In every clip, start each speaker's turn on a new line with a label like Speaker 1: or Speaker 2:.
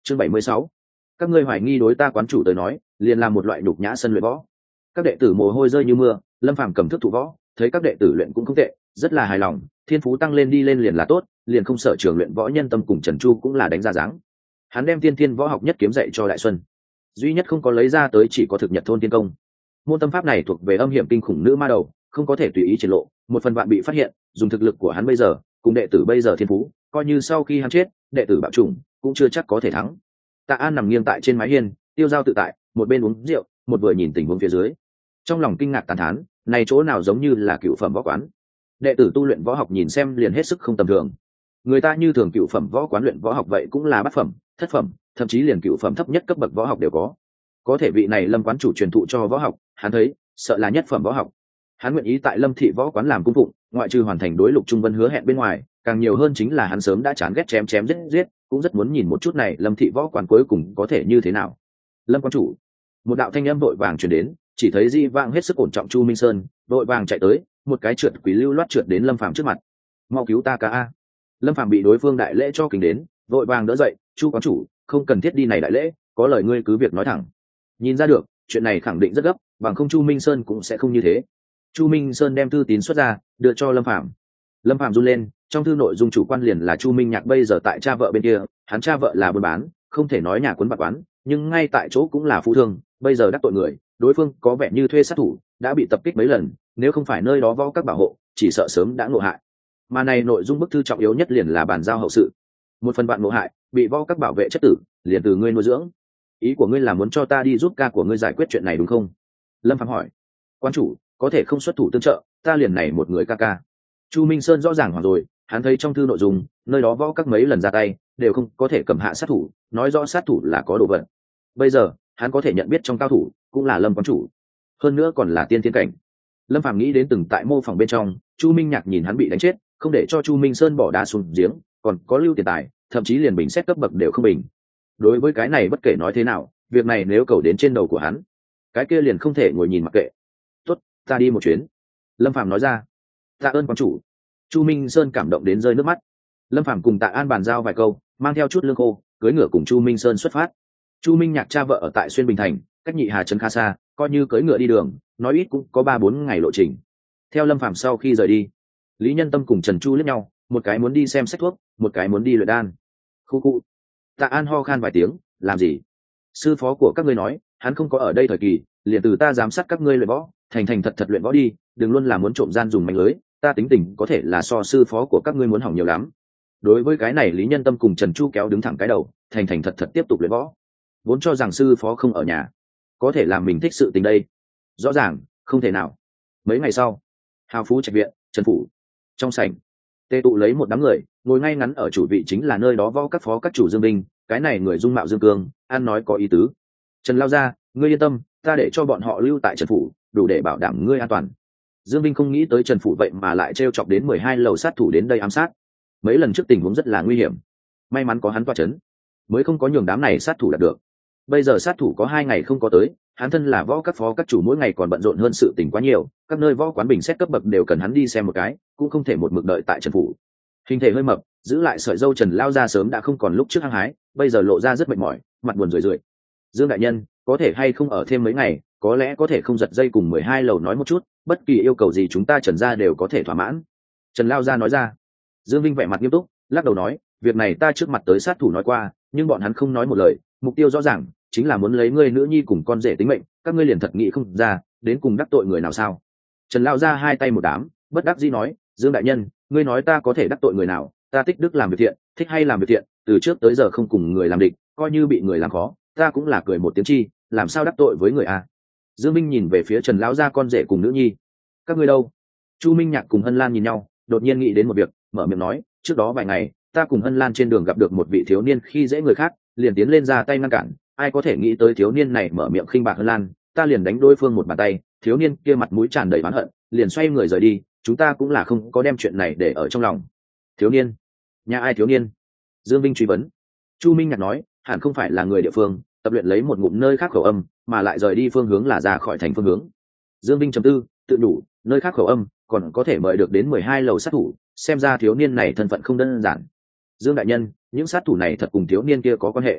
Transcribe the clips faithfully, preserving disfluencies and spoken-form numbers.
Speaker 1: chương bảy mươi sáu, các ngươi hoài nghi đối ta quán chủ tới nói liền là một loại nhục nhã sân luyện võ. Các đệ tử mồ hôi rơi như mưa. Lâm Phàm cầm thước thủ võ, thấy các đệ tử luyện cũng không tệ, rất là hài lòng, thiên phú tăng lên đi lên liền là tốt, liền không sợ trường luyện võ nhân tâm cùng Trần Chu cũng là đánh ra dáng. Hắn đem tiên thiên võ học nhất kiếm dạy cho Đại Xuân, duy nhất không có lấy ra tới chỉ có thực nhật thôn tiên công. Môn tâm pháp này thuộc về âm hiểm kinh khủng nữ ma đầu, không có thể tùy ý triển lộ, một phần bạn bị phát hiện, dùng thực lực của hắn bây giờ cùng đệ tử bây giờ thiên phú, coi như sau khi hắn chết, đệ tử bạo chủng cũng chưa chắc có thể thắng. Tạ An nằm nghiêng tại trên mái hiên, tiêu dao tự tại, một bên uống rượu, một vừa nhìn tình huống phía dưới, trong lòng kinh ngạc tán thán, này chỗ nào giống như là cựu phẩm võ quán. Đệ tử tu luyện võ học nhìn xem liền hết sức không tầm thường. Người ta như thường cựu phẩm võ quán luyện võ học vậy cũng là bát phẩm, thất phẩm, thậm chí liền cựu phẩm thấp nhất cấp bậc võ học đều có. Có thể vị này Lâm quán chủ truyền thụ cho võ học, hắn thấy sợ là nhất phẩm võ học. Hắn nguyện ý tại Lâm thị võ quán làm cung phụng, ngoại trừ hoàn thành đối Lục Trung Vân hứa hẹn bên ngoài, càng nhiều hơn chính là hắn sớm đã chán ghét chém chém giết giết, cũng rất muốn nhìn một chút này Lâm thị võ quán cuối cùng có thể như thế nào. Lâm quán chủ, một đạo thanh âm vội vàng truyền đến, chỉ thấy Di Vang hết sức ổn trọng Chu Minh Sơn vội vàng chạy tới, một cái trượt quý lưu loát trượt đến Lâm Phàm trước mặt. Mau cứu ta ca a! Lâm Phàm bị đối phương đại lễ cho kính đến, vội vàng đỡ dậy. Chu quán chủ, không cần thiết đi này đại lễ, có lời ngươi cứ việc nói thẳng. Nhìn ra được chuyện này khẳng định rất gấp, bằng không Chu Minh Sơn cũng sẽ không như thế. Chu Minh Sơn đem thư tín xuất ra đưa cho Lâm Phàm. Lâm Phàm run lên, trong thư nội dung chủ quan liền là Chu Minh Nhạc bây giờ tại cha vợ bên kia, hắn cha vợ là buôn bán, không thể nói nhà cuốn bạc quán, nhưng ngay tại chỗ cũng là phú thương, bây giờ đắc tội người, đối phương có vẻ như thuê sát thủ, đã bị tập kích mấy lần, nếu không phải nơi đó võ các bảo hộ, chỉ sợ sớm đã ngộ hại. Mà này nội dung bức thư trọng yếu nhất liền là bàn giao hậu sự. Một phần bạn ngộ hại, bị võ các bảo vệ chất tử, liền từ ngươi nuôi dưỡng. Ý của ngươi là muốn cho ta đi giúp ca của ngươi giải quyết chuyện này đúng không? Lâm Phàm hỏi. Quan chủ, có thể không xuất thủ tương trợ, ta liền này một người ca ca. Chu Minh Sơn rõ ràng hoảng rồi, hắn thấy trong thư nội dung, nơi đó võ các mấy lần ra tay, đều không có thể cầm hạ sát thủ, nói rõ sát thủ là có đồ vật. Bây giờ, hắn có thể nhận biết trong cao thủ, cũng là Lâm quán chủ. Hơn nữa còn là tiên thiên cảnh. Lâm Phàm nghĩ đến từng tại mô phòng bên trong, Chu Minh Nhạc nhìn hắn bị đánh chết, không để cho Chu Minh Sơn bỏ đá xuống giếng, còn có lưu tiền tài, thậm chí liền bình xét cấp bậc đều không bình. Đối với cái này bất kể nói thế nào, việc này nếu cầu đến trên đầu của hắn, cái kia liền không thể ngồi nhìn mặc kệ. Tốt, ta đi một chuyến. Lâm Phàm nói ra. Tạ ơn quán chủ. Chu Minh Sơn cảm động đến rơi nước mắt. Lâm Phàm cùng Tạ An bàn giao vài câu, mang theo chút lương khô, cưỡi ngựa cùng Chu Minh Sơn xuất phát. Chu Minh Nhạc cha vợ ở tại Xuyên Bình Thành, cách Nhị Hà trấn khá xa, coi như cưỡi ngựa đi đường, nói ít cũng có ba bốn ngày lộ trình. Theo Lâm Phàm sau khi rời đi, Lý Nhân Tâm cùng Trần Chu liếc nhau, một cái muốn đi xem sách thuốc, một cái muốn đi luyện đan. Khu khu. Tạ An ho khan vài tiếng, làm gì? Sư phó của các ngươi nói, hắn không có ở đây thời kỳ, liền từ ta giám sát các ngươi luyện võ, thành thành thật thật luyện võ đi, đừng luôn là muốn trộm gian dùng mánh lưới, ta tính tình có thể là so sư phó của các ngươi muốn hỏng nhiều lắm. Đối với cái này Lý Nhân Tâm cùng Trần Chu kéo đứng thẳng cái đầu, thành thành thật thật tiếp tục luyện võ. Vốn cho rằng sư phó không ở nhà, có thể làm mình thích sự tình đây. Rõ ràng, không thể nào. Mấy ngày sau, Hào Phú Trạch viện, Trần phủ. Trong sảnh, tê tụ lấy một đám người, ngồi ngay ngắn ở chủ vị chính là nơi đó võ các phó các chủ Dương Binh, cái này người dung mạo dương cương, ăn nói có ý tứ. Trần lao ra, ngươi yên tâm, ta để cho bọn họ lưu tại Trần phủ, đủ để bảo đảm ngươi an toàn. Dương Binh không nghĩ tới Trần phủ vậy mà lại trêu chọc đến mười hai lầu sát thủ đến đây ám sát. Mấy lần trước tình huống rất là nguy hiểm, may mắn có hắn toa chấn, mới không có nhường đám này sát thủ đạt được. Bây giờ sát thủ có hai ngày không có tới, hắn thân là võ các phó các chủ mỗi ngày còn bận rộn hơn sự tình quá nhiều, các nơi võ quán bình xét cấp bậc đều cần hắn đi xem một cái, cũng không thể một mực đợi tại Trần phủ. Hình thể hơi mập, giữ lại sợi râu Trần lao ra sớm đã không còn lúc trước hăng hái, bây giờ lộ ra rất mệt mỏi, mặt buồn rười rượi. Dương đại nhân, có thể hay không ở thêm mấy ngày, có lẽ có thể không giật dây cùng mười hai lầu nói một chút, bất kỳ yêu cầu gì chúng ta Trần gia đều có thể thỏa mãn. Trần lao ra nói ra. Dương Vinh vẻ mặt nghiêm túc, lắc đầu nói, việc này ta trước mặt tới sát thủ nói qua, nhưng bọn hắn không nói một lời, mục tiêu rõ ràng, chính là muốn lấy ngươi nữ nhi cùng con rể tính mệnh, các ngươi liền thật nghĩ không ra, đến cùng đắc tội người nào sao? Trần lao ra hai tay một đám, bất đắc dĩ nói, Dương đại nhân, ngươi nói ta có thể đắc tội người nào? Ta thích đức làm việc thiện, thích hay làm việc thiện, từ trước tới giờ không cùng người làm địch, coi như bị người làm khó, ta cũng là cười một tiếng chi, làm sao đắc tội với người a? Dương Minh nhìn về phía Trần lão gia con rể cùng nữ nhi, các ngươi đâu? Chu Minh Nhạc cùng Hân Lan nhìn nhau, đột nhiên nghĩ đến một việc, mở miệng nói, trước đó vài ngày, ta cùng Hân Lan trên đường gặp được một vị thiếu niên khi dễ người khác, liền tiến lên ra tay ngăn cản, ai có thể nghĩ tới thiếu niên này mở miệng khinh bạc Hân Lan, ta liền đánh đối phương một bàn tay, thiếu niên kia mặt mũi tràn đầy oán hận, liền xoay người rời đi, chúng ta cũng là không có đem chuyện này để ở trong lòng. Thiếu niên? Nhà ai thiếu niên? Dương Vinh truy vấn. Chu Minh Nhạc nói, hẳn không phải là người địa phương, tập luyện lấy một ngụm nơi khác khẩu âm, mà lại rời đi phương hướng là ra khỏi thành phương hướng. Dương Vinh trầm tư, tự đủ, nơi khác khẩu âm, còn có thể mời được đến mười hai lầu sát thủ, xem ra thiếu niên này thân phận không đơn giản. Dương đại nhân, những sát thủ này thật cùng thiếu niên kia có quan hệ.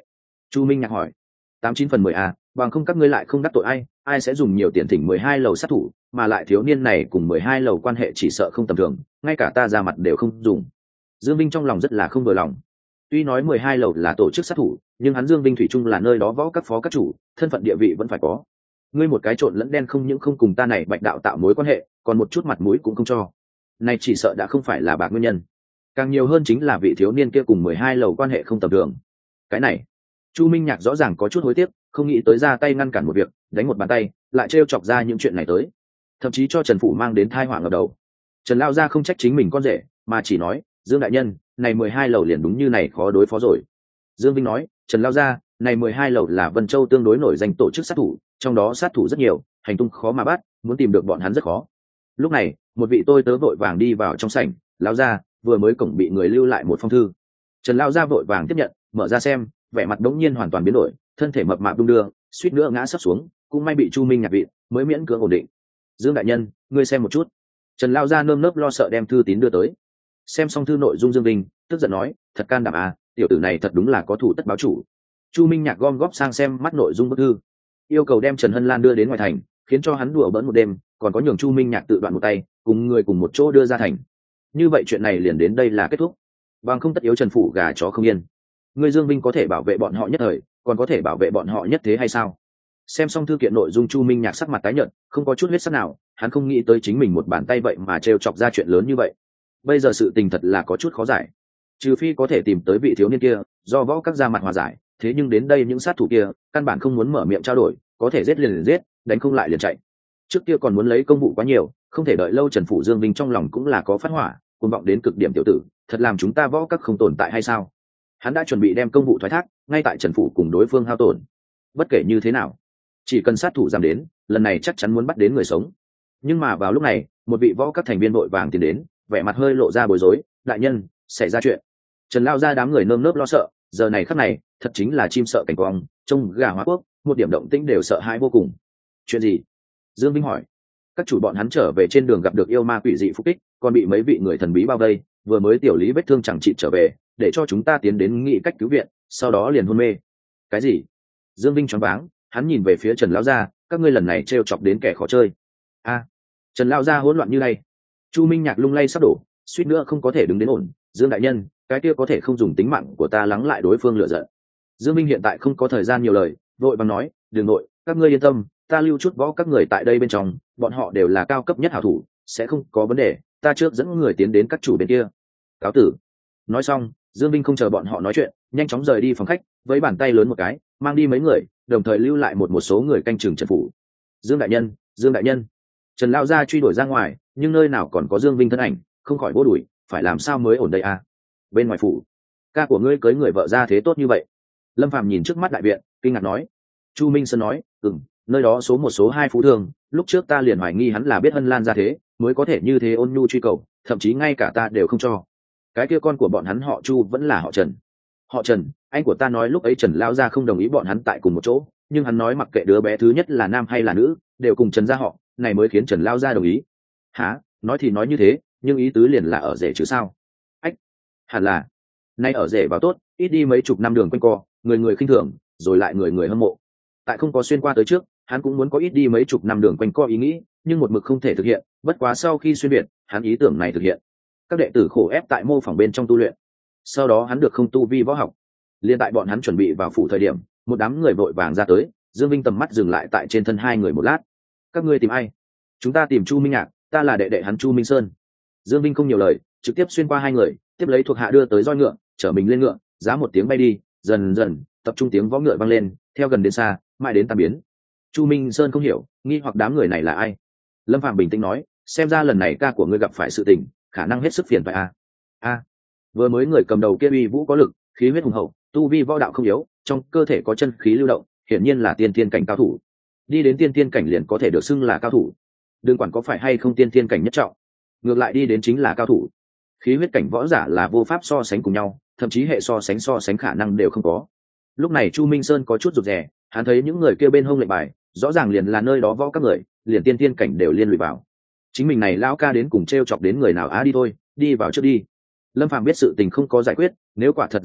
Speaker 1: Chu Minh Nhạc hỏi. Tám chín phần mười à, bằng không các ngươi lại không đắc tội ai, ai sẽ dùng nhiều tiền thỉnh mười hai lầu sát thủ, mà lại thiếu niên này cùng mười hai lầu quan hệ chỉ sợ không tầm thường, ngay cả ta ra mặt đều không dùng. Dương Vinh trong lòng rất là không vừa lòng. Tuy nói mười hai lầu là tổ chức sát thủ, nhưng hắn Dương Vinh thủy chung là nơi đó võ các phó các chủ, thân phận địa vị vẫn phải có. Ngươi một cái trộn lẫn đen không những không cùng ta này Bạch đạo tạo mối quan hệ, còn một chút mặt mũi cũng không cho. Này chỉ sợ đã không phải là bạc nguyên nhân, càng nhiều hơn chính là vị thiếu niên kia cùng mười hai lầu quan hệ không tầm thường. Cái này, Chu Minh Nhạc rõ ràng có chút hối tiếc, không nghĩ tới ra tay ngăn cản một việc, đánh một bàn tay, lại trêu chọc ra những chuyện này tới, thậm chí cho Trần phủ mang đến tai họa ngập đầu. Trần lao gia không trách chính mình con rể, mà chỉ nói, Dương đại nhân, này mười hai lầu liền đúng như này khó đối phó rồi. Dương Vinh nói, Trần lao gia, này mười hai lầu là Vân Châu tương đối nổi danh tổ chức sát thủ, trong đó sát thủ rất nhiều, hành tung khó mà bắt, muốn tìm được bọn hắn rất khó. Lúc này, một vị tôi tớ vội vàng đi vào trong sảnh, lao gia, vừa mới cổng bị người lưu lại một phong thư. Trần lao gia vội vàng tiếp nhận, mở ra xem, vẻ mặt đống nhiên hoàn toàn biến đổi, thân thể mập mạp đung đưa, suýt nữa ngã sấp xuống, cũng may bị Chu Minh Nhạc vịn, mới miễn cưỡng ổn định. Dương đại nhân, ngươi xem một chút. Trần lao gia nơm nớp lo sợ đem thư tín đưa tới. Xem xong thư nội dung, Dương Vinh tức giận nói, thật can đảm à, tiểu tử này thật đúng là có thủ tất báo chủ. Chu Minh Nhạc gom góp sang xem mắt nội dung bức thư, yêu cầu đem Trần Hân Lan đưa đến ngoài thành, khiến cho hắn đùa bỡn một đêm, còn có nhường Chu Minh Nhạc tự đoạn một tay, cùng người cùng một chỗ đưa ra thành. Như vậy chuyện này liền đến đây là kết thúc, bằng không tất yếu Trần phủ gà chó không yên. Ngươi Dương Vinh có thể bảo vệ bọn họ nhất thời, còn có thể bảo vệ bọn họ nhất thế hay sao? Xem xong thư kiện nội dung, Chu Minh Nhạc sắc mặt tái nhợt, không có chút huyết sắc nào, hắn không nghĩ tới chính mình một bàn tay vậy mà trêu chọc ra chuyện lớn như vậy. Bây giờ sự tình thật là có chút khó giải, trừ phi có thể tìm tới vị thiếu niên kia, do võ các ra mặt hòa giải, thế nhưng đến đây những sát thủ kia căn bản không muốn mở miệng trao đổi, có thể giết liền liền giết, đánh không lại liền chạy. Trước kia còn muốn lấy công vụ quá nhiều, không thể đợi lâu. Trần phủ Dương Vinh trong lòng cũng là có phát hỏa, cuồng vọng đến cực điểm. Tiểu tử, thật làm chúng ta võ các không tồn tại hay sao? Hắn đã chuẩn bị đem công vụ thoái thác, ngay tại Trần phủ cùng đối phương hao tổn. Bất kể như thế nào, chỉ cần sát thủ giảm đến, lần này chắc chắn muốn bắt đến người sống. Nhưng mà vào lúc này, một vị võ các thành viên vội vàng tiến đến, vẻ mặt hơi lộ ra bối rối. Đại nhân, xảy ra chuyện. Trần lao ra đám người nơm nớp lo sợ, giờ này khắc này thật chính là chim sợ cảnh quang, trông gà hóa quốc, một điểm động tĩnh đều sợ hãi vô cùng. Chuyện gì? Dương Vinh hỏi. Các chủ bọn hắn trở về trên đường gặp được yêu ma quỷ dị phục kích, còn bị mấy vị người thần bí bao vây, vừa mới tiểu lý vết thương chẳng trị trở về, để cho chúng ta tiến đến nghĩ cách cứu viện, sau đó liền hôn mê. Cái gì? Dương Vinh choáng váng, hắn nhìn về phía Trần lão gia, các ngươi lần này trêu chọc đến kẻ khó chơi. A, Trần lão gia hỗn loạn như này. Chu Minh Nhạc lung lay sắp đổ, suýt nữa không có thể đứng đến ổn. Dương đại nhân, cái kia có thể không dùng tính mạng của ta lắng lại đối phương lựa giận. Dương Minh hiện tại không có thời gian nhiều lời, vội vàng nói, đừng nội, các ngươi yên tâm, ta lưu chút võ các người tại đây bên trong, bọn họ đều là cao cấp nhất hảo thủ, sẽ không có vấn đề, ta trước dẫn người tiến đến các chủ bên kia. Cáo tử. Nói xong, Dương Vinh không chờ bọn họ nói chuyện, nhanh chóng rời đi phòng khách, với bàn tay lớn một cái, mang đi mấy người, đồng thời lưu lại một một số người canh chừng Trần phủ. Dương đại nhân, Dương đại nhân. Trần lão gia truy đuổi ra ngoài, nhưng nơi nào còn có Dương Vinh thân ảnh, không khỏi bố đuổi, phải làm sao mới ổn đây à? Bên ngoài phủ, ca của ngươi cưới người vợ ra thế tốt như vậy. Lâm Phàm nhìn trước mắt đại viện, kinh ngạc nói. Chu Minh Sơn nói, ừm, nơi đó số một số hai phú thương, lúc trước ta liền hoài nghi hắn là biết Hân Lan ra thế, mới có thể như thế ôn nhu truy cầu, thậm chí ngay cả ta đều không cho. Cái kia con của bọn hắn họ Chu vẫn là họ Trần. Họ Trần, anh của ta nói lúc ấy Trần lão gia không đồng ý bọn hắn tại cùng một chỗ, nhưng hắn nói mặc kệ đứa bé thứ nhất là nam hay là nữ, đều cùng Trần gia họ, này mới khiến Trần lão gia đồng ý. Hả? Nói thì nói như thế, nhưng ý tứ liền là ở rể chứ sao? Ách, hẳn là nay ở rể vào tốt, ít đi mấy chục năm đường quanh co, người người khinh thường, rồi lại người người hâm mộ. Tại không có xuyên qua tới trước, hắn cũng muốn có ít đi mấy chục năm đường quanh co ý nghĩ, nhưng một mực không thể thực hiện, bất quá sau khi xuyên việt, hắn ý tưởng này thực hiện. Các đệ tử khổ ép tại mô phỏng bên trong tu luyện. Sau đó hắn được không tu vi võ học. Liên tại bọn hắn chuẩn bị vào phủ thời điểm, một đám người vội vàng ra tới, Dương Vinh tầm mắt dừng lại tại trên thân hai người một lát. Các ngươi tìm ai? Chúng ta tìm Chu Minh Nhạc, ta là đệ đệ hắn Chu Minh Sơn. Dương Vinh không nhiều lời, trực tiếp xuyên qua hai người, tiếp lấy thuộc hạ đưa tới roi ngựa, chở mình lên ngựa, giá một tiếng bay đi, dần dần tập trung tiếng võ ngựa vang lên, theo gần đến xa, mãi đến tan biến. Chu Minh Sơn không hiểu, nghi hoặc đám người này là ai. Lâm Phạm bình tĩnh nói, xem ra lần này ca của ngươi gặp phải sự tình, khả năng hết sức phiền phải a. A, vừa mới người cầm đầu kia uy vũ có lực, khí huyết hùng hậu, tu vi võ đạo không yếu, trong cơ thể có chân khí lưu động, hiển nhiên là tiên thiên cảnh cao thủ. Đi đến tiên thiên cảnh liền có thể được xưng là cao thủ. Đừng quản có phải hay không tiên thiên cảnh nhất trọng, ngược lại đi đến chính là cao thủ. Khí huyết cảnh võ giả là vô pháp so sánh cùng nhau, thậm chí hệ so sánh so sánh khả năng đều không có. Lúc này Chu Minh Sơn có chút rụt rè, hắn thấy những người kia bên hông lệnh bài, rõ ràng liền là nơi đó võ các người, liền tiên tiên cảnh đều liên lụy vào. Chính mình này lão ca đến cùng trêu chọc đến người nào á, đi thôi, đi vào trước đi. Lâm Phàm biết sự tình không có giải quyết, nếu quả thật giải quyết,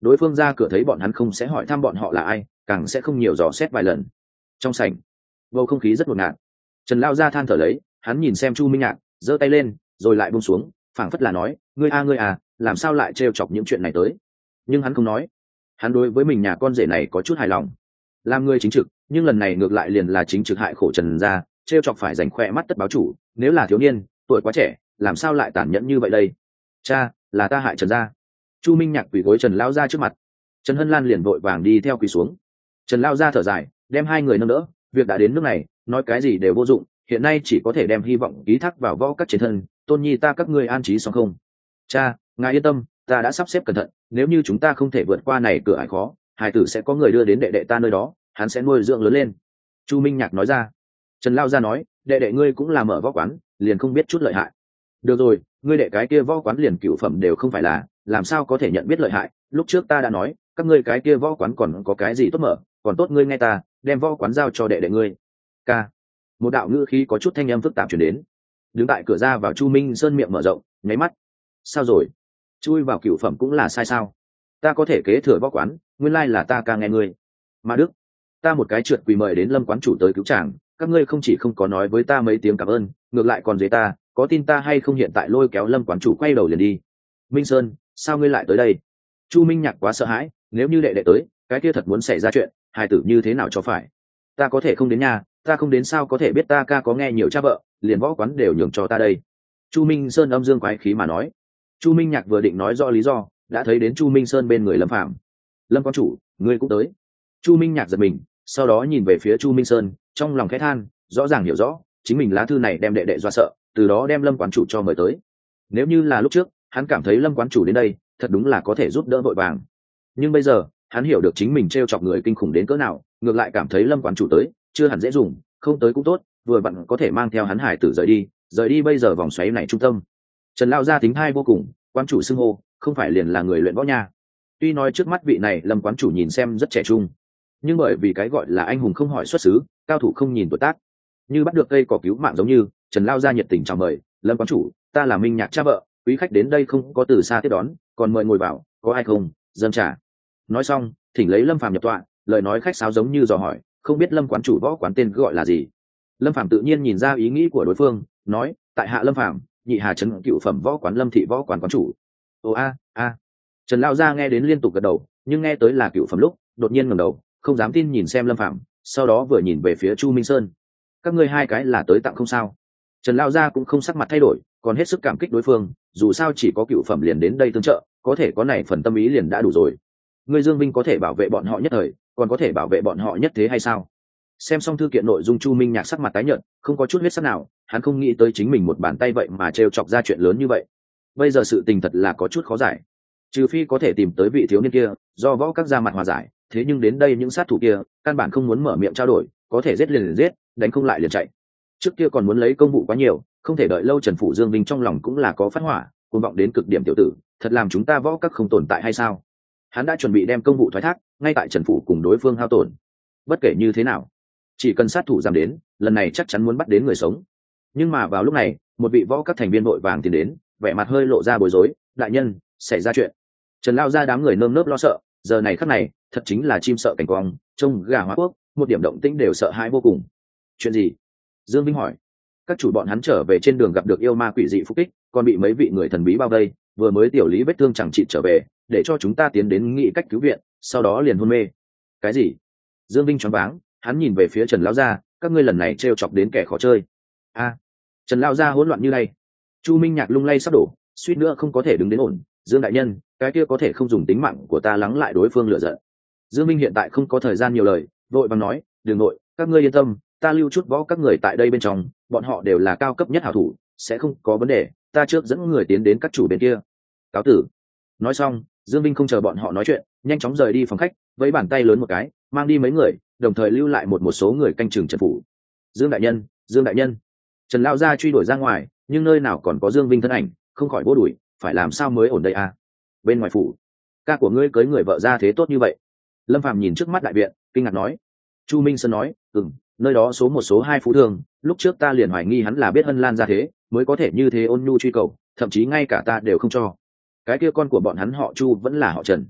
Speaker 1: đối phương ra cửa thấy bọn hắn không sẽ hỏi thăm bọn họ là ai, càng sẽ không nhiều dò xét vài lần. Trong sảnh bầu không khí rất ngột ngạt. Trần Lao ra than thở lấy, hắn nhìn xem Chu Minh Nhạc, giơ tay lên rồi lại buông xuống, phảng phất là nói, ngươi a ngươi à làm sao lại trêu chọc những chuyện này tới. Nhưng hắn không nói, hắn đối với mình nhà con rể này có chút hài lòng. Làm người chính trực, nhưng lần này ngược lại liền là chính trực hại khổ Trần gia, trêu chọc phải rảnh khoe mắt tất báo chủ. Nếu là thiếu niên tuổi quá trẻ, làm sao lại tàn nhẫn như vậy đây? Cha, là ta hại Trần gia. Chu Minh Nhạc quỳ gối Trần Lao ra trước mặt. Trần Hân Lan liền vội vàng đi theo quỳ xuống. Trần Lao ra thở dài, đem hai người nâng đỡ, việc đã đến nước này, nói cái gì đều vô dụng, hiện nay chỉ có thể đem hy vọng ký thác vào võ các chiến thân. Tôn nhi ta các ngươi an trí xong không? Cha, ngài yên tâm, ta đã sắp xếp cẩn thận, nếu như chúng ta không thể vượt qua này cửa ải khó, hải tử sẽ có người đưa đến đệ đệ ta nơi đó, hắn sẽ nuôi dưỡng lớn lên. Chu Minh Nhạc nói ra. Trần Lao ra nói, đệ đệ ngươi cũng là mở võ quán, liền không biết chút lợi hại. Được rồi, ngươi đệ cái kia võ quán liền cửu phẩm đều không phải là, làm sao có thể nhận biết lợi hại. Lúc trước ta đã nói, các ngươi cái kia võ quán còn có cái gì tốt mở, còn tốt ngươi nghe ta, đem võ quán giao cho đệ đệ ngươi. Ca. Một đạo ngữ khí có chút thanh âm phức tạp chuyển đến. Đứng tại cửa ra vào Chu Minh Sơn miệng mở rộng, nháy mắt. Sao rồi? Chui vào cửu phẩm cũng là sai sao? Ta có thể kế thừa võ quán, nguyên lai là ta ca nghe ngươi. Mà Đức, ta một cái trượt quỳ mời đến Lâm quán chủ tới cứu chàng, các ngươi không chỉ không có nói với ta mấy tiếng cảm ơn, ngược lại còn dế ta, có tin ta hay không hiện tại lôi kéo Lâm quán chủ quay đầu liền đi. Minh Sơn, sao ngươi lại tới đây? Chu Minh Nhạc quá sợ hãi, nếu như đệ đệ tới, cái kia thật muốn xảy ra chuyện, hài tử như thế nào cho phải? Ta có thể không đến nhà, ta không đến sao có thể biết ta ca có nghe nhiều cha vợ, liền võ quán đều nhường cho ta đây. Chu Minh Sơn âm dương quái khí mà nói. Chu Minh Nhạc vừa định nói rõ lý do, đã thấy đến Chu Minh Sơn bên người Lâm Phạm. Lâm quán chủ, ngươi cũng tới. Chu Minh Nhạc giật mình, sau đó nhìn về phía Chu Minh Sơn, trong lòng khẽ than, rõ ràng hiểu rõ, chính mình lá thư này đem đệ đệ dọa sợ, từ đó đem Lâm quán chủ cho mời tới. Nếu như là lúc trước, hắn cảm thấy Lâm quán chủ đến đây, thật đúng là có thể giúp đỡ vội vàng. Nhưng bây giờ, hắn hiểu được chính mình trêu chọc người kinh khủng đến cỡ nào, ngược lại cảm thấy Lâm quán chủ tới, chưa hẳn dễ dùng, không tới cũng tốt, vừa vặn có thể mang theo hắn hải tử rời đi, rời đi bây giờ vòng xoáy này trung tâm. Trần Lao gia tính hai vô cùng, quán chủ xưng hô, không phải liền là người luyện võ nha. Tuy nói trước mắt vị này Lâm quán chủ nhìn xem rất trẻ trung, nhưng bởi vì cái gọi là anh hùng không hỏi xuất xứ, cao thủ không nhìn tuổi tác, như bắt được cây cỏ cứu mạng giống như, Trần Lao gia nhiệt tình chào mời, Lâm quán chủ, ta là Minh Nhạc cha vợ, quý khách đến đây không có từ xa tiếp đón, còn mời ngồi vào, có ai không, dâng trà. Nói xong, thỉnh lấy Lâm Phàm nhập tọa, lời nói khách sáo giống như dò hỏi, không biết Lâm quán chủ võ quán tên gọi là gì. Lâm Phàm tự nhiên nhìn ra ý nghĩ của đối phương, nói, tại hạ Lâm Phàm, nhị hà trấn cựu phẩm võ quán Lâm thị võ quán quán chủ. Ồ a a. Trần Lao gia nghe đến liên tục gật đầu, nhưng nghe tới là cựu phẩm lúc, đột nhiên ngẩng đầu, không dám tin nhìn xem Lâm Phàm, sau đó vừa nhìn về phía Chu Minh Sơn. Các ngươi hai cái là tới tặng không sao? Trần Lao gia cũng không sắc mặt thay đổi, còn hết sức cảm kích đối phương, dù sao chỉ có cựu phẩm liền đến đây tương trợ, có thể có này phần tâm ý liền đã đủ rồi. Ngươi Dương Vinh có thể bảo vệ bọn họ nhất thời, còn có thể bảo vệ bọn họ nhất thế hay sao? Xem xong thư kiện nội dung, Chu Minh Nhạc sắc mặt tái nhợt, không có chút huyết sắc nào, hắn không nghĩ tới chính mình một bàn tay vậy mà trêu chọc ra chuyện lớn như vậy. Bây giờ sự tình thật là có chút khó giải, trừ phi có thể tìm tới vị thiếu niên kia, do võ các ra mặt hòa giải, thế nhưng đến đây những sát thủ kia, căn bản không muốn mở miệng trao đổi, có thể giết liền liền giết, đánh không lại liền chạy. Trước kia còn muốn lấy công vụ quá nhiều, không thể đợi lâu. Trần Phủ Dương Vinh trong lòng cũng là có phát hỏa, cuồng vọng đến cực điểm tiểu tử, thật làm chúng ta võ các không tồn tại hay sao? Hắn đã chuẩn bị đem công vụ thoái thác, ngay tại Trần Phủ cùng đối phương hao tổn. Bất kể như thế nào, chỉ cần sát thủ giảm đến, lần này chắc chắn muốn bắt đến người sống. Nhưng mà vào lúc này, một vị võ các thành viên vội vàng tiến đến, vẻ mặt hơi lộ ra bối rối, đại nhân, xảy ra chuyện. Trần Lao ra đám người nơm nớp lo sợ, giờ này khắc này, thật chính là chim sợ cảnh quang, trông gà hóa quốc, một điểm động tĩnh đều sợ hãi vô cùng. Chuyện gì? Dương Vinh hỏi. Các chủ bọn hắn trở về trên đường gặp được yêu ma quỷ dị phục kích, còn bị mấy vị người thần bí bao vây, vừa mới tiểu lý vết thương chẳng trị trở về, để cho chúng ta tiến đến nghĩ cách cứu viện, sau đó liền hôn mê. Cái gì? Dương Vinh choáng váng, hắn nhìn về phía Trần Lão gia, các ngươi lần này trêu chọc đến kẻ khó chơi. A. Trần Lão gia hỗn loạn như này. Chu Minh Nhạc lung lay sắp đổ, suýt nữa không có thể đứng đến ổn. Dương đại nhân, cái kia có thể không dùng tính mạng của ta lắng lại đối phương lựa giận. Dương Minh hiện tại không có thời gian nhiều lời, vội vàng nói, đừng nội, các ngươi yên tâm, ta lưu chút võ các người tại đây bên trong, bọn họ đều là cao cấp nhất hảo thủ, sẽ không có vấn đề, ta trước dẫn người tiến đến các chủ bên kia. Cáo tử. Nói xong, Dương Vinh không chờ bọn họ nói chuyện, nhanh chóng rời đi phòng khách, với bàn tay lớn một cái, mang đi mấy người, đồng thời lưu lại một một số người canh chừng Trần Phủ. Dương đại nhân, Dương đại nhân. Trần lão gia truy đuổi ra ngoài, nhưng nơi nào còn có Dương Vinh thân ảnh, không khỏi vô đuổi, phải làm sao mới ổn đây à? Bên ngoài phủ, ca của ngươi cưới người vợ ra thế tốt như vậy. Lâm Phàm nhìn trước mắt đại viện, kinh ngạc nói. Chu Minh Sơn nói, ừm, nơi đó số một số hai phú thương, lúc trước ta liền hoài nghi hắn là biết Hân Lan ra thế, mới có thể như thế ôn nhu truy cầu, thậm chí ngay cả ta đều không cho. Cái kia con của bọn hắn họ Chu vẫn là họ Trần.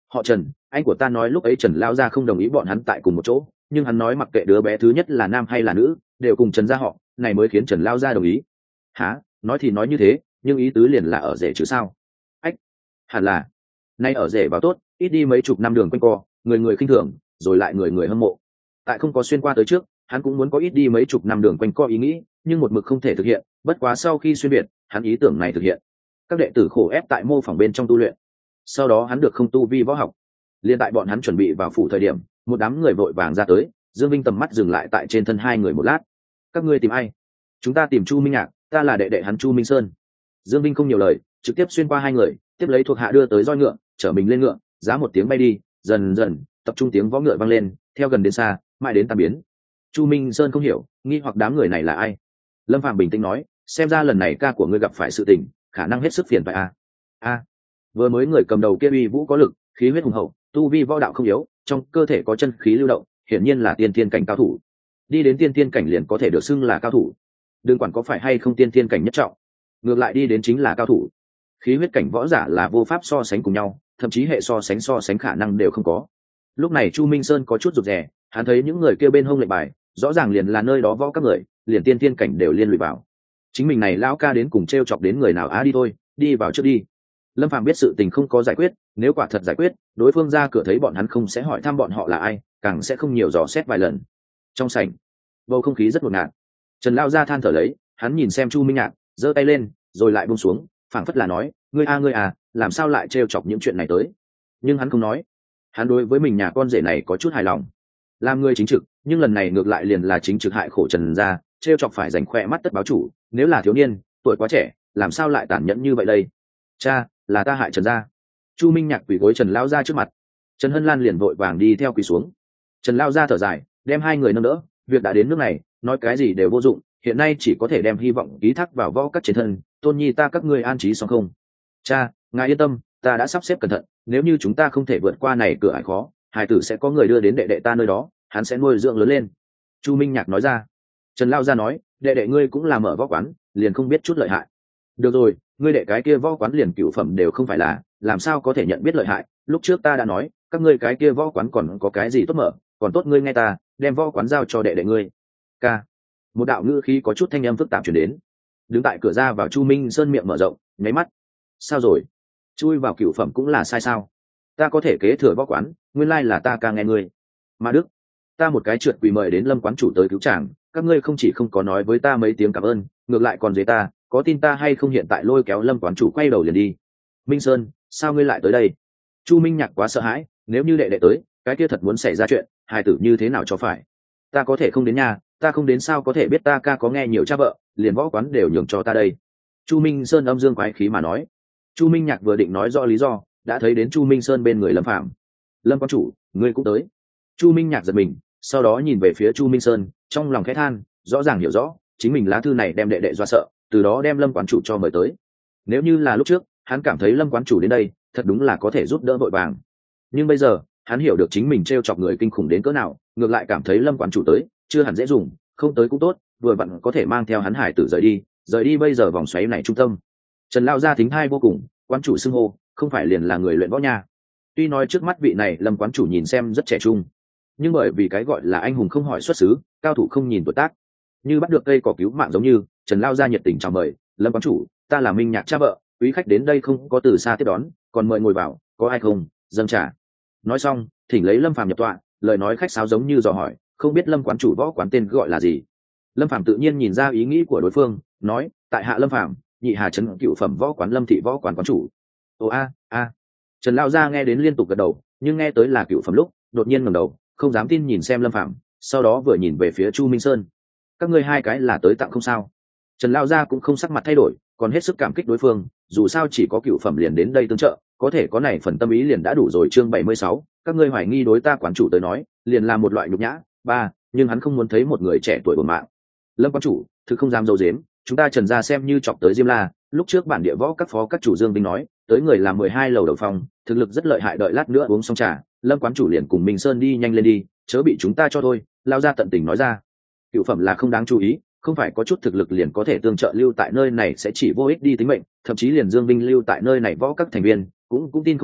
Speaker 1: Họ Trần, anh của ta nói lúc ấy Trần lao gia không đồng ý bọn hắn tại cùng một chỗ, nhưng hắn nói mặc kệ đứa bé thứ nhất là nam hay là nữ đều cùng Trần gia họ, này mới khiến Trần lao gia đồng ý. Hả? Nói thì nói như thế, nhưng ý tứ liền là ở rể chứ sao? Ách, hẳn là nay ở rể vào tốt, ít đi mấy chục năm đường quanh co, người người khinh thường, rồi lại người người hâm mộ. Tại không có xuyên qua tới trước, hắn cũng muốn có ít đi mấy chục năm đường quanh co ý nghĩ, nhưng một mực không thể thực hiện, bất quá sau khi xuyên việt, hắn ý tưởng này thực hiện. Các đệ tử khổ ép tại mô phỏng bên trong tu luyện. Sau đó hắn được không tu vi võ học. Liên tại bọn hắn chuẩn bị vào phủ thời điểm, một đám người vội vàng ra tới, Dương Vinh tầm mắt dừng lại tại trên thân hai người một lát. Các ngươi tìm ai? Chúng ta tìm Chu Minh Nhạc, ta là đệ đệ hắn Chu Minh Sơn. Dương Vinh không nhiều lời, trực tiếp xuyên qua hai người, tiếp lấy thuộc hạ đưa tới roi ngựa, chở mình lên ngựa, giá một tiếng bay đi, dần dần tập trung tiếng võ ngựa vang lên, theo gần đến xa, mãi đến tan biến. Chu Minh Sơn không hiểu, nghi hoặc đám người này là ai. Lâm Phạm bình tĩnh nói, xem ra lần này ca của ngươi gặp phải sự tình, khả năng hết sức phiền phải a. A, vừa mới người cầm đầu kia uy vũ có lực, khí huyết hùng hậu, tu vi võ đạo không yếu, trong cơ thể có chân khí lưu động, hiển nhiên là tiên tiên cảnh cao thủ. Đi đến tiên tiên cảnh liền có thể được xưng là cao thủ. Đừng quản có phải hay không tiên tiên cảnh nhất trọng, ngược lại đi đến chính là cao thủ. Khí huyết cảnh võ giả là vô pháp so sánh cùng nhau, thậm chí hệ so sánh so sánh khả năng đều không có. Lúc này Chu Minh Sơn có chút rụt rè, hắn thấy những người kia bên hông lệnh bài, rõ ràng liền là nơi đó võ các người, liền tiên tiên cảnh đều liên lụy vào. Chính mình này lão ca đến cùng trêu chọc đến người nào á, đi thôi, đi vào trước đi. Lâm Phàm biết sự tình không có giải quyết, nếu quả thật giải quyết, đối phương ra cửa thấy bọn hắn không sẽ hỏi thăm bọn họ là ai, càng sẽ không nhiều dò xét vài lần. Trong sảnh, bầu không khí rất ngột ngạt. Trần lao ra than thở lấy, hắn nhìn xem Chu Minh Nhạc, giơ tay lên, rồi lại buông xuống, phảng phất là nói, ngươi a ngươi à, làm sao lại trêu chọc những chuyện này tới? Nhưng hắn không nói. Hắn đối với mình nhà con rể này có chút hài lòng. Làm người chính trực, nhưng lần này ngược lại liền là chính trực hại khổ Trần gia, trêu chọc phải giành khoe mắt tất báo chủ, nếu là thiếu niên, tuổi quá trẻ, làm sao lại tàn nhẫn như vậy đây? Cha, là ta hại Trần gia. Chu Minh Nhạc quỳ gối Trần lao ra trước mặt. Trần Hân Lan liền vội vàng đi theo quỳ xuống. Trần lao ra thở dài, đem hai người nâng đỡ, việc đã đến nước này, nói cái gì đều vô dụng, hiện nay chỉ có thể đem hy vọng ký thác vào võ các chiến thân, tôn nhi ta các ngươi an trí xong không? Cha, ngài yên tâm, ta đã sắp xếp cẩn thận, nếu như chúng ta không thể vượt qua này cửa ải khó, hải tử sẽ có người đưa đến đệ đệ ta nơi đó, hắn sẽ nuôi dưỡng lớn lên. Chu Minh Nhạc nói ra. Trần lao ra nói, đệ đệ ngươi cũng là mở võ quán, liền không biết chút lợi hại. Được rồi, ngươi đệ cái kia võ quán liền cửu phẩm đều không phải là, làm sao có thể nhận biết lợi hại? Lúc trước ta đã nói, các ngươi cái kia võ quán còn có cái gì tốt mở, còn tốt ngươi nghe ta, đem võ quán giao cho đệ đệ ngươi. Ca. Một đạo ngữ khí có chút thanh âm phức tạp truyền đến. Đứng tại cửa ra vào Chu Minh Sơn miệng mở rộng, nháy mắt. Sao rồi? Chui vào cửu phẩm cũng là sai sao? Ta có thể kế thừa võ quán, nguyên lai là ta ca nghe ngươi. Mà Đức, ta một cái trượt quỳ mời đến Lâm quán chủ tới cứu chàng, các ngươi không chỉ không có nói với ta mấy tiếng cảm ơn, ngược lại còn dễ ta, có tin ta hay không hiện tại lôi kéo Lâm quán chủ quay đầu liền đi. Minh Sơn, sao ngươi lại tới đây? Chu Minh Nhạc quá sợ hãi, nếu như đệ đệ tới, cái kia thật muốn xảy ra chuyện, hài tử như thế nào cho phải? Ta có thể không đến nhà, ta không đến sao có thể biết ta ca có nghe nhiều cha vợ, liền võ quán đều nhường cho ta đây. Chu Minh Sơn âm dương quái khí mà nói. Chu Minh Nhạc vừa định nói rõ lý do, đã thấy đến Chu Minh Sơn bên người Lâm Phạm. Lâm quán chủ, ngươi cũng tới. Chu Minh Nhạc giật mình, sau đó nhìn về phía Chu Minh Sơn, trong lòng khẽ than, rõ ràng hiểu rõ, chính mình lá thư này đem đệ đệ dọa sợ, từ đó đem Lâm quán chủ cho mời tới. Nếu như là lúc trước, hắn cảm thấy Lâm quán chủ đến đây, thật đúng là có thể giúp đỡ vội vàng. Nhưng bây giờ, hắn hiểu được chính mình trêu chọc người kinh khủng đến cỡ nào, ngược lại cảm thấy Lâm quán chủ tới, chưa hẳn dễ dùng, không tới cũng tốt, vừa vặn có thể mang theo hắn hải tử rời đi, rời đi bây giờ vòng xoáy này trung tâm. Trần lao ra thính thai vô cùng, quán chủ xưng hô, không phải liền là người luyện võ nha. Tuy nói trước mắt vị này Lâm quán chủ nhìn xem rất trẻ trung, nhưng bởi vì cái gọi là anh hùng không hỏi xuất xứ, cao thủ không nhìn tuổi tác, như bắt được cây cỏ cứu mạng giống như, Trần lao ra nhiệt tình chào mời, Lâm quán chủ, ta là Minh Nhạc cha vợ, quý khách đến đây không có từ xa tiếp đón, còn mời ngồi vào, có ai không? Dâng trà. Nói xong, thỉnh lấy Lâm Phàm nhập tọa, lời nói khách sáo giống như dò hỏi, không biết Lâm quán chủ võ quán tên gọi là gì? Lâm Phàm tự nhiên nhìn ra ý nghĩ của đối phương, nói, tại hạ Lâm Phàm, nhị hà trấn cựu phẩm võ quán Lâm thị võ quán quán chủ. Ồ a a. Trần lao gia nghe đến liên tục gật đầu, nhưng nghe tới là cựu phẩm lúc, đột nhiên ngẩng đầu, không dám tin nhìn xem Lâm Phàm, sau đó vừa nhìn về phía Chu Minh Sơn. Các ngươi hai cái là tới tặng không sao? Trần lao gia cũng không sắc mặt thay đổi, còn hết sức cảm kích đối phương, dù sao chỉ có cựu phẩm liền đến đây tương trợ, có thể có này phần tâm ý liền đã đủ rồi. Chương bảy mươi sáu, các ngươi hoài nghi đối ta quán chủ tới nói, liền là một loại nhục nhã. Ba, nhưng hắn không muốn thấy một người trẻ tuổi bổn mạng. Lâm quán chủ, thực không dám dâu dếm, chúng ta Trần gia xem như chọc tới Diêm La, lúc trước bản địa võ các phó các chủ Dương Vinh nói, tới người làm mười hai lầu đầu phòng, thực lực rất lợi hại, đợi lát nữa uống xong trà, Lâm quán chủ liền cùng Minh Sơn đi nhanh lên đi, chớ bị chúng ta cho thôi. Lao ra tận tình nói ra. Cựu phẩm là không đáng chú ý, không phải có chút thực lực liền có thể tương trợ lưu tại nơi này sẽ chỉ vô ích đi tính mệnh, thậm chí liền Dương Vinh lưu tại nơi này võ các thành viên cũng cũng tin không nổi,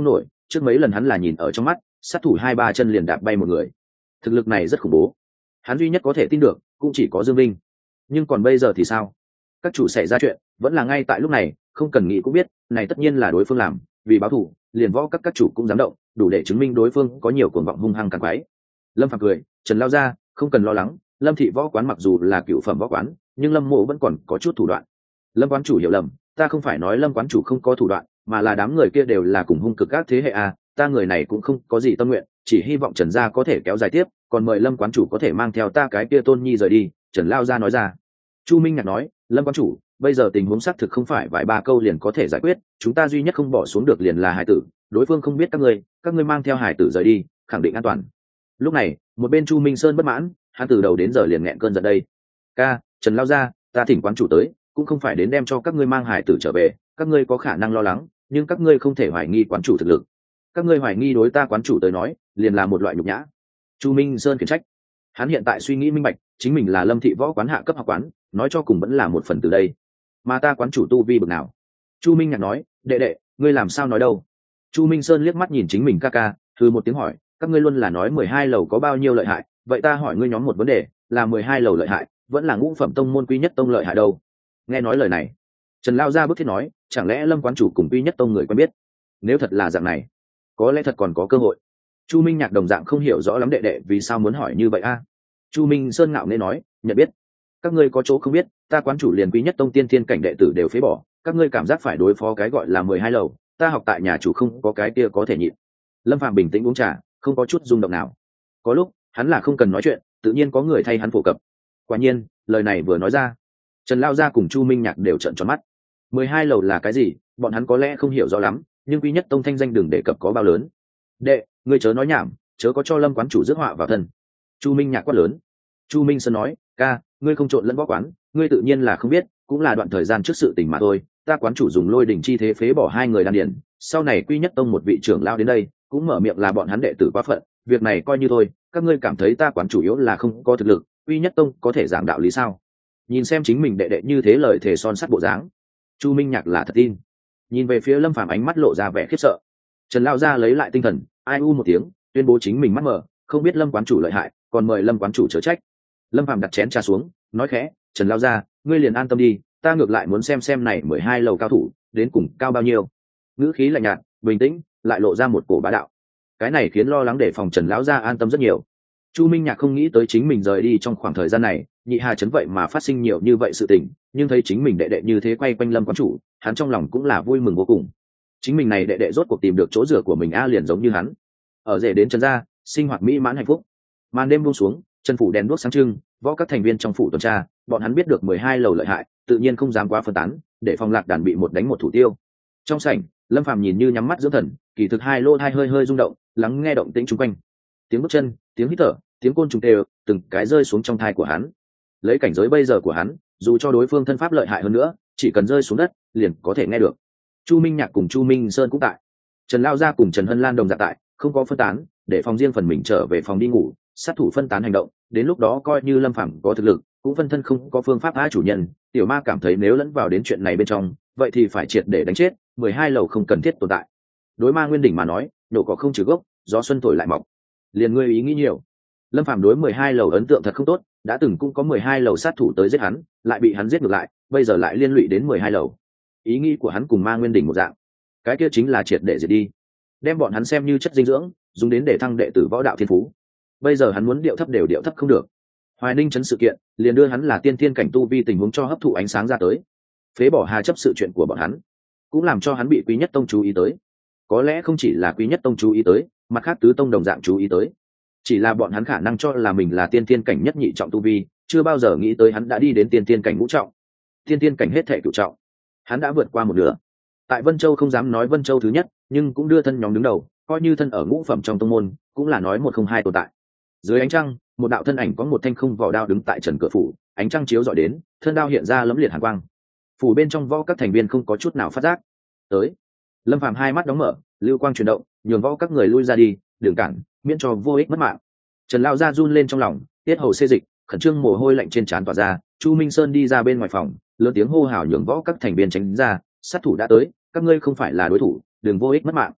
Speaker 1: trước mấy lần hắn là nhìn ở trong mắt, sát thủ hai ba chân liền đạp bay một người, thực lực này rất khủng bố. Hắn duy nhất có thể tin được cũng chỉ có Dương Vinh. Nhưng còn bây giờ thì sao? Các chủ xảy ra chuyện vẫn là ngay tại lúc này, không cần nghĩ cũng biết này tất nhiên là đối phương làm, vì báo thù liền võ các các chủ cũng dám động, đủ để chứng minh đối phương có nhiều cuồng vọng hung hăng càng quái. Lâm Phàm cười, Trần lao ra không cần lo lắng, Lâm thị võ quán mặc dù là cựu phẩm võ quán, nhưng Lâm mộ vẫn còn có chút thủ đoạn. Lâm quán chủ hiểu lầm, ta không phải nói Lâm quán chủ không có thủ đoạn, mà là đám người kia đều là cùng hung cực các thế hệ à, ta người này cũng không có gì tâm nguyện, chỉ hy vọng Trần gia có thể kéo dài tiếp, còn mời Lâm quán chủ có thể mang theo ta cái kia tôn nhi rời đi. Trần lao gia nói ra. Chu Minh Nhạc nói, Lâm quán chủ, bây giờ tình huống xác thực không phải vài ba câu liền có thể giải quyết, chúng ta duy nhất không bỏ xuống được liền là hải tử, đối phương không biết các ngươi, các ngươi mang theo hải tử rời đi, khẳng định an toàn. Lúc này, một bên Chu Minh Sơn bất mãn, hắn từ đầu đến giờ liền nghẹn cơn giận đây. Ca, Trần lao gia, ta thỉnh quán chủ tới, cũng không phải đến đem cho các ngươi mang hải tử trở về, các ngươi có khả năng lo lắng, nhưng các ngươi không thể hoài nghi quán chủ thực lực. Các ngươi hoài nghi đối ta quán chủ tới nói, liền là một loại nhục nhã. Chu Minh Sơn khiển trách. Hắn hiện tại suy nghĩ minh bạch, chính mình là Lâm thị võ quán hạ cấp học quán, nói cho cùng vẫn là một phần từ đây. Mà ta quán chủ tu vi bực nào? Chu Minh Nhạc nói, đệ đệ, ngươi làm sao nói đâu? Chu Minh Sơn liếc mắt nhìn chính mình ca ca, thư một tiếng hỏi, các ngươi luôn là nói mười hai lầu có bao nhiêu lợi hại, vậy ta hỏi ngươi nhóm một vấn đề, là mười hai lầu lợi hại, vẫn là ngũ phẩm tông môn Quy Nhất tông lợi hại đâu? Nghe nói lời này, Trần lao ra bước thiết nói, chẳng lẽ Lâm quán chủ cùng Quy Nhất tông người quen biết? Nếu thật là dạng này, có lẽ thật còn có cơ hội. Chu Minh Nhạc đồng dạng không hiểu rõ lắm đệ đệ vì sao muốn hỏi như vậy a. Chu Minh Sơn ngạo nghễ nói, nhận biết, các ngươi có chỗ không biết, ta quán chủ liền Quý Nhất tông tiên thiên cảnh đệ tử đều phế bỏ, các ngươi cảm giác phải đối phó cái gọi là mười hai lầu, ta học tại nhà chủ không có cái kia có thể nhịn. Lâm Phạm bình tĩnh uống trà, không có chút rung động nào. Có lúc hắn là không cần nói chuyện, tự nhiên có người thay hắn phổ cập. Quả nhiên, lời này vừa nói ra, Trần lao gia cùng Chu Minh Nhạc đều trợn tròn mắt. mười hai lầu là cái gì, bọn hắn có lẽ không hiểu rõ lắm, nhưng Quý Nhất tông thanh danh đừng đề cập có bao lớn. Đệ, ngươi chớ nói nhảm, chớ có cho Lâm quán chủ rước họa vào thân. Chu Minh Nhạc quát lớn. Chu Minh Sơn nói, ca, ngươi không trộn lẫn võ quán, ngươi tự nhiên là không biết, cũng là đoạn thời gian trước sự tình mà thôi. Ta quán chủ dùng lôi đỉnh chi thế phế bỏ hai người đan điển, sau này Quy Nhất tông một vị trưởng lao đến đây, cũng mở miệng là bọn hắn đệ tử quá phận, việc này coi như thôi. Các ngươi cảm thấy ta quán chủ yếu là không có thực lực, Quy Nhất tông có thể giảng đạo lý sao? Nhìn xem chính mình đệ đệ như thế lời thề son sắt bộ dáng, Chu Minh Nhạc là thật tin. Nhìn về phía Lâm Phàm ánh mắt lộ ra vẻ khiếp sợ. Trần lao ra lấy lại tinh thần, ai u một tiếng, tuyên bố chính mình mắt mờ, không biết Lâm quán chủ lợi hại, còn mời Lâm quán chủ chớ trách. Lâm Phàm đặt chén trà xuống, nói khẽ, Trần lao ra, ngươi liền an tâm đi, ta ngược lại muốn xem xem này mười hai lầu cao thủ đến cùng cao bao nhiêu. Ngữ khí lạnh nhạt, bình tĩnh, lại lộ ra một cổ bá đạo. Cái này khiến lo lắng để phòng Trần lão gia an tâm rất nhiều. Chu Minh Nhạc không nghĩ tới chính mình rời đi trong khoảng thời gian này, nhị hà chấn vậy mà phát sinh nhiều như vậy sự tình, nhưng thấy chính mình đệ đệ như thế quay quanh Lâm quán chủ, hắn trong lòng cũng là vui mừng vô cùng. Chính mình này đệ đệ rốt cuộc tìm được chỗ dựa của mình a, liền giống như hắn ở rể đến Trần gia, sinh hoạt mỹ mãn hạnh phúc. Màn đêm buông xuống, Trần phủ đèn đuốc sáng trưng, võ các thành viên trong phủ tuần tra, bọn hắn biết được mười hai lầu lợi hại, tự nhiên không dám quá phân tán, để phòng lạc đàn bị một đánh một thủ tiêu. Trong sảnh, Lâm Phàm nhìn như nhắm mắt dưỡng thần, kỳ thực hai lô thai hơi hơi rung động, lắng nghe động tĩnh xung quanh. Tiếng bước chân, tiếng hít thở, tiếng côn trùng tê, từng cái rơi xuống trong thai của hắn. Lấy cảnh giới bây giờ của hắn, dù cho đối phương thân pháp lợi hại hơn nữa, chỉ cần rơi xuống đất, liền có thể nghe được. Chu Minh Nhạc cùng Chu Minh Sơn cũng tại. Trần Lao gia cùng Trần Hân Lan đồng dạng tại, không có phân tán, để phòng riêng phần mình trở về phòng đi ngủ, sát thủ phân tán hành động, đến lúc đó coi như Lâm Phàm có thực lực, cũng phân thân không có phương pháp phá chủ nhân. Tiểu Ma cảm thấy nếu lẫn vào đến chuyện này bên trong, vậy thì phải triệt để đánh chết, mười hai lầu không cần thiết tồn tại. Đối Ma Nguyên Đỉnh mà nói, nổ cỏ không trừ gốc, gió xuân thổi lại mọc. Liền ngươi ý nghĩ nhiều. Lâm Phàm đối mười hai lầu ấn tượng thật không tốt, đã từng cũng có mười hai lầu sát thủ tới giết hắn, lại bị hắn giết ngược lại, bây giờ lại liên lụy đến mười hai lầu. Ý nghĩ của hắn cùng Ma Nguyên Đỉnh một dạng, cái kia chính là triệt để diệt đi, đem bọn hắn xem như chất dinh dưỡng, dùng đến để thăng đệ tử võ đạo thiên phú. Bây giờ hắn muốn điệu thấp đều điệu thấp không được. Hoài Ninh chấn sự kiện liền đưa hắn là tiên thiên cảnh tu vi tình huống cho hấp thụ ánh sáng ra tới, phế bỏ hà chấp sự chuyện của bọn hắn, cũng làm cho hắn bị Quý Nhất tông chú ý tới. Có lẽ không chỉ là Quý Nhất tông chú ý tới, mặt khác tứ tông đồng dạng chú ý tới. Chỉ là bọn hắn khả năng cho là mình là tiên thiên cảnh nhất nhị trọng tu vi, chưa bao giờ nghĩ tới hắn đã đi đến tiên thiên cảnh ngũ trọng, tiên thiên cảnh hết thệ cửu trọng, hắn đã vượt qua một nửa. Tại Vân Châu không dám nói Vân Châu thứ nhất, nhưng cũng đưa thân nhóm đứng đầu, coi như thân ở ngũ phẩm trong tông môn, cũng là nói một không hai tồn tại. Dưới ánh trăng, một đạo thân ảnh có một thanh không vỏ đao đứng tại trần cửa phủ, ánh trăng chiếu rọi đến, thân đao hiện ra lẫm liệt hàn quang. Phủ bên trong võ các thành viên không có chút nào phát giác. Tới, Lâm Phàm hai mắt đóng mở, lưu quang chuyển động, nhường võ các người lui ra đi, đừng cản, miễn cho vô ích mất mạng. Trần lão gia run lên trong lòng, tiết hầu xê dịch, khẩn trương mồ hôi lạnh trên trán tỏa ra. Chu Minh Sơn đi ra bên ngoài phòng, lớn tiếng hô hào nhường võ các thành viên tránh ra, sát thủ đã tới, các ngươi không phải là đối thủ, đừng vô ích mất mạng.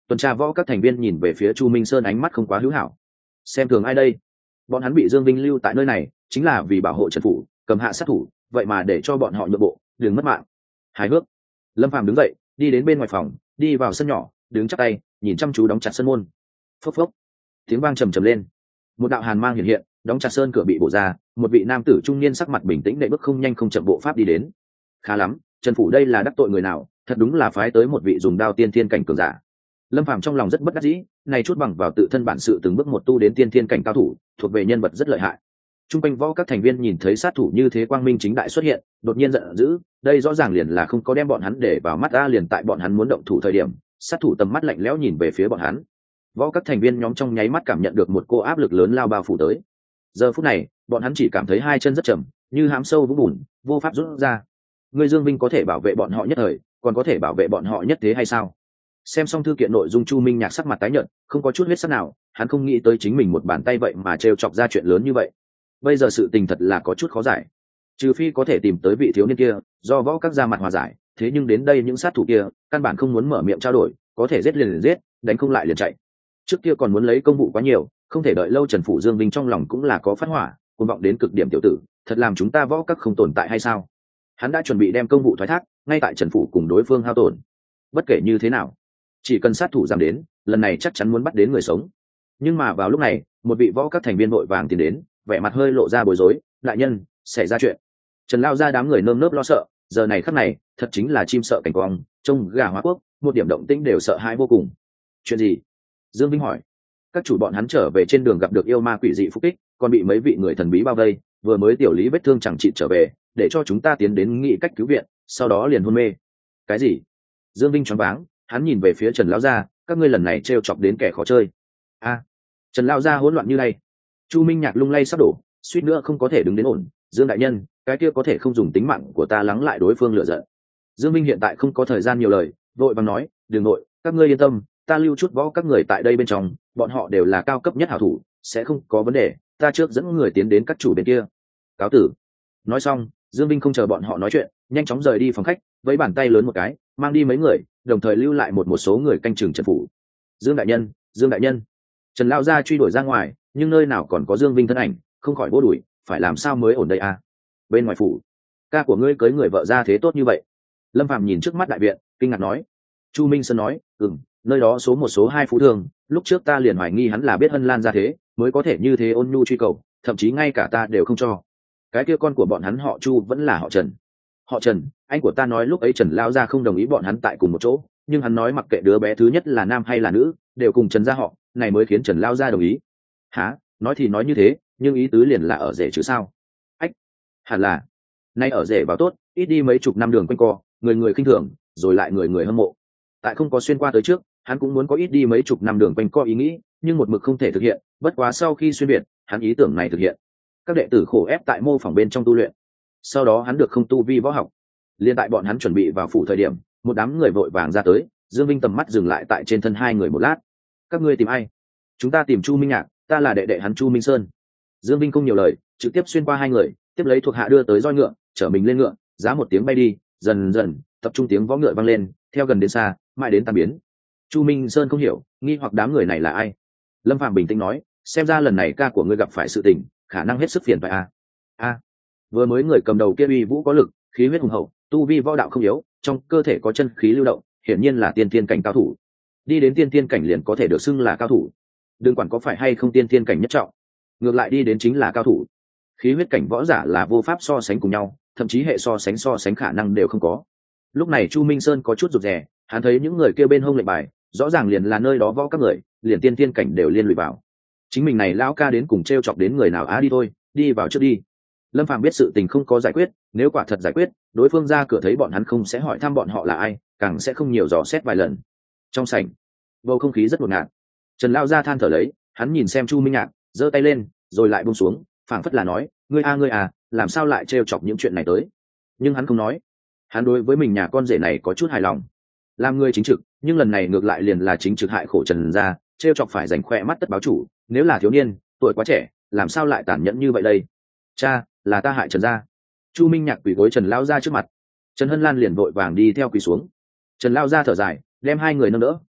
Speaker 1: Tuần tra võ các thành viên nhìn về phía Chu Minh Sơn ánh mắt không quá hữu hảo. Xem thường ai đây? Bọn hắn bị Dương Vinh lưu tại nơi này chính là vì bảo hộ Trần phủ, cầm hạ sát thủ, vậy mà để cho bọn họ nhượng bộ, đừng mất mạng. Hài hước. Lâm Phàm đứng dậy, đi đến bên ngoài phòng, đi vào sân nhỏ, đứng chắp tay, nhìn chăm chú đóng chặt sân môn. Phốc phốc. Tiếng vang trầm trầm lên. Một đạo hàn mang hiện hiện, đóng chặt sơn cửa bị bổ ra, một vị nam tử trung niên sắc mặt bình tĩnh đệ bước không nhanh không chậm bộ pháp đi đến. Khá lắm, Trần phủ đây là đắc tội người nào, thật đúng là phái tới một vị dùng đao tiên thiên cảnh cường giả. Lâm Phàm trong lòng rất bất đắc dĩ, này chút bằng vào tự thân bản sự từng bước một tu đến tiên thiên cảnh cao thủ, thuộc về nhân vật rất lợi hại. Trung quanh võ các thành viên nhìn thấy sát thủ như thế quang minh chính đại xuất hiện, đột nhiên giận dữ, đây rõ ràng liền là không có đem bọn hắn để vào mắt, a liền tại bọn hắn muốn động thủ thời điểm, sát thủ tầm mắt lạnh lẽo nhìn về phía bọn hắn. Võ các thành viên nhóm trong nháy mắt cảm nhận được một cô áp lực lớn lao bao phủ tới. Giờ phút này, bọn hắn chỉ cảm thấy hai chân rất chậm, như hãm sâu vũng bùn, vô pháp rút ra. Người Dương Vinh có thể bảo vệ bọn họ nhất thời, còn có thể bảo vệ bọn họ nhất thế hay sao? Xem xong thư kiện nội dung, Chu Minh Nhạc sắc mặt tái nhợt, không có chút huyết sắc nào, hắn không nghĩ tới chính mình một bàn tay vậy mà trêu chọc ra chuyện lớn như vậy. Bây giờ sự tình thật là có chút khó giải, trừ phi có thể tìm tới vị thiếu niên kia, do võ các ra mặt hòa giải, thế nhưng đến đây những sát thủ kia căn bản không muốn mở miệng trao đổi, có thể giết liền liền giết, đánh không lại liền chạy. Trước kia còn muốn lấy công vụ quá nhiều, không thể đợi lâu. Trần phủ Dương Vinh trong lòng cũng là có phát hỏa, cuồng vọng đến cực điểm, tiểu tử, thật làm chúng ta võ các không tồn tại hay sao? Hắn đã chuẩn bị đem công vụ thoái thác, ngay tại Trần phủ cùng đối phương hao tổn. Bất kể như thế nào, chỉ cần sát thủ giảm đến, lần này chắc chắn muốn bắt đến người sống. Nhưng mà vào lúc này, một vị võ các thành viên vội vàng tiến đến, vẻ mặt hơi lộ ra bối rối. Đại nhân, xảy ra chuyện. Trần lao ra đám người nơm nớp lo sợ, giờ này khắc này thật chính là chim sợ cảnh quang, trông gà hóa quốc, một điểm động tĩnh đều sợ hãi vô cùng. Chuyện gì? Dương Vinh hỏi. Các chủ bọn hắn trở về trên đường gặp được yêu ma quỷ dị phục kích, còn bị mấy vị người thần bí bao vây, vừa mới tiểu lý vết thương chẳng trị trở về, để cho chúng ta tiến đến nghĩ cách cứu viện, sau đó liền hôn mê. Cái gì? Dương Vinh choáng váng, hắn nhìn về phía Trần lão gia, các ngươi lần này trêu chọc đến kẻ khó chơi. A. À, Trần lão gia hỗn loạn như này. Chu Minh Nhạc lung lay sắp đổ, suýt nữa không có thể đứng đến ổn. Dương đại nhân, cái kia có thể không dùng tính mạng của ta lắng lại đối phương lựa giận. Dương Minh hiện tại không có thời gian nhiều lời, vội vàng nói, đừng nội, các ngươi yên tâm, ta lưu chút võ các người tại đây bên trong, bọn họ đều là cao cấp nhất hảo thủ, sẽ không có vấn đề, ta trước dẫn người tiến đến các chủ bên kia. Cáo tử. Nói xong, Dương Vinh không chờ bọn họ nói chuyện, nhanh chóng rời đi phòng khách, với bàn tay lớn một cái, mang đi mấy người, đồng thời lưu lại một một số người canh chừng Trần phủ. Dương đại nhân, Dương đại nhân. Trần lão gia truy đuổi ra ngoài, nhưng nơi nào còn có Dương Vinh thân ảnh, không khỏi vô đuổi, phải làm sao mới ổn đây a? Bên ngoài phủ, ca của ngươi cưới người vợ ra thế tốt như vậy. Lâm Phàm nhìn trước mắt đại viện, kinh ngạc nói. Chu Minh Sơn nói, ừm, nơi đó số một số hai phú thương, lúc trước ta liền hoài nghi hắn là biết Hân Lan ra thế, mới có thể như thế ôn nhu truy cầu, thậm chí ngay cả ta đều không cho. Cái kia con của bọn hắn họ Chu vẫn là họ Trần. Họ Trần, anh của ta nói lúc ấy Trần lao ra không đồng ý bọn hắn tại cùng một chỗ, nhưng hắn nói mặc kệ đứa bé thứ nhất là nam hay là nữ, đều cùng Trần gia họ, này mới khiến Trần lao ra đồng ý. Hả? Nói thì nói như thế, nhưng ý tứ liền là ở rể chứ sao? Ách, hẳn là, nay ở rể vào tốt, ít đi mấy chục năm đường quanh co, người người khinh thường, rồi lại người người hâm mộ. Tại không có xuyên qua tới trước, hắn cũng muốn có ít đi mấy chục năm đường quanh co ý nghĩ, nhưng một mực không thể thực hiện, bất quá sau khi xuyên việt, hắn ý tưởng này thực hiện. Các đệ tử khổ ép tại mô phỏng bên trong tu luyện. Sau đó hắn được không tu vi võ học. Liên tại bọn hắn chuẩn bị vào phủ thời điểm, một đám người vội vàng ra tới, Dương Vinh tầm mắt dừng lại tại trên thân hai người một lát. Các ngươi tìm ai? Chúng ta tìm Chu Minh Nhạc, ta là đệ đệ hắn Chu Minh Sơn. Dương Vinh không nhiều lời, trực tiếp xuyên qua hai người, tiếp lấy thuộc hạ đưa tới roi ngựa, chở mình lên ngựa, giá một tiếng bay đi, dần dần tập trung tiếng võ ngựa vang lên, theo gần đến xa, mãi đến tan biến. Chu Minh Sơn không hiểu, nghi hoặc đám người này là ai. Lâm Phạm bình tĩnh nói, xem ra lần này ca của ngươi gặp phải sự tình, khả năng hết sức phiền phải a. A. Vừa mới người cầm đầu kia uy vũ có lực, khí huyết hùng hậu, tu vi võ đạo không yếu, trong cơ thể có chân khí lưu động, hiển nhiên là tiên thiên cảnh cao thủ. Đi đến tiên thiên cảnh liền có thể được xưng là cao thủ. Đừng quản có phải hay không tiên thiên cảnh nhất trọng, ngược lại đi đến chính là cao thủ. Khí huyết cảnh võ giả là vô pháp so sánh cùng nhau, thậm chí hệ so sánh so sánh khả năng đều không có. Lúc này Chu Minh Sơn có chút rụt rè, hắn thấy những người kêu bên hông lệnh bài, rõ ràng liền là nơi đó võ các người, liền tiên thiên cảnh đều liên lụy vào. Chính mình này lão ca đến cùng trêu chọc đến người nào á, đi thôi, đi vào trước đi. Lâm Phàm biết sự tình không có giải quyết, nếu quả thật giải quyết, đối phương ra cửa thấy bọn hắn không sẽ hỏi thăm bọn họ là ai, càng sẽ không nhiều dò xét vài lần. Trong sảnh, bầu không khí rất ngột ngạt. Trần lão gia than thở lấy, hắn nhìn xem Chu Minh Nhạc, giơ tay lên, rồi lại buông xuống, phảng phất là nói, ngươi a ngươi à, làm sao lại trêu chọc những chuyện này tới? Nhưng hắn không nói. Hắn đối với mình nhà con rể này có chút hài lòng. Làm người chính trực, nhưng lần này ngược lại liền là chính trực hại khổ Trần gia, trêu chọc phải rảnh khoe mắt tất báo chủ, nếu là thiếu niên, tuổi quá trẻ, làm sao lại tàn nhẫn như vậy đây? Cha, là ta hại Trần gia. Chu Minh Nhạc quỳ gối Trần lão gia trước mặt. Trần Hân Lan liền vội vàng đi theo quỳ xuống. Trần lão gia thở dài, đem hai người nâng đỡ,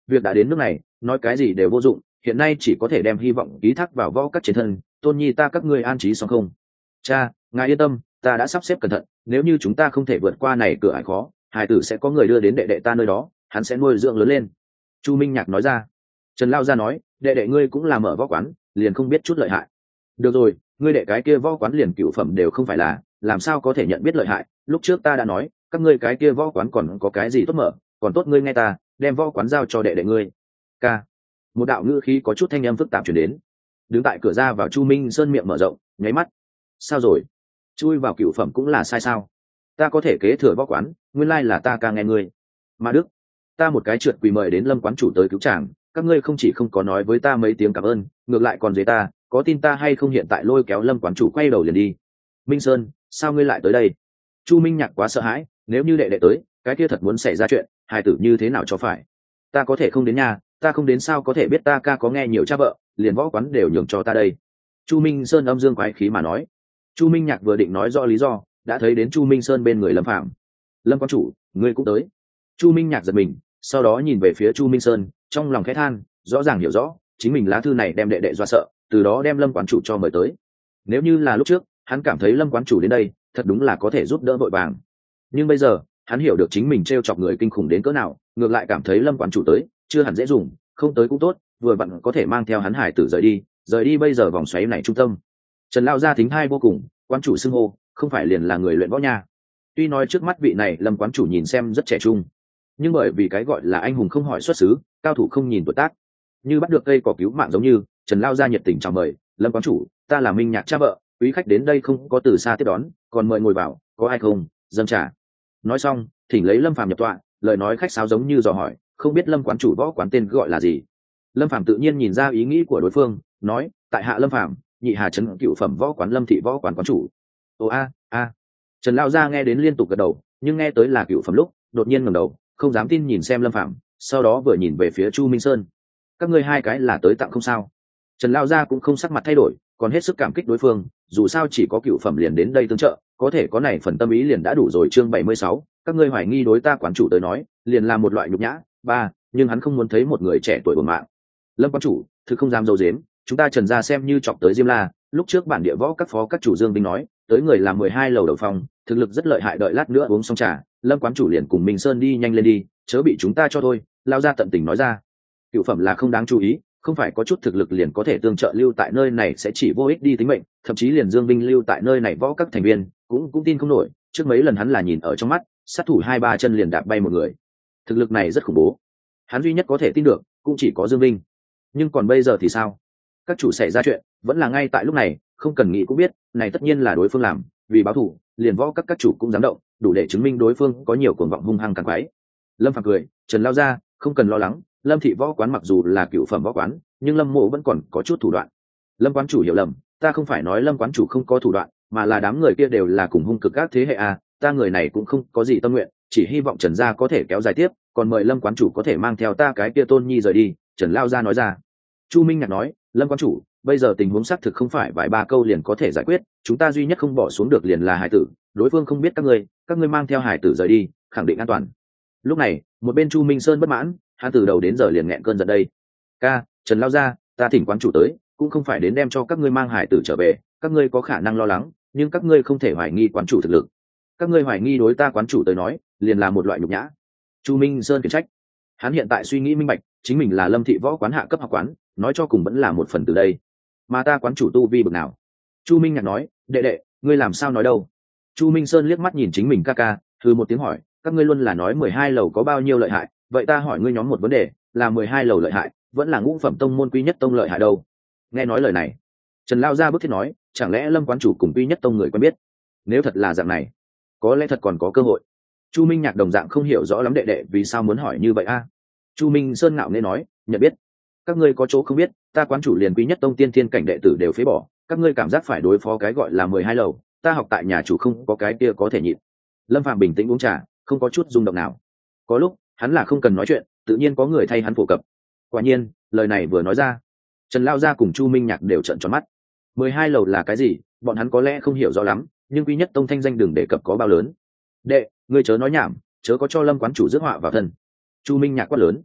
Speaker 1: việc đã đến nước này, nói cái gì đều vô dụng, hiện nay chỉ có thể đem hy vọng ký thác vào võ các chiến thân. Tôn nhi ta các ngươi an trí xong không? Cha, ngài yên tâm, ta đã sắp xếp cẩn thận, nếu như chúng ta không thể vượt qua này cửa ải khó, hải tử sẽ có người đưa đến đệ đệ ta nơi đó, hắn sẽ nuôi dưỡng lớn lên. Chu Minh Nhạc nói ra. Trần Lao Gia nói, đệ đệ ngươi cũng là mở võ quán, liền không biết chút lợi hại. Được rồi, ngươi đệ cái kia võ quán liền cựu phẩm đều không phải là, làm sao có thể nhận biết lợi hại? Lúc trước ta đã nói, các ngươi cái kia võ quán còn có cái gì tốt mở, còn tốt ngươi nghe ta, đem võ quán giao cho đệ đệ ngươi. Ca. Một đạo ngữ khí có chút thanh âm phức tạp truyền đến. Đứng tại cửa ra vào Chu Minh Sơn miệng mở rộng, nháy mắt. Sao rồi? Chui vào cựu phẩm cũng là sai sao? Ta có thể kế thừa võ quán, nguyên lai là ta ca nghe ngươi. Mà Đức, ta một cái trượt quỳ mời đến Lâm quán chủ tới cứu chàng, các ngươi không chỉ không có nói với ta mấy tiếng cảm ơn, ngược lại còn dế ta, có tin ta hay không hiện tại lôi kéo Lâm quán chủ quay đầu liền đi. Minh Sơn, sao ngươi lại tới đây? Chu Minh Nhạc quá sợ hãi, nếu như đệ đệ tới, cái kia thật muốn xảy ra chuyện, hài tử như thế nào cho phải? Ta có thể không đến nhà, ta không đến sao có thể biết ta ca có nghe nhiều cha vợ, liền võ quán đều nhường cho ta đây. Chu Minh Sơn âm dương quái khí mà nói. Chu Minh Nhạc vừa định nói rõ lý do, đã thấy đến Chu Minh Sơn bên người Lâm Phạm. Lâm quán chủ, ngươi cũng tới. Chu Minh Nhạc giật mình, sau đó nhìn về phía Chu Minh Sơn, trong lòng khẽ than, rõ ràng hiểu rõ, chính mình lá thư này đem đệ đệ dọa sợ, từ đó đem Lâm quán chủ cho mời tới. Nếu như là lúc trước, hắn cảm thấy Lâm quán chủ đến đây, thật đúng là có thể giúp đỡ vội vàng. Nhưng bây giờ, hắn hiểu được chính mình trêu chọc người kinh khủng đến cỡ nào, ngược lại cảm thấy Lâm quán chủ tới, chưa hẳn dễ dùng, không tới cũng tốt, vừa vặn có thể mang theo hắn hải tử rời đi, rời đi bây giờ vòng xoáy này trung tâm. Trần Lao gia thính hai vô cùng, quán chủ xưng hô, không phải liền là người luyện võ nha. Tuy nói trước mắt vị này Lâm quán chủ nhìn xem rất trẻ trung, nhưng bởi vì cái gọi là anh hùng không hỏi xuất xứ, cao thủ không nhìn tuổi tác, như bắt được cây cỏ cứu mạng giống như, Trần Lao gia nhiệt tình chào mời, Lâm quán chủ, ta là Minh Nhạc cha vợ, quý khách đến đây không có từ xa tiếp đón, còn mời ngồi vào, có ai không? Dâng trà. Nói xong, thỉnh lấy Lâm Phàm nhập tọa, lời nói khách sáo giống như dò hỏi, không biết Lâm quán chủ võ quán tên gọi là gì? Lâm Phàm tự nhiên nhìn ra ý nghĩ của đối phương, nói, tại hạ Lâm Phàm, nhị hà trấn cựu phẩm võ quán Lâm thị võ quán quán chủ. Ồ a a. Trần Lao gia nghe đến liên tục gật đầu, nhưng nghe tới là cựu phẩm lúc, đột nhiên ngẩng đầu, không dám tin nhìn xem Lâm Phàm, sau đó vừa nhìn về phía Chu Minh Sơn. Các ngươi hai cái là tới tặng không sao? Trần Lao gia cũng không sắc mặt thay đổi, còn hết sức cảm kích đối phương, dù sao chỉ có cựu phẩm liền đến đây tương trợ, có thể có này phần tâm ý liền đã đủ rồi. Chương bảy mươi sáu, các ngươi hoài nghi đối ta quán chủ tới nói, liền là một loại nhục nhã. Ba, nhưng hắn không muốn thấy một người trẻ tuổi bổn mạng. Lâm quán chủ, thực không dám dâu dếm, chúng ta Trần gia xem như chọc tới Diêm La, lúc trước bản địa võ các phó các chủ Dương Binh nói, tới người là mười hai lầu đầu phòng, thực lực rất lợi hại, đợi lát nữa uống xong trà, Lâm quán chủ liền cùng Minh Sơn đi nhanh lên đi, chớ bị chúng ta cho thôi. Lao ra tận tình nói ra. Cựu phẩm là không đáng chú ý, không phải có chút thực lực liền có thể tương trợ lưu tại nơi này sẽ chỉ vô ích đi tính mệnh, thậm chí liền Dương Binh lưu tại nơi này võ các thành viên cũng cũng tin không nổi, trước mấy lần hắn là nhìn ở trong mắt, sát thủ hai ba chân liền đạp bay một người, thực lực này rất khủng bố, hắn duy nhất có thể tin được cũng chỉ có Dương Binh. Nhưng còn bây giờ thì sao? Các chủ xảy ra chuyện vẫn là ngay tại lúc này, không cần nghĩ cũng biết, này tất nhiên là đối phương làm, vì báo thù, liền võ các các chủ cũng dám động, đủ để chứng minh đối phương có nhiều cuồng vọng hung hăng càng quái. Lâm Phàm cười, Trần Lao gia, không cần lo lắng, Lâm thị võ quán mặc dù là cựu phẩm võ quán, nhưng Lâm mộ vẫn còn có chút thủ đoạn. Lâm quán chủ hiểu lầm, ta không phải nói Lâm quán chủ không có thủ đoạn, mà là đám người kia đều là cùng hung cực các thế hệ à, ta người này cũng không có gì tâm nguyện, chỉ hy vọng Trần gia có thể kéo dài tiếp, còn mời Lâm quán chủ có thể mang theo ta cái kia tôn nhi rời đi. Trần Lao gia nói ra. Chu Minh Nhạc nói, Lâm quán chủ, bây giờ tình huống xác thực không phải vài ba câu liền có thể giải quyết, chúng ta duy nhất không bỏ xuống được liền là hải tử, đối phương không biết các ngươi, các ngươi mang theo hải tử rời đi, khẳng định an toàn. Lúc này, một bên Chu Minh Sơn bất mãn, hắn từ đầu đến giờ liền nghẹn cơn giận đây. Ca, Trần Lao gia, ta thỉnh quán chủ tới, cũng không phải đến đem cho các ngươi mang hải tử trở về, các ngươi có khả năng lo lắng, nhưng các ngươi không thể hoài nghi quán chủ thực lực. Các ngươi hoài nghi đối ta quán chủ tới nói, liền là một loại nhục nhã. Chu Minh Sơn khiển trách. Hắn hiện tại suy nghĩ minh bạch, chính mình là Lâm thị võ quán hạ cấp học quán, nói cho cùng vẫn là một phần từ đây. Mà ta quán chủ tu vi bậc nào? Chu Minh Nhạc nói, đệ đệ, ngươi làm sao nói đâu? Chu Minh Sơn liếc mắt nhìn chính mình ca ca, thư một tiếng hỏi, các ngươi luôn là nói mười hai lầu có bao nhiêu lợi hại, vậy ta hỏi ngươi nhóm một vấn đề, là mười hai lầu lợi hại, vẫn là ngũ phẩm tông môn quý nhất tông lợi hại đâu? Nghe nói lời này, Trần Lao gia bức thiết nói, chẳng lẽ Lâm quán chủ cùng quý nhất tông người quen biết? Nếu thật là dạng này, có lẽ thật còn có cơ hội. Chu Minh Nhạc đồng dạng không hiểu rõ lắm đệ đệ vì sao muốn hỏi như vậy a. Chu Minh Sơn ngạo nghễ nói, nhận biết. Các ngươi có chỗ không biết, ta quán chủ liền quý nhất tông tiên thiên cảnh đệ tử đều phế bỏ, các ngươi cảm giác phải đối phó cái gọi là mười hai lầu, ta học tại nhà chủ không có cái kia có thể nhịn. Lâm Phạm bình tĩnh uống trà, không có chút rung động nào. Có lúc hắn là không cần nói chuyện, tự nhiên có người thay hắn phổ cập. Quả nhiên, lời này vừa nói ra, Trần Lao gia cùng Chu Minh Nhạc đều trợn tròn mắt. mười hai lầu là cái gì, bọn hắn có lẽ không hiểu rõ lắm, nhưng quý nhất tông thanh danh đừng đề cập có bao lớn. Đệ, ngươi chớ nói nhảm, chớ có cho Lâm quán chủ rước họa vào thân. Chu Minh Nhạc quát lớn.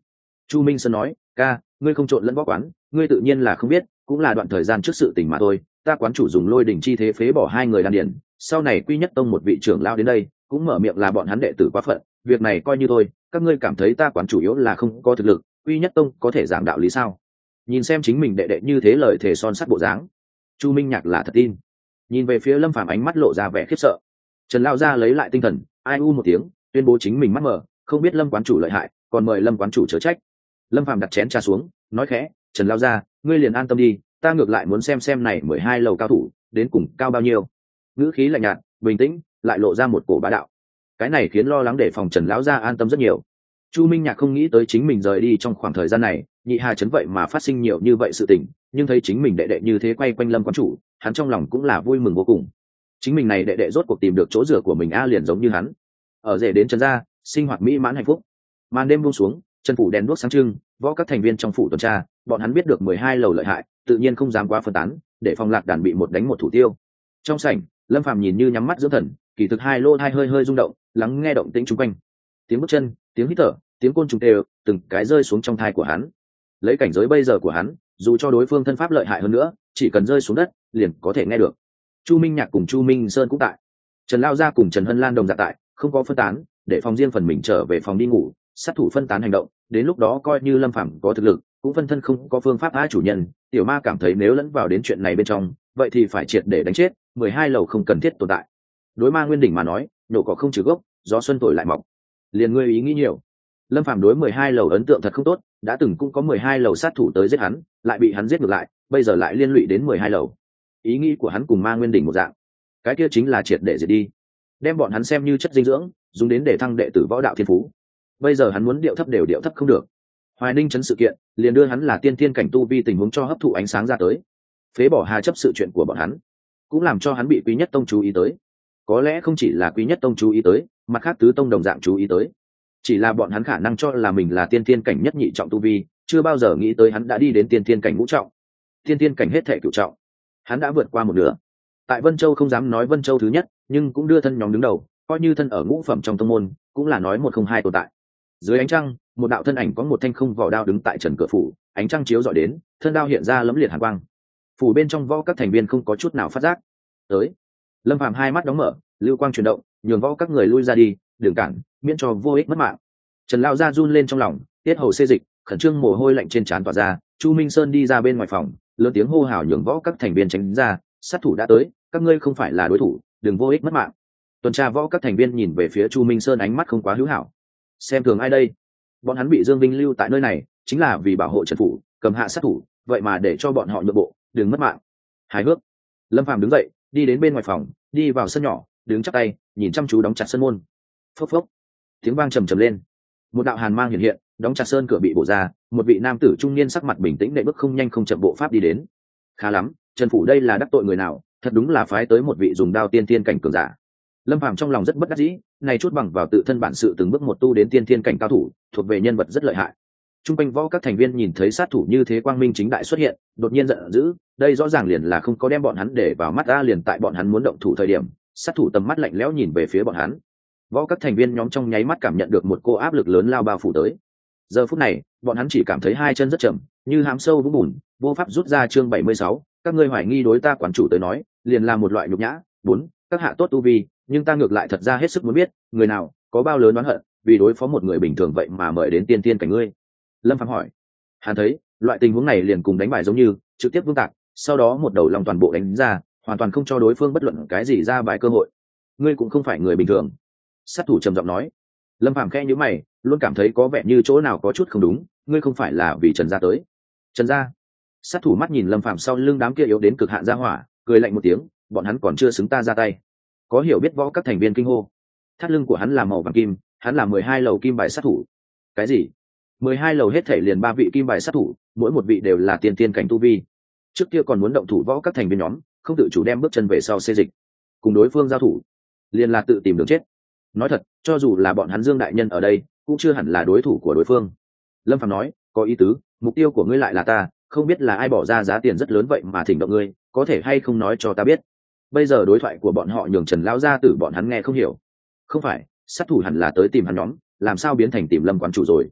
Speaker 1: Chu Minh Sơn nói, ca, ngươi không trộn lẫn võ quán, ngươi tự nhiên là không biết, cũng là đoạn thời gian trước sự tình mà thôi. Ta quán chủ dùng lôi đỉnh chi thế phế bỏ hai người đan điển, sau này Quy Nhất Tông một vị trưởng lao đến đây, cũng mở miệng là bọn hắn đệ tử quá phận, việc này coi như thôi. Các ngươi cảm thấy ta quán chủ yếu là không có thực lực, Quy Nhất Tông có thể giảng đạo lý sao? Nhìn xem chính mình đệ đệ như thế lời thể son sắt bộ dáng, Chu Minh Nhạc là thật tin. Nhìn về phía Lâm Phàm ánh mắt lộ ra vẻ khiếp sợ. Trần Lao ra lấy lại tinh thần, ai u một tiếng, tuyên bố chính mình mắt mờ, không biết Lâm quán chủ lợi hại, còn mời Lâm quán chủ chớ trách. Lâm Phàm đặt chén trà xuống, nói khẽ, Trần Lao ra, ngươi liền an tâm đi, ta ngược lại muốn xem xem này mười hai lầu cao thủ đến cùng cao bao nhiêu. Ngữ khí lạnh nhạt, bình tĩnh, lại lộ ra một cổ bá đạo. Cái này khiến lo lắng để phòng Trần lão gia an tâm rất nhiều. Chu Minh Nhạc không nghĩ tới chính mình rời đi trong khoảng thời gian này, nhị hà chấn vậy mà phát sinh nhiều như vậy sự tình, nhưng thấy chính mình đệ đệ như thế quay quanh Lâm quán chủ, hắn trong lòng cũng là vui mừng vô cùng. Chính mình này đệ đệ rốt cuộc tìm được chỗ dựa của mình a, liền giống như hắn. Ở rể đến Trần gia, sinh hoạt mỹ mãn hạnh phúc. Màn đêm buông xuống, Trần phủ đèn đuốc sáng trưng, võ các thành viên trong phủ tuần tra, bọn hắn biết được mười hai lầu lợi hại, tự nhiên không dám quá phân tán, để phòng lạc đàn bị một đánh một thủ tiêu. Trong sảnh, Lâm Phàm nhìn như nhắm mắt dưỡng thần, kỳ thực hai lô hai hơi hơi rung động, lắng nghe động tĩnh xung quanh. Tiếng bước chân, tiếng hít thở, tiếng côn trùng đều, từng cái rơi xuống trong thai của hắn. Lấy cảnh giới bây giờ của hắn, dù cho đối phương thân pháp lợi hại hơn nữa, chỉ cần rơi xuống đất, liền có thể nghe được. Chu Minh Nhạc cùng Chu Minh Sơn cũng tại. Trần Lao gia cùng Trần Hân Lan đồng dạng tại, không có phân tán, để phòng riêng phần mình trở về phòng đi ngủ, sát thủ phân tán hành động, đến lúc đó coi như Lâm Phàm có thực lực, cũng phân thân không có phương pháp tha chủ nhân. Tiểu ma cảm thấy nếu lẫn vào đến chuyện này bên trong, vậy thì phải triệt để đánh chết, mười hai lầu không cần thiết tồn tại. Đối ma nguyên đỉnh mà nói, nổ cỏ không trừ gốc, gió xuân thổi lại mọc. Liền ngươi ý nghĩ nhiều. Lâm Phàm đối mười hai lầu ấn tượng thật không tốt, đã từng cũng có mười hai lầu sát thủ tới giết hắn, lại bị hắn giết ngược lại, bây giờ lại liên lụy đến mười hai lầu. Ý nghĩ của hắn cùng ma nguyên đỉnh một dạng, cái kia chính là triệt để diệt đi, đem bọn hắn xem như chất dinh dưỡng, dùng đến để thăng đệ tử võ đạo thiên phú. Bây giờ hắn muốn điệu thấp đều điệu thấp không được. Hoài Ninh chấn sự kiện, liền đưa hắn là tiên thiên cảnh tu vi tình huống cho hấp thụ ánh sáng ra tới. Phế bỏ Hà chấp sự chuyện của bọn hắn, cũng làm cho hắn bị Quý Nhất Tông chú ý tới. Có lẽ không chỉ là Quý Nhất Tông chú ý tới, mặt khác tứ tông đồng dạng chú ý tới. Chỉ là bọn hắn khả năng cho là mình là tiên thiên cảnh nhất nhị trọng tu vi, chưa bao giờ nghĩ tới hắn đã đi đến tiên thiên cảnh ngũ trọng. Tiên thiên cảnh hết thể cửu trọng, hắn đã vượt qua một nửa. Tại Vân Châu không dám nói Vân Châu thứ nhất, nhưng cũng đưa thân nhóm đứng đầu, coi như thân ở ngũ phẩm trong tông môn, cũng là nói một không hai tồn tại. Dưới ánh trăng, một đạo thân ảnh có một thanh không vỏ đao đứng tại trần cửa phủ, ánh trăng chiếu rọi đến, thân đao hiện ra lẫm liệt hàn quang. Phủ bên trong võ các thành viên không có chút nào phát giác. Tới, Lâm Phàm hai mắt đóng mở, lưu quang chuyển động, nhường võ các người lui ra đi, đừng cản, miễn cho vô ích mất mạng. Trần lão gia run lên trong lòng, tiết hầu xê dịch, khẩn trương mồ hôi lạnh trên trán tỏa ra. Chu Minh Sơn đi ra bên ngoài phòng, lớn tiếng hô hào nhường võ các thành viên tránh ra, sát thủ đã tới, các ngươi không phải là đối thủ, đừng vô ích mất mạng. Tuần tra võ các thành viên nhìn về phía Chu Minh Sơn ánh mắt không quá hữu hảo. Xem thường ai đây? Bọn hắn bị Dương Vinh lưu tại nơi này, chính là vì bảo hộ Trần phủ, cầm hạ sát thủ, vậy mà để cho bọn họ nhượng bộ, đừng mất mạng. Hài hước. Lâm Phàm đứng dậy, đi đến bên ngoài phòng, đi vào sân nhỏ, đứng chắp tay, nhìn chăm chú đóng chặt sân môn. Phốc phốc. Tiếng vang trầm trầm lên. Một đạo hàn mang hiện hiện, đóng chặt sơn cửa bị bổ ra, một vị nam tử trung niên sắc mặt bình tĩnh đệ bước không nhanh không chậm bộ pháp đi đến. Khá lắm, Trần phủ đây là đắc tội người nào, thật đúng là phái tới một vị dùng đao tiên thiên cảnh cường giả. Lâm Phàm trong lòng rất bất đắc dĩ, này chút bằng vào tự thân bản sự từng bước một tu đến tiên thiên cảnh cao thủ, thuộc về nhân vật rất lợi hại. Trung quanh võ các thành viên nhìn thấy sát thủ như thế quang minh chính đại xuất hiện, đột nhiên giận dữ, đây rõ ràng liền là không có đem bọn hắn để vào mắt ra, liền tại bọn hắn muốn động thủ thời điểm, sát thủ tầm mắt lạnh lẽo nhìn về phía bọn hắn. Võ các thành viên nhóm trong nháy mắt cảm nhận được một cô áp lực lớn lao bao phủ tới. Giờ phút này, bọn hắn chỉ cảm thấy hai chân rất chậm, như hám sâu vũng bùn, vô pháp rút ra chương bảy mươi sáu, các ngươi hoài nghi đối ta quản chủ tới nói, liền là một loại nhục nhã. Bốn, các hạ tốt tu vi, nhưng ta ngược lại thật ra hết sức muốn biết, người nào có bao lớn oán hận, vì đối phó một người bình thường vậy mà mời đến tiên tiên cảnh ngươi. Lâm Phàm hỏi. Hắn thấy, loại tình huống này liền cùng đánh bài giống như, trực tiếp vương tạc, sau đó một đầu lòng toàn bộ đánh ra, hoàn toàn không cho đối phương bất luận cái gì ra bài cơ hội. Ngươi cũng không phải người bình thường. Sát thủ trầm giọng nói. Lâm Phàm khẽ nhíu mày, luôn cảm thấy có vẻ như chỗ nào có chút không đúng, ngươi không phải là vì Trần gia tới. Trần gia? Sát thủ mắt nhìn Lâm Phàm sau lưng đám kia yếu đến cực hạn ra hỏa, cười lạnh một tiếng, bọn hắn còn chưa xứng ta ra tay. Có hiểu biết võ các thành viên kinh hô. Thắt lưng của hắn là màu vàng kim, hắn là mười hai lầu kim bài sát thủ. Cái gì? mười hai lầu hết thể liền ba vị kim bài sát thủ, mỗi một vị đều là tiên tiên cảnh tu vi. Trước kia còn muốn động thủ võ các thành viên nhóm, không tự chủ đem bước chân về sau xê dịch, cùng đối phương giao thủ, liền là tự tìm đường chết. Nói thật, cho dù là bọn hắn Dương đại nhân ở đây, cũng chưa hẳn là đối thủ của đối phương. Lâm Phàm nói, có ý tứ, mục tiêu của ngươi lại là ta, không biết là ai bỏ ra giá tiền rất lớn vậy mà thỉnh động ngươi, có thể hay không nói cho ta biết. Bây giờ đối thoại của bọn họ nhường Trần lão gia tử bọn hắn nghe không hiểu. Không phải, sát thủ hẳn là tới tìm hắn nhóm, làm sao biến thành tìm Lâm quán chủ rồi?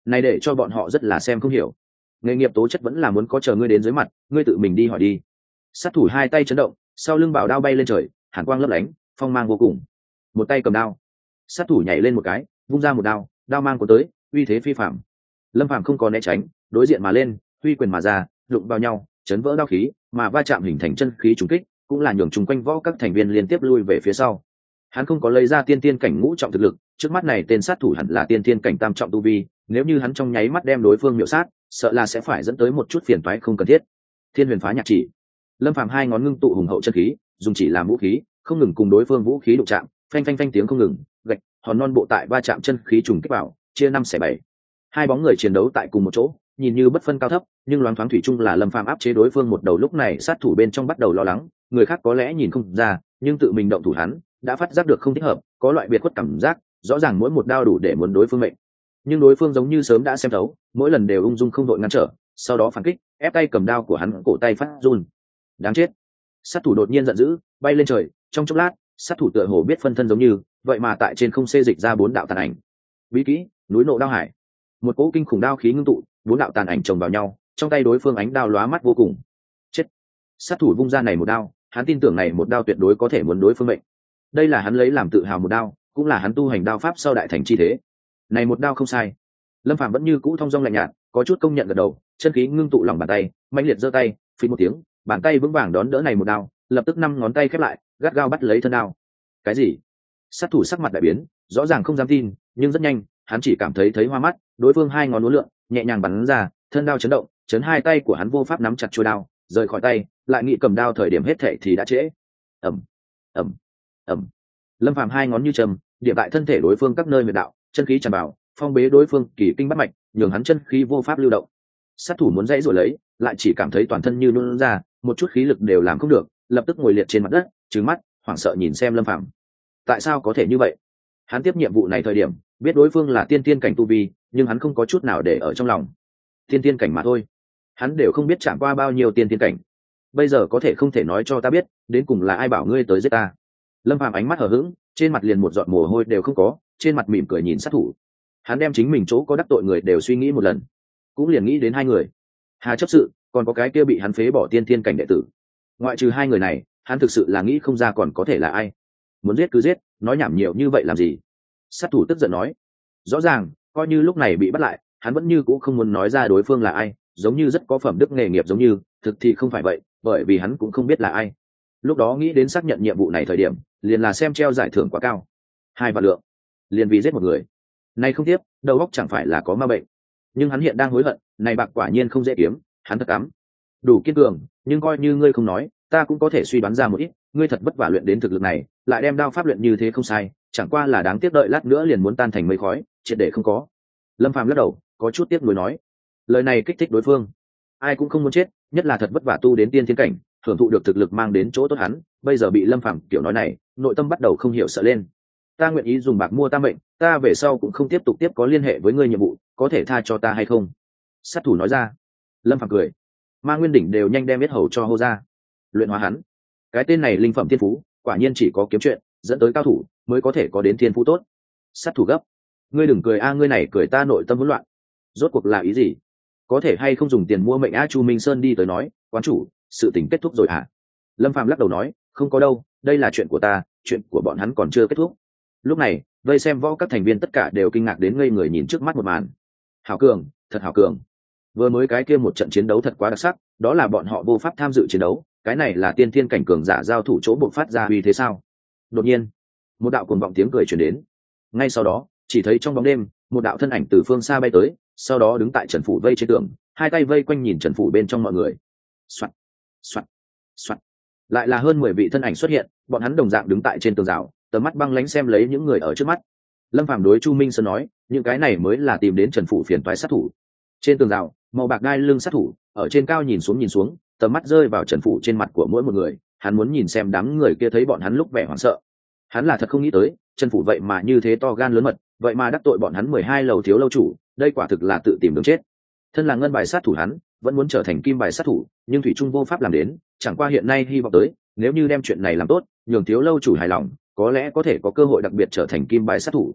Speaker 1: này để cho bọn họ rất là xem không hiểu. Nghề nghiệp tố chất vẫn là muốn có, chờ ngươi đến dưới mặt ngươi tự mình đi hỏi đi. Sát thủ hai tay chấn động, sau lưng bảo đao bay lên trời, hàn quang lấp lánh, phong mang vô cùng. Một tay cầm đao, sát thủ nhảy lên một cái, vung ra một đao, đao mang của tới, uy thế phi phạm. Lâm Phàm không có né tránh, đối diện mà lên, huy quyền mà ra, đụng vào nhau, chấn vỡ đao khí, mà va chạm hình thành chân khí trùng kích, cũng là nhường chung quanh võ các thành viên liên tiếp lui về phía sau. Hắn không có lấy ra tiên tiên cảnh ngũ trọng thực lực, trước mắt này tên sát thủ hẳn là tiên tiên cảnh tam trọng tu vi, nếu như hắn trong nháy mắt đem đối phương miểu sát, sợ là sẽ phải dẫn tới một chút phiền toái không cần thiết. Thiên Huyền Phá Nhạc Chỉ. Lâm Phàm hai ngón ngưng tụ hùng hậu chân khí, dùng chỉ làm vũ khí, không ngừng cùng đối phương vũ khí đụng chạm, phanh phanh phanh tiếng không ngừng, gạch, hòn non bộ tại va chạm chân khí trùng kích vào, chia năm xẻ bảy. Hai bóng người chiến đấu tại cùng một chỗ, nhìn như bất phân cao thấp, nhưng loáng thoáng thủy chung là Lâm Phàm áp chế đối phương một đầu. Lúc này sát thủ bên trong bắt đầu lo lắng, người khác có lẽ nhìn không ra, nhưng tự mình động thủ hắn đã phát giác được không thích hợp, có loại biệt khuất cảm giác, rõ ràng mỗi một đao đủ để muốn đối phương mệnh, nhưng đối phương giống như sớm đã xem thấu, mỗi lần đều ung dung không đội ngăn trở, sau đó phản kích, ép tay cầm đao của hắn cổ tay phát run. Đáng chết! Sát thủ đột nhiên giận dữ, bay lên trời, trong chốc lát, sát thủ tựa hồ biết phân thân giống như, vậy mà tại trên không xê dịch ra bốn đạo tàn ảnh. Bí kỹ, núi nộ đao hải. Một cỗ kinh khủng đao khí ngưng tụ, bốn đạo tàn ảnh chồng vào nhau, trong tay đối phương ánh đao lóa mắt vô cùng. Chết! Sát thủ vung ra này một đao, hắn tin tưởng này một đao tuyệt đối có thể muốn đối phương mệnh. Đây là hắn lấy làm tự hào một đao, cũng là hắn tu hành đao pháp sau đại thành chi thế. Này một đao không sai. Lâm Phàm vẫn như cũ thong dong lạnh nhạt, có chút công nhận gật đầu, chân khí ngưng tụ lòng bàn tay, mãnh liệt giơ tay, phình một tiếng, bàn tay vững vàng đón đỡ này một đao, lập tức năm ngón tay khép lại, gắt gao bắt lấy thân đao. Cái gì? Sát thủ sắc mặt đại biến, rõ ràng không dám tin, nhưng rất nhanh, hắn chỉ cảm thấy thấy hoa mắt, đối phương hai ngón uốn lượn, nhẹ nhàng bắn ra, thân đao chấn động, chấn hai tay của hắn vô pháp nắm chặt chuôi đao, rời khỏi tay, lại nghĩ cầm đao thời điểm hết thảy thì đã trễ. Ầm, ầm, ầm. Lâm Phàm hai ngón như châm, điểm tại thân thể đối phương các nơi huyệt đạo, chân khí tràn vào, phong bế đối phương kỳ kinh bắt mạch, nhường hắn chân khí vô pháp lưu động. Sát thủ muốn dãy rồi lấy, lại chỉ cảm thấy toàn thân như nôn ra, một chút khí lực đều làm không được, lập tức ngồi liệt trên mặt đất, trừng mắt, hoảng sợ nhìn xem Lâm Phàm. Tại sao có thể như vậy? Hắn tiếp nhiệm vụ này thời điểm, biết đối phương là tiên tiên cảnh tu vi, nhưng hắn không có chút nào để ở trong lòng. Tiên tiên cảnh mà thôi, hắn đều không biết chạm qua bao nhiêu tiên tiên cảnh. Bây giờ có thể không thể nói cho ta biết, đến cùng là ai bảo ngươi tới giết ta? Lâm Phàm ánh mắt hờ hững, trên mặt liền một giọt mồ hôi đều không có, trên mặt mỉm cười nhìn sát thủ. Hắn đem chính mình chỗ có đắc tội người đều suy nghĩ một lần, cũng liền nghĩ đến hai người, Hà chấp sự, còn có cái kia bị hắn phế bỏ tiên tiên cảnh đệ tử. Ngoại trừ hai người này, hắn thực sự là nghĩ không ra còn có thể là ai. Muốn giết cứ giết, nói nhảm nhiều như vậy làm gì? Sát thủ tức giận nói. Rõ ràng, coi như lúc này bị bắt lại, hắn vẫn như cũ không muốn nói ra đối phương là ai, giống như rất có phẩm đức nghề nghiệp giống như, thực thì không phải vậy, bởi vì hắn cũng không biết là ai. Lúc đó nghĩ đến xác nhận nhiệm vụ này thời điểm, liền là xem treo giải thưởng quá cao, hai vạn lượng, liền vì giết một người. Nay không tiếp, đầu óc chẳng phải là có ma bệnh. Nhưng hắn hiện đang hối hận, này bạc quả nhiên không dễ kiếm, hắn thật cắm. Đủ kiên cường, nhưng coi như ngươi không nói, ta cũng có thể suy đoán ra một ít, ngươi thật vất vả luyện đến thực lực này, lại đem đao pháp luyện như thế không sai, chẳng qua là đáng tiếc đợi lát nữa liền muốn tan thành mây khói, triệt để không có. Lâm Phàm lắc đầu, có chút tiếc nuối nói. Lời này kích thích đối phương. Ai cũng không muốn chết, nhất là thật vất vả tu đến tiên thiên cảnh, hưởng thụ được thực lực mang đến chỗ tốt hắn, bây giờ bị Lâm Phàm kiểu nói này, nội tâm bắt đầu không hiểu sợ lên. Ta nguyện ý dùng bạc mua ta mệnh, ta về sau cũng không tiếp tục tiếp có liên hệ với ngươi nhiệm vụ, có thể tha cho ta hay không? Sát thủ nói ra. Lâm Phàm cười. Ma Nguyên đỉnh đều nhanh đem biết hầu cho hô ra. Luyện hóa hắn. Cái tên này linh phẩm thiên phú, quả nhiên chỉ có kiếm chuyện, dẫn tới cao thủ mới có thể có đến thiên phú tốt. Sát thủ gấp. Ngươi đừng cười a, ngươi này cười ta nội tâm hỗn loạn. Rốt cuộc là ý gì? Có thể hay không dùng tiền mua mệnh a? Chu Minh Sơn đi tới nói, quán chủ, sự tình kết thúc rồi à? Lâm Phàm lắc đầu nói, không có đâu, đây là chuyện của ta, chuyện của bọn hắn còn chưa kết thúc. Lúc này, vây xem võ các thành viên tất cả đều kinh ngạc đến ngây người nhìn trước mắt một màn. Hảo cường, thật hảo cường. Vừa mới cái kia một trận chiến đấu thật quá đặc sắc, đó là bọn họ vô pháp tham dự chiến đấu, cái này là tiên thiên cảnh cường giả giao thủ chỗ bộc phát ra uy thế sao? Đột nhiên, một đạo cuồng vọng tiếng cười truyền đến. Ngay sau đó, chỉ thấy trong bóng đêm, một đạo thân ảnh từ phương xa bay tới, sau đó đứng tại trần phủ vây trên tường, hai tay vây quanh nhìn trần phủ bên trong mọi người. Soạt, soạt, soạt. Lại là hơn mười vị thân ảnh xuất hiện, bọn hắn đồng dạng đứng tại trên tường rào, tầm mắt băng lánh xem lấy những người ở trước mắt. Lâm Phàm đối Chu Minh Sơn nói, những cái này mới là tìm đến trần phủ phiền toái sát thủ. Trên tường rào, màu bạc đai lưng sát thủ ở trên cao nhìn xuống nhìn xuống, tầm mắt rơi vào trần phủ trên mặt của mỗi một người, hắn muốn nhìn xem đám người kia thấy bọn hắn lúc vẻ hoảng sợ. Hắn là thật không nghĩ tới, trần phủ vậy mà như thế to gan lớn mật, vậy mà đắc tội bọn hắn mười hai lầu thiếu lâu chủ, đây quả thực là tự tìm đường chết. Thân là ngân bài sát thủ hắn, vẫn muốn trở thành kim bài sát thủ, nhưng thủy trung vô pháp làm đến, chẳng qua hiện nay hy vọng tới, nếu như đem chuyện này làm tốt, nhường thiếu lâu chủ hài lòng, có lẽ có thể có cơ hội đặc biệt trở thành kim bài sát thủ.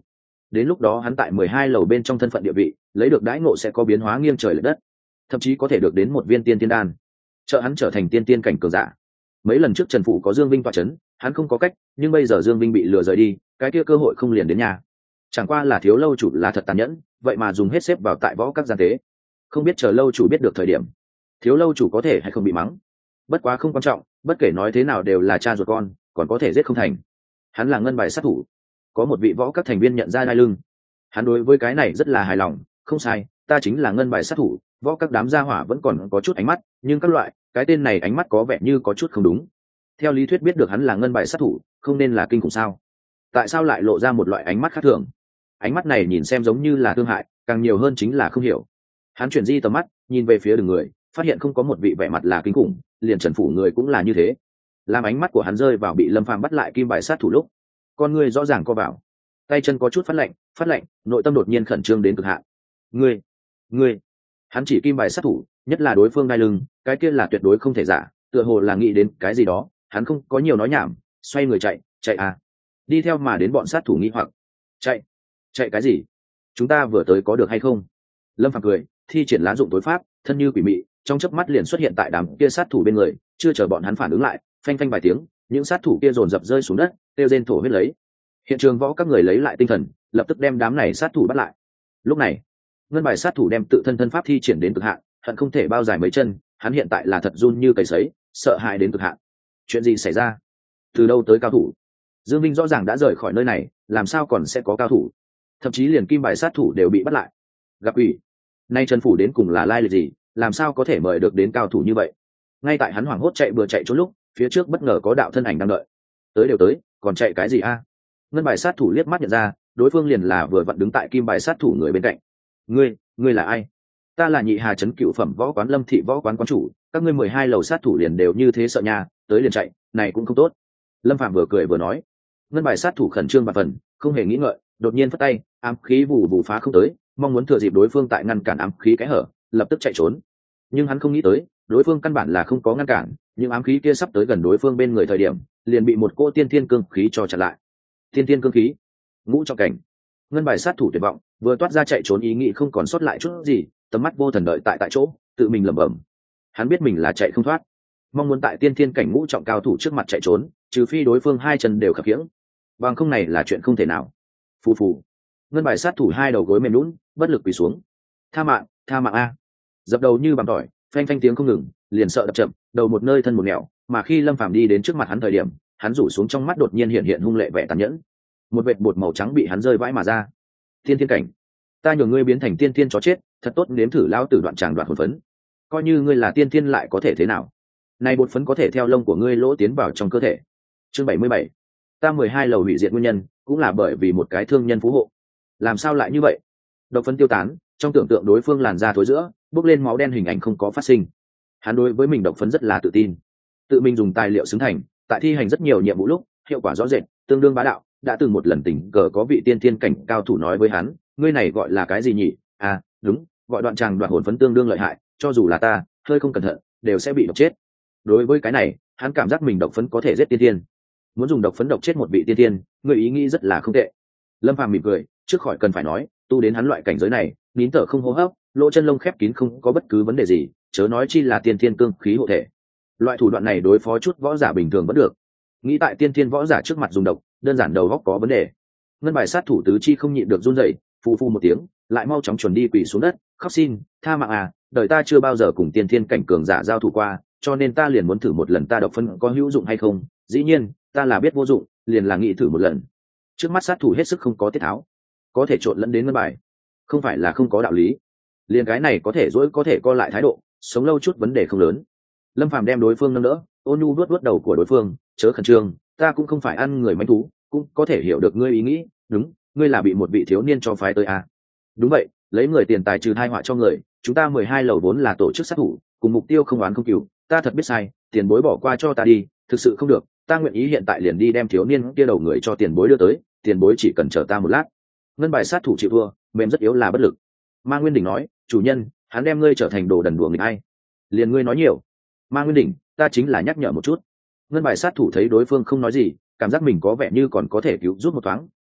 Speaker 1: đến lúc đó hắn tại mười hai lầu bên trong thân phận địa vị lấy được đãi ngộ sẽ có biến hóa nghiêng trời lệch đất, thậm chí có thể được đến một viên tiên tiên đan trợ hắn trở thành tiên tiên cảnh cường giả. Mấy lần trước Trần Phụ có Dương Vinh tọa chấn, hắn không có cách, nhưng bây giờ Dương Vinh bị lừa rời đi, cái kia cơ hội không liền đến nhà. Chẳng qua là Thiếu lâu chủ là thật tàn nhẫn, vậy mà dùng hết xếp vào tại võ các gian tế, không biết chờ lâu chủ biết được thời điểm, Thiếu lâu chủ có thể hay không bị mắng. Bất quá không quan trọng, bất kể nói thế nào đều là cha ruột con, còn có thể giết không thành. Hắn là ngân bài sát thủ, có một vị võ các thành viên nhận ra đai lưng, hắn đối với cái này rất là hài lòng. Không sai, ta chính là ngân bài sát thủ. Võ các đám gia hỏa vẫn còn có chút ánh mắt, nhưng các loại cái tên này ánh mắt có vẻ như có chút không đúng. Theo lý thuyết biết được hắn là ngân bài sát thủ không nên là kinh khủng sao, tại sao lại lộ ra một loại ánh mắt khác thường? Ánh mắt này nhìn xem giống như là thương hại, càng nhiều hơn chính là không hiểu. Hắn chuyển di tầm mắt nhìn về phía đường người, phát hiện không có một vị vẻ mặt là kinh khủng, liền Trần Phủ người cũng là như thế. Làm ánh mắt của hắn rơi vào bị Lâm Phàm bắt lại kim bài sát thủ lúc, con người rõ ràng co vào, tay chân có chút phát lạnh, phát lạnh, nội tâm đột nhiên khẩn trương đến cực hạn. Ngươi, ngươi, hắn chỉ kim bài sát thủ, nhất là đối phương đai lưng, cái kia là tuyệt đối không thể giả, tựa hồ là nghĩ đến cái gì đó, hắn không có nhiều nói nhảm, xoay người chạy, chạy à. Đi theo mà đến bọn sát thủ nghi hoặc, chạy, chạy cái gì? Chúng ta vừa tới có được hay không? Lâm Phàm cười, thi triển lá dụng tối pháp, thân như quỷ mị, trong chớp mắt liền xuất hiện tại đám kia sát thủ bên người, chưa chờ bọn hắn phản ứng lại, phanh phanh vài tiếng, những sát thủ kia dồn dập rơi xuống đất, kêu rên thổ huyết lấy. Hiện trường võ các người lấy lại tinh thần, lập tức đem đám này sát thủ bắt lại. Lúc này, ngân bài sát thủ đem tự thân thân pháp thi triển đến cực hạn, hận không thể bao dài mấy chân, hắn hiện tại là thật run như cầy sấy, sợ hãi đến cực hạn. Chuyện gì xảy ra? Từ đâu tới cao thủ? Dương Minh rõ ràng đã rời khỏi nơi này, làm sao còn sẽ có cao thủ? Thậm chí liền kim bài sát thủ đều bị bắt lại. Gặp ủy, nay Trần Phủ đến cùng là lai lịch gì, làm sao có thể mời được đến cao thủ như vậy? Ngay tại hắn hoảng hốt chạy bừa chạy trốn lúc, phía trước bất ngờ có đạo thân ảnh đang đợi. Tới đều tới, còn chạy cái gì a? Ngân bài sát thủ liếc mắt nhận ra, đối phương liền là vừa vặn đứng tại kim bài sát thủ người bên cạnh. Ngươi, ngươi là ai? Ta là Nhị Hà trấn cựu phẩm võ quán Lâm thị võ quán quán chủ, các ngươi mười hai lầu sát thủ liền đều như thế sợ nha, tới liền chạy, này cũng không tốt. Lâm Phạm vừa cười vừa nói. Ngân bài sát thủ khẩn trương và phần, không hề nghĩ ngợi, đột nhiên phất tay, ám khí vù vù phá không tới, mong muốn thừa dịp đối phương tại ngăn cản ám khí cái hở, lập tức chạy trốn. Nhưng hắn không nghĩ tới, đối phương căn bản là không có ngăn cản, nhưng ám khí kia sắp tới gần đối phương bên người thời điểm, liền bị một cỗ tiên thiên cương khí cho chặn lại. Tiên thiên cương khí, ngũ trọng cảnh. Ngân bài sát thủ tuyệt vọng, vừa toát ra chạy trốn ý nghĩ không còn sót lại chút gì, tầm mắt vô thần đợi tại tại chỗ, tự mình lẩm bẩm. Hắn biết mình là chạy không thoát, mong muốn tại tiên thiên cảnh ngũ trọng cao thủ trước mặt chạy trốn, trừ phi đối phương hai chân đều khập khiễng, bằng không này là chuyện không thể nào. Phù phù. Ngân bài sát thủ hai đầu gối mềm lún, bất lực quỳ xuống. Tha mạng, tha mạng a. Dập đầu như bằng tỏi, phanh phanh tiếng không ngừng, liền sợ đập chậm, đầu một nơi thân một nẻo, mà khi Lâm Phàm đi đến trước mặt hắn thời điểm, hắn rủ xuống trong mắt đột nhiên hiện hiện hung lệ vẻ tàn nhẫn. Một vệt bột màu trắng bị hắn rơi vãi mà ra. Tiên thiên cảnh, ta nhường ngươi biến thành tiên thiên chó chết, thật tốt nếm thử lao tử đoạn tràng đoạn hồn phấn. Coi như ngươi là tiên thiên lại có thể thế nào? Này bột phấn có thể theo lông của ngươi lỗ tiến vào trong cơ thể. Chương bảy mươi bảy, ta mười hai lầu hủy diệt nguyên nhân cũng là bởi vì một cái thương nhân phú hộ. Làm sao lại như vậy? Độc phấn tiêu tán, trong tưởng tượng đối phương làn da thối giữa, bốc lên máu đen hình ảnh không có phát sinh. Hắn đối với mình độc phấn rất là tự tin, tự mình dùng tài liệu xứng thành, tại thi hành rất nhiều nhiệm vụ lúc, hiệu quả rõ rệt, tương đương bá đạo. Đã từng một lần tình cờ có vị tiên thiên cảnh cao thủ nói với hắn, ngươi này gọi là cái gì nhỉ? À, đúng, gọi đoạn tràng đoạn hồn phấn tương đương lợi hại, cho dù là ta, hơi không cẩn thận, đều sẽ bị độc chết. Đối với cái này, hắn cảm giác mình độc phấn có thể giết tiên thiên. Muốn dùng độc phấn độc chết một vị tiên thiên, người ý nghĩ rất là không tệ. Lâm Phàm mỉm cười, trước khỏi cần phải nói, tu đến hắn loại cảnh giới này, nín thở không hô hấp, lỗ chân lông khép kín không có bất cứ vấn đề gì, chớ nói chi là tiên thiên cương khí hộ thể. Loại thủ đoạn này đối phó chút võ giả bình thường vẫn được. Nghĩ tại tiên thiên võ giả trước mặt dùng độc, đơn giản đầu góc có vấn đề. Ngân bài sát thủ tứ chi không nhịn được run rẩy, phù phù một tiếng, lại mau chóng chuẩn đi quỳ xuống đất, khóc xin, tha mạng à, đời ta chưa bao giờ cùng tiên thiên cảnh cường giả giao thủ qua, cho nên ta liền muốn thử một lần ta độc phân có hữu dụng hay không. Dĩ nhiên, ta là biết vô dụng, liền là nghĩ thử một lần. Trước mắt sát thủ hết sức không có tiết tháo, có thể trộn lẫn đến ngân bài, không phải là không có đạo lý. Liền cái này có thể dỗi có thể co lại thái độ, sống lâu chút vấn đề không lớn. Lâm Phàm đem đối phương nâng đỡ, ôn nhu vuốt vuốt đầu của đối phương, chớ khẩn trương, ta cũng không phải ăn người manh thú, cũng có thể hiểu được ngươi ý nghĩ. Đúng, ngươi là bị một vị thiếu niên cho phái tới à? Đúng vậy, lấy người tiền tài trừ thai họa cho người, chúng ta mười hai lầu vốn là tổ chức sát thủ, cùng mục tiêu không oán không cừu, ta thật biết sai, tiền bối bỏ qua cho ta đi, thực sự không được, ta nguyện ý hiện tại liền đi đem thiếu niên kia đầu người cho tiền bối đưa tới, tiền bối chỉ cần chờ ta một lát. Ngân bài sát thủ chịu thua, mềm rất yếu là bất lực. Ma Nguyên Đỉnh nói, chủ nhân, hắn đem ngươi trở thành đồ đần đùa nghịch ai? Liền ngươi nói nhiều. Ma Nguyên Đỉnh, ta chính là nhắc nhở một chút. Ngân bài sát thủ thấy đối phương không nói gì, cảm giác mình có vẻ như còn có thể cứu giúp một thoáng,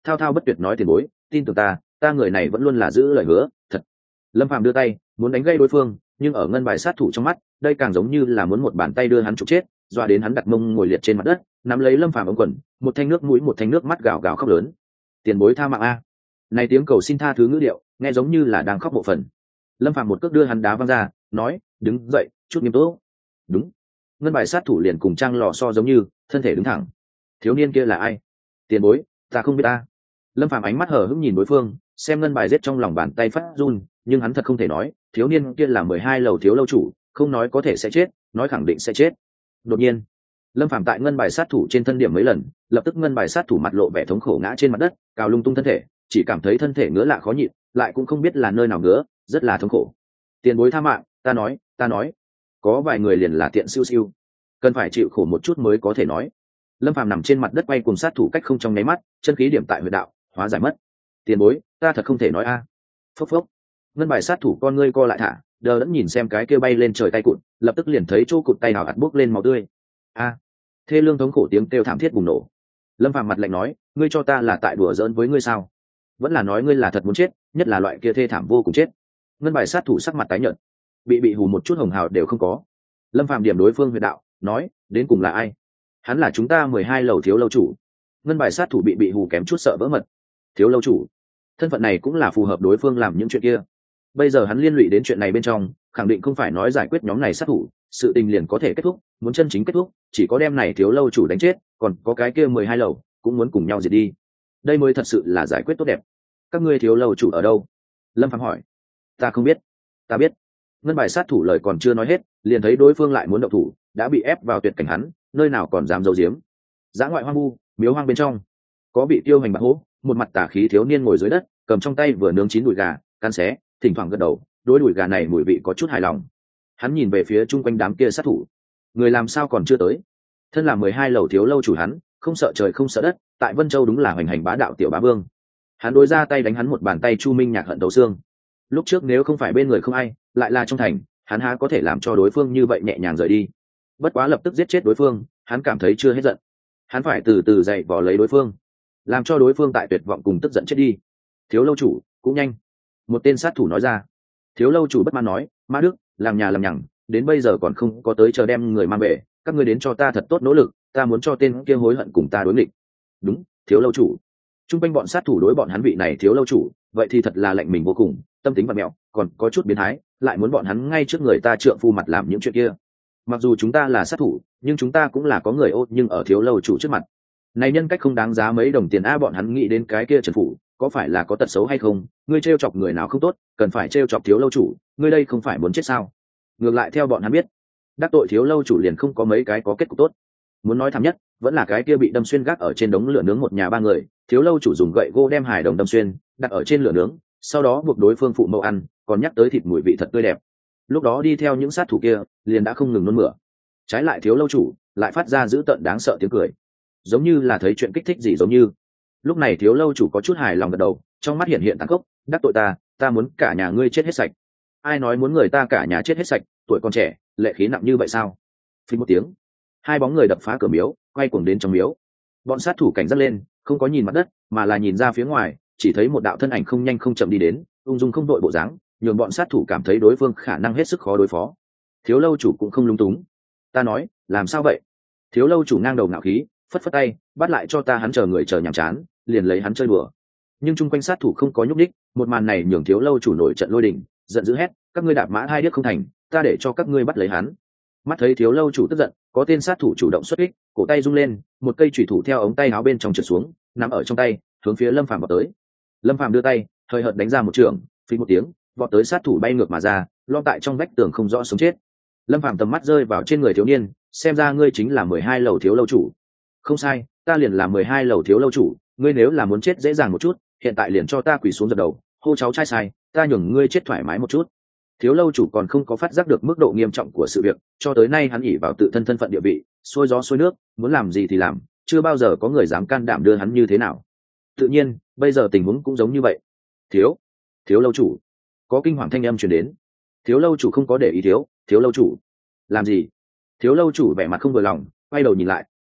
Speaker 1: thao thao bất tuyệt nói tiền bối, tin tưởng ta, ta người này vẫn luôn là giữ lời hứa, thật. Lâm Phàm đưa tay muốn đánh gây đối phương, nhưng ở ngân bài sát thủ trong mắt, đây càng giống như là muốn một bàn tay đưa hắn trục chết, dọa đến hắn đặt mông ngồi liệt trên mặt đất, nắm lấy Lâm Phàm ống quần, một thanh nước mũi một thanh nước mắt gào gào khóc lớn. Tiền bối tha mạng a. Này tiếng cầu xin tha thứ ngữ điệu, nghe giống như là đang khóc bộ phận. Lâm Phàm một cước đưa hắn đá văng ra, nói, đứng dậy, chút nghiêm túc. Đúng. Ngân bài sát thủ liền cùng trang lò so giống như, thân thể đứng thẳng. Thiếu niên kia là ai? Tiền bối, ta không biết ta. Lâm Phàm ánh mắt hờ hững nhìn đối phương, xem ngân bài giết trong lòng bàn tay phát run, nhưng hắn thật không thể nói, thiếu niên kia là mười hai lầu thiếu lâu chủ, không nói có thể sẽ chết, nói khẳng định sẽ chết. Đột nhiên, Lâm Phàm tại ngân bài sát thủ trên thân điểm mấy lần, lập tức ngân bài sát thủ mặt lộ vẻ thống khổ ngã trên mặt đất, cào lung tung thân thể, chỉ cảm thấy thân thể ngứa lạ khó nhịn, lại cũng không biết là nơi nào ngứa, rất là thống khổ. Tiền bối tha mạng, ta nói, ta nói. Có vài người liền là tiện siêu siêu, cần phải chịu khổ một chút mới có thể nói. Lâm Phàm nằm trên mặt đất quay cùng sát thủ cách không trong nháy mắt, chân khí điểm tại huyệt đạo, hóa giải mất. Tiền bối, ta thật không thể nói a. À. Phốc phốc. Ngân bài sát thủ con ngươi co lại thả, đờ đẫn nhìn xem cái kia bay lên trời tay cụt, lập tức liền thấy chỗ cụt tay nào ạt bốc lên máu tươi. A. À. Thê lương thống khổ tiếng kêu thảm thiết bùng nổ. Lâm Phàm mặt lạnh nói, ngươi cho ta là tại đùa giỡn với ngươi sao? Vẫn là nói ngươi là thật muốn chết, nhất là loại kia thê thảm vô cùng chết. Ngân bài sát thủ sắc mặt tái nhợt, bị bị hù một chút hồng hào đều không có. Lâm Phàm điểm đối phương huyệt đạo, nói, đến cùng là ai? Hắn là chúng ta mười hai lầu thiếu lâu chủ. Ngân bài sát thủ bị bị hù kém chút sợ vỡ mật. Thiếu lâu chủ, thân phận này cũng là phù hợp đối phương làm những chuyện kia. Bây giờ hắn liên lụy đến chuyện này bên trong, khẳng định không phải nói giải quyết nhóm này sát thủ, sự tình liền có thể kết thúc, muốn chân chính kết thúc, chỉ có đem này thiếu lâu chủ đánh chết, còn có cái kia mười hai lầu cũng muốn cùng nhau diệt đi. Đây mới thật sự là giải quyết tốt đẹp. Các ngươi thiếu lâu chủ ở đâu? Lâm Phàm hỏi. Ta không biết. Ta biết. Ngân bài sát thủ lời còn chưa nói hết, liền thấy đối phương lại muốn động thủ, đã bị ép vào tuyệt cảnh hắn, nơi nào còn dám giấu giếm. Dã ngoại hoang vu, miếu hoang bên trong, có bị tiêu hành bạc hố, một mặt tà khí thiếu niên ngồi dưới đất, cầm trong tay vừa nướng chín đùi gà, cắn xé, thỉnh thoảng gật đầu, đối đùi gà này mùi vị có chút hài lòng. Hắn nhìn về phía chung quanh đám kia sát thủ, người làm sao còn chưa tới? Thân là mười hai lầu thiếu lâu chủ hắn, không sợ trời không sợ đất, tại Vân Châu đúng là hoành hành bá đạo tiểu bá vương. Hắn đối ra tay đánh hắn một bàn tay Chu Minh Nhạc hận thấu xương. Lúc trước nếu không phải bên người không ai, lại là trong thành, hắn há có thể làm cho đối phương như vậy nhẹ nhàng rời đi. Bất quá lập tức giết chết đối phương, hắn cảm thấy chưa hết giận. Hắn phải từ từ dậy vò lấy đối phương, làm cho đối phương tại tuyệt vọng cùng tức giận chết đi. Thiếu lâu chủ, cũng nhanh. Một tên sát thủ nói ra. Thiếu lâu chủ bất mãn nói, Mã Đức, làm nhà làm nhằng, đến bây giờ còn không có tới chờ đem người mang về, các ngươi đến cho ta thật tốt nỗ lực, ta muốn cho tên kia hối hận cùng ta đối nghịch. Đúng, thiếu lâu chủ. Trung quanh bọn sát thủ đối bọn hắn vị này thiếu lâu chủ, vậy thì thật là lạnh mình vô cùng, tâm tính bặm mẹo, còn có chút biến thái, lại muốn bọn hắn ngay trước người ta trượng phu mặt làm những chuyện kia. Mặc dù chúng ta là sát thủ, nhưng chúng ta cũng là có người ô, nhưng ở thiếu lâu chủ trước mặt, này nhân cách không đáng giá mấy đồng tiền a. Bọn hắn nghĩ đến cái kia Trần Phủ, có phải là có tật xấu hay không? Ngươi trêu chọc người nào không tốt, cần phải trêu chọc thiếu lâu chủ, ngươi đây không phải muốn chết sao? Ngược lại theo bọn hắn biết, đắc tội thiếu lâu chủ liền không có mấy cái có kết cục tốt. Muốn nói thảm nhất, vẫn là cái kia bị đâm xuyên gác ở trên đống lửa nướng một nhà ba người, thiếu lâu chủ dùng gậy gỗ đem hài đồng đâm xuyên, đặt ở trên lửa nướng, sau đó buộc đối phương phụ mẫu ăn, còn nhắc tới thịt mùi vị thật tươi đẹp. Lúc đó đi theo những sát thủ kia, liền đã không ngừng nôn mửa. Trái lại thiếu lâu chủ lại phát ra dữ tợn đáng sợ tiếng cười, giống như là thấy chuyện kích thích gì giống như. Lúc này thiếu lâu chủ có chút hài lòng gật đầu, trong mắt hiện hiện tàn khốc, đắc tội ta, ta muốn cả nhà ngươi chết hết sạch. Ai nói muốn người ta cả nhà chết hết sạch, tuổi còn trẻ, lệ khí nặng như vậy sao? Phí một tiếng, hai bóng người đập phá cửa miếu, quay cuồng đến trong miếu. Bọn sát thủ cảnh giác lên, không có nhìn mặt đất, mà là nhìn ra phía ngoài, chỉ thấy một đạo thân ảnh không nhanh không chậm đi đến, ung dung không đội bộ dáng, nhường bọn sát thủ cảm thấy đối phương khả năng hết sức khó đối phó. Thiếu lâu chủ cũng không lung túng. Ta nói, làm sao vậy? Thiếu lâu chủ ngang đầu ngạo khí, phất phất tay, bắt lại cho ta. Hắn chờ người chờ nhàm chán, liền lấy hắn chơi đùa. Nhưng chung quanh sát thủ không có nhúc đích, một màn này nhường thiếu lâu chủ nổi trận lôi đình, giận dữ hét, các ngươi đạp mã hai điếc không thành, ta để cho các ngươi bắt lấy hắn. Mắt thấy thiếu lâu chủ tức giận, có tên sát thủ chủ động xuất kích, cổ tay rung lên, một cây chủy thủ theo ống tay áo bên trong trượt xuống, nằm ở trong tay, hướng phía Lâm Phàm vào tới. Lâm Phàm đưa tay, hơi hợt đánh ra một trường, phí một tiếng, vọt tới sát thủ bay ngược mà ra, lo tại trong vách tường không rõ sống chết. Lâm Phàm tầm mắt rơi vào trên người thiếu niên, xem ra ngươi chính là mười hai lầu thiếu lâu chủ. Không sai, ta liền là mười hai lầu thiếu lâu chủ, ngươi nếu là muốn chết dễ dàng một chút, hiện tại liền cho ta quỳ xuống dập đầu, hô cháu trai sai, ta nhường ngươi chết thoải mái một chút. Thiếu lâu chủ còn không có phát giác được mức độ nghiêm trọng của sự việc, cho tới nay hắn ỷ vào tự thân thân phận địa vị, xuôi gió xuôi nước, muốn làm gì thì làm, chưa bao giờ có người dám can đảm đưa hắn như thế nào. Tự nhiên, bây giờ tình huống cũng giống như vậy. Thiếu, thiếu lâu chủ, có kinh hoàng thanh âm truyền đến. Thiếu lâu chủ không có để ý thiếu, thiếu lâu chủ, làm gì? Thiếu lâu chủ vẻ mặt không vừa lòng, quay đầu nhìn lại,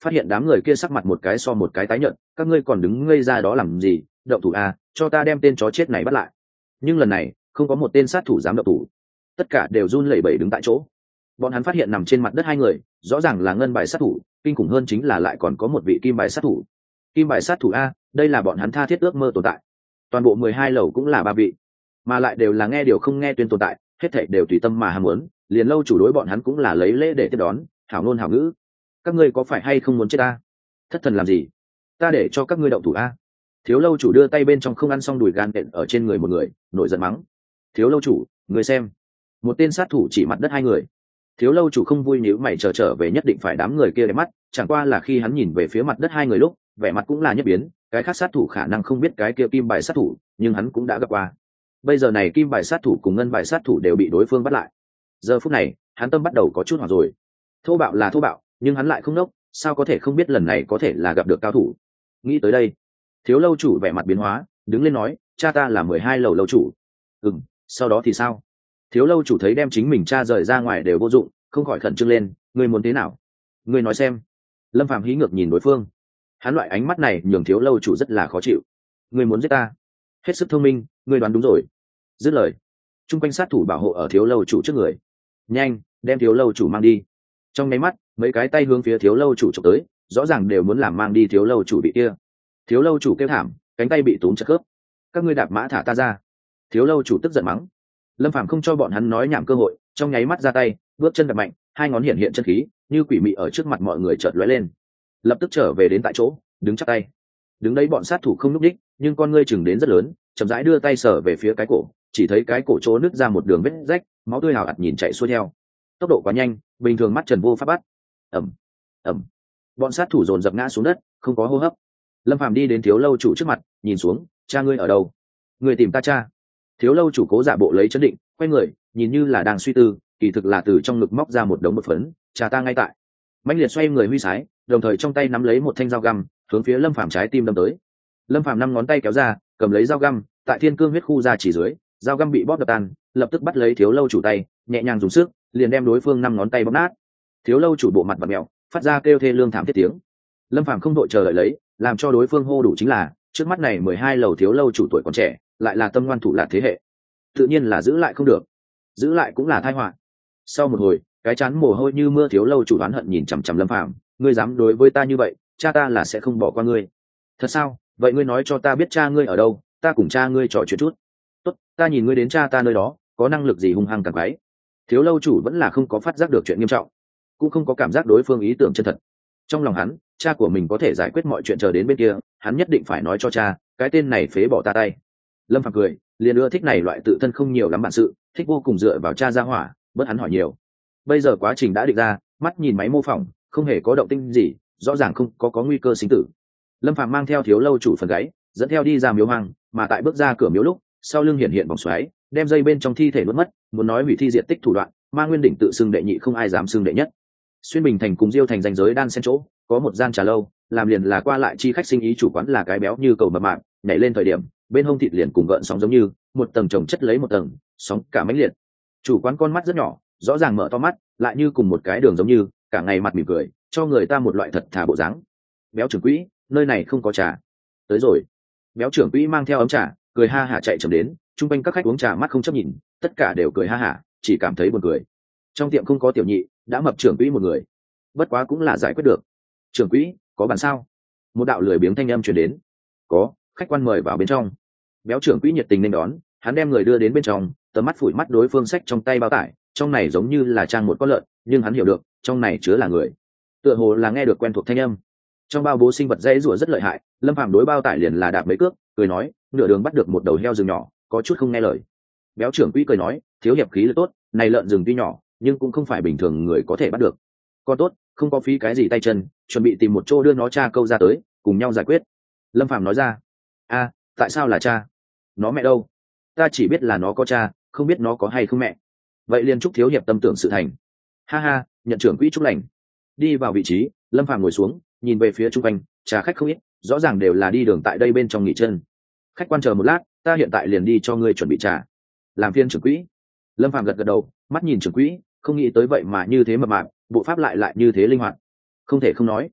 Speaker 1: phát hiện đám người kia sắc mặt một cái so một cái tái nhợt, các ngươi còn đứng ngây ra đó làm gì, động thủ a, cho ta đem tên chó chết này bắt lại. Nhưng lần này không có một tên sát thủ dám động thủ, tất cả đều run lẩy bẩy đứng tại chỗ. Bọn hắn phát hiện nằm trên mặt đất hai người rõ ràng là ngân bài sát thủ, kinh khủng hơn chính là lại còn có một vị kim bài sát thủ. Kim bài sát thủ a, đây là bọn hắn tha thiết ước mơ tồn tại. Toàn bộ mười hai lầu cũng là ba vị, mà lại đều là nghe điều không nghe tuyên tồn tại, hết thảy đều tùy tâm mà ham muốn, liền lâu chủ đối bọn hắn cũng là lấy lễ để tiếp đón, hảo ngôn hảo ngữ. Các ngươi có phải hay không muốn chết ta? Thất thần làm gì? Ta để cho các ngươi động thủ a. Thiếu lâu chủ đưa tay bên trong không ăn xong đùi gan đện ở trên người một người, nổi giận mắng. Thiếu lâu chủ, người xem. Một tên sát thủ chỉ mặt đất hai người. Thiếu lâu chủ không vui nếu mày chờ trở, trở về nhất định phải đám người kia để mắt, chẳng qua là khi hắn nhìn về phía mặt đất hai người lúc, vẻ mặt cũng là nhất biến, cái khác sát thủ khả năng không biết cái kia kim bài sát thủ, nhưng hắn cũng đã gặp qua. Bây giờ này kim bài sát thủ cùng ngân bài sát thủ đều bị đối phương bắt lại. Giờ phút này, hắn tâm bắt đầu có chút hoảng rồi. Thô bạo là thô bạo, nhưng hắn lại không nốc, sao có thể không biết lần này có thể là gặp được cao thủ. Nghĩ tới đây, thiếu lâu chủ vẻ mặt biến hóa, đứng lên nói, cha ta là mười hai lầu lâu chủ. Ừm, sau đó thì sao? Thiếu lâu chủ thấy đem chính mình cha rời ra ngoài đều vô dụng, không khỏi khẩn trương lên, ngươi muốn thế nào? Ngươi nói xem. Lâm Phàm hí ngược nhìn đối phương, hắn loại ánh mắt này nhường thiếu lâu chủ rất là khó chịu. Ngươi muốn giết ta? Hết sức thông minh, ngươi đoán đúng rồi. Dứt lời, trung quanh sát thủ bảo hộ ở thiếu lâu chủ trước người. Nhanh, đem thiếu lâu chủ mang đi. Trong nháy mắt, mấy cái tay hướng phía thiếu lâu chủ chụp tới, rõ ràng đều muốn làm mang đi thiếu lâu chủ bị kia. Thiếu lâu chủ kêu thảm, cánh tay bị túm chặt khớp. Các ngươi đạp mã thả ta ra. Thiếu lâu chủ tức giận mắng. Lâm Phàm không cho bọn hắn nói nhảm cơ hội, trong nháy mắt ra tay, bước chân đập mạnh, hai ngón hiện hiện chân khí, như quỷ mị ở trước mặt mọi người chợt lóe lên. Lập tức trở về đến tại chỗ, đứng chắp tay. Đứng đấy bọn sát thủ không lúc đích, nhưng con ngươi chừng đến rất lớn, chậm rãi đưa tay sờ về phía cái cổ, chỉ thấy cái cổ chỗ nứt ra một đường vết rách, máu tươi hào ạt nhìn chạy xuôi theo. Tốc độ quá nhanh, bình thường mắt trần vô pháp bắt. Ầm, ầm. Bọn sát thủ dồn dập ngã xuống đất, không có hô hấp. Lâm Phàm đi đến thiếu lâu chủ trước mặt, nhìn xuống, cha ngươi ở đâu? Người tìm ta cha. Thiếu lâu chủ cố giả bộ lấy chấn định, quay người, nhìn như là đang suy tư, kỳ thực là từ trong ngực móc ra một đống bột phấn, cha ta ngay tại. Mãnh liệt xoay người huy sái, đồng thời trong tay nắm lấy một thanh dao găm, hướng phía Lâm Phàm trái tim đâm tới. Lâm Phàm năm ngón tay kéo ra, cầm lấy dao găm, tại thiên cương huyết khu ra chỉ dưới, dao găm bị bóp đập tan, lập tức bắt lấy thiếu lâu chủ tay, nhẹ nhàng dùng sức, liền đem đối phương năm ngón tay bóp nát. Thiếu lâu chủ bộ mặt vặn mèo, phát ra kêu thê lương thảm thiết tiếng. Lâm Phàm không đội chờ đợi lấy, làm cho đối phương hô đủ chính là, trước mắt này mười hai lầu thiếu lâu chủ tuổi còn trẻ, lại là tâm ngoan thủ lạt thế hệ, tự nhiên là giữ lại không được, giữ lại cũng là tai họa. Sau một hồi, cái chán mồ hôi như mưa thiếu lâu chủ oán hận nhìn chằm chằm Lâm Phàm, ngươi dám đối với ta như vậy, cha ta là sẽ không bỏ qua ngươi. Thật sao? Vậy ngươi nói cho ta biết cha ngươi ở đâu, ta cùng cha ngươi trò chuyện chút. Tốt, ta nhìn ngươi đến cha ta nơi đó, có năng lực gì hung hăng càng quái. Thiếu lâu chủ vẫn là không có phát giác được chuyện nghiêm trọng, cũng không có cảm giác đối phương ý tưởng chân thật. Trong lòng hắn, cha của mình có thể giải quyết mọi chuyện, chờ đến bên kia, hắn nhất định phải nói cho cha, cái tên này phế bỏ ta tay. Lâm Phàm cười, liền ưa thích này loại tự thân không nhiều lắm bản sự, thích vô cùng dựa vào cha ra hỏa, bớt hắn hỏi nhiều. Bây giờ quá trình đã định ra, mắt nhìn máy mô phỏng, không hề có động tĩnh gì, rõ ràng không có có nguy cơ sinh tử. Lâm Phàm mang theo thiếu lâu chủ phần gáy, dẫn theo đi ra miếu hoang, mà tại bước ra cửa miếu lúc, sau lưng hiện hiện vòng xoáy, đem dây bên trong thi thể nuốt mất, muốn nói hủy thi diệt tích thủ đoạn, Ma Nguyên đỉnh tự xưng đệ nhị không ai dám xưng đệ nhất. Xuyên Bình thành cùng Diêu thành danh giới đan xen chỗ, có một gian trà lâu, làm liền là qua lại chi khách sinh ý, chủ quán là cái béo như cầu mập mạp, nhảy lên thời điểm, bên hông thịt liền cùng gợn sóng giống như, một tầng chồng chất lấy một tầng, sóng cả mãnh liệt. Chủ quán con mắt rất nhỏ, rõ ràng mở to mắt, lại như cùng một cái đường giống như, cả ngày mặt mỉm cười, cho người ta một loại thật thà bộ dáng. Béo trưởng quỹ, nơi này không có trà. Tới rồi. Béo trưởng quỹ mang theo ấm trà, cười ha hả chạy chậm đến, chung quanh các khách uống trà mắt không chấp nhìn, tất cả đều cười ha hả, chỉ cảm thấy buồn cười. Trong tiệm không có tiểu nhị, đã mập trưởng quỹ một người, bất quá cũng là giải quyết được. Trưởng quỹ, có bàn sao? Một đạo lười biếng thanh âm truyền đến. Có, khách quan mời vào bên trong. Béo trưởng quỹ nhiệt tình nên đón, hắn đem người đưa đến bên trong, tầm mắt phủi mắt đối phương sách trong tay bao tải, trong này giống như là trang một con lợn, nhưng hắn hiểu được, trong này chứa là người. Tựa hồ là nghe được quen thuộc thanh âm. Trong bao bố sinh vật dãy rủa rất lợi hại, Lâm Phàm đối bao tải liền là đạp mấy cước, cười nói, nửa đường bắt được một đầu heo rừng nhỏ, có chút không nghe lời. Béo trưởng quỹ cười nói, thiếu hiệp khí lực tốt, này lợn rừng tuy nhỏ, nhưng cũng không phải bình thường người có thể bắt được. Con tốt, không có phí cái gì tay chân, chuẩn bị tìm một chỗ đưa nó cha câu ra tới, cùng nhau giải quyết. Lâm Phàm nói ra. A, tại sao là cha? Nó mẹ đâu? Ta chỉ biết là nó có cha, không biết nó có hay không mẹ. Vậy liền chúc thiếu hiệp tâm tưởng sự thành. Ha ha, nhận trưởng quỹ chúc lành. Đi vào vị trí, Lâm Phàm ngồi xuống, nhìn về phía chung quanh, trà khách không ít, rõ ràng đều là đi đường tại đây bên trong nghỉ chân. Khách quan chờ một lát, ta hiện tại liền đi cho ngươi chuẩn bị trà. Làm phiên trưởng quỹ. Lâm Phàm gật gật đầu, mắt nhìn trưởng quỹ, không nghĩ tới vậy mà như thế mập mạp, bộ pháp lại lại như thế linh hoạt. Không thể không nói,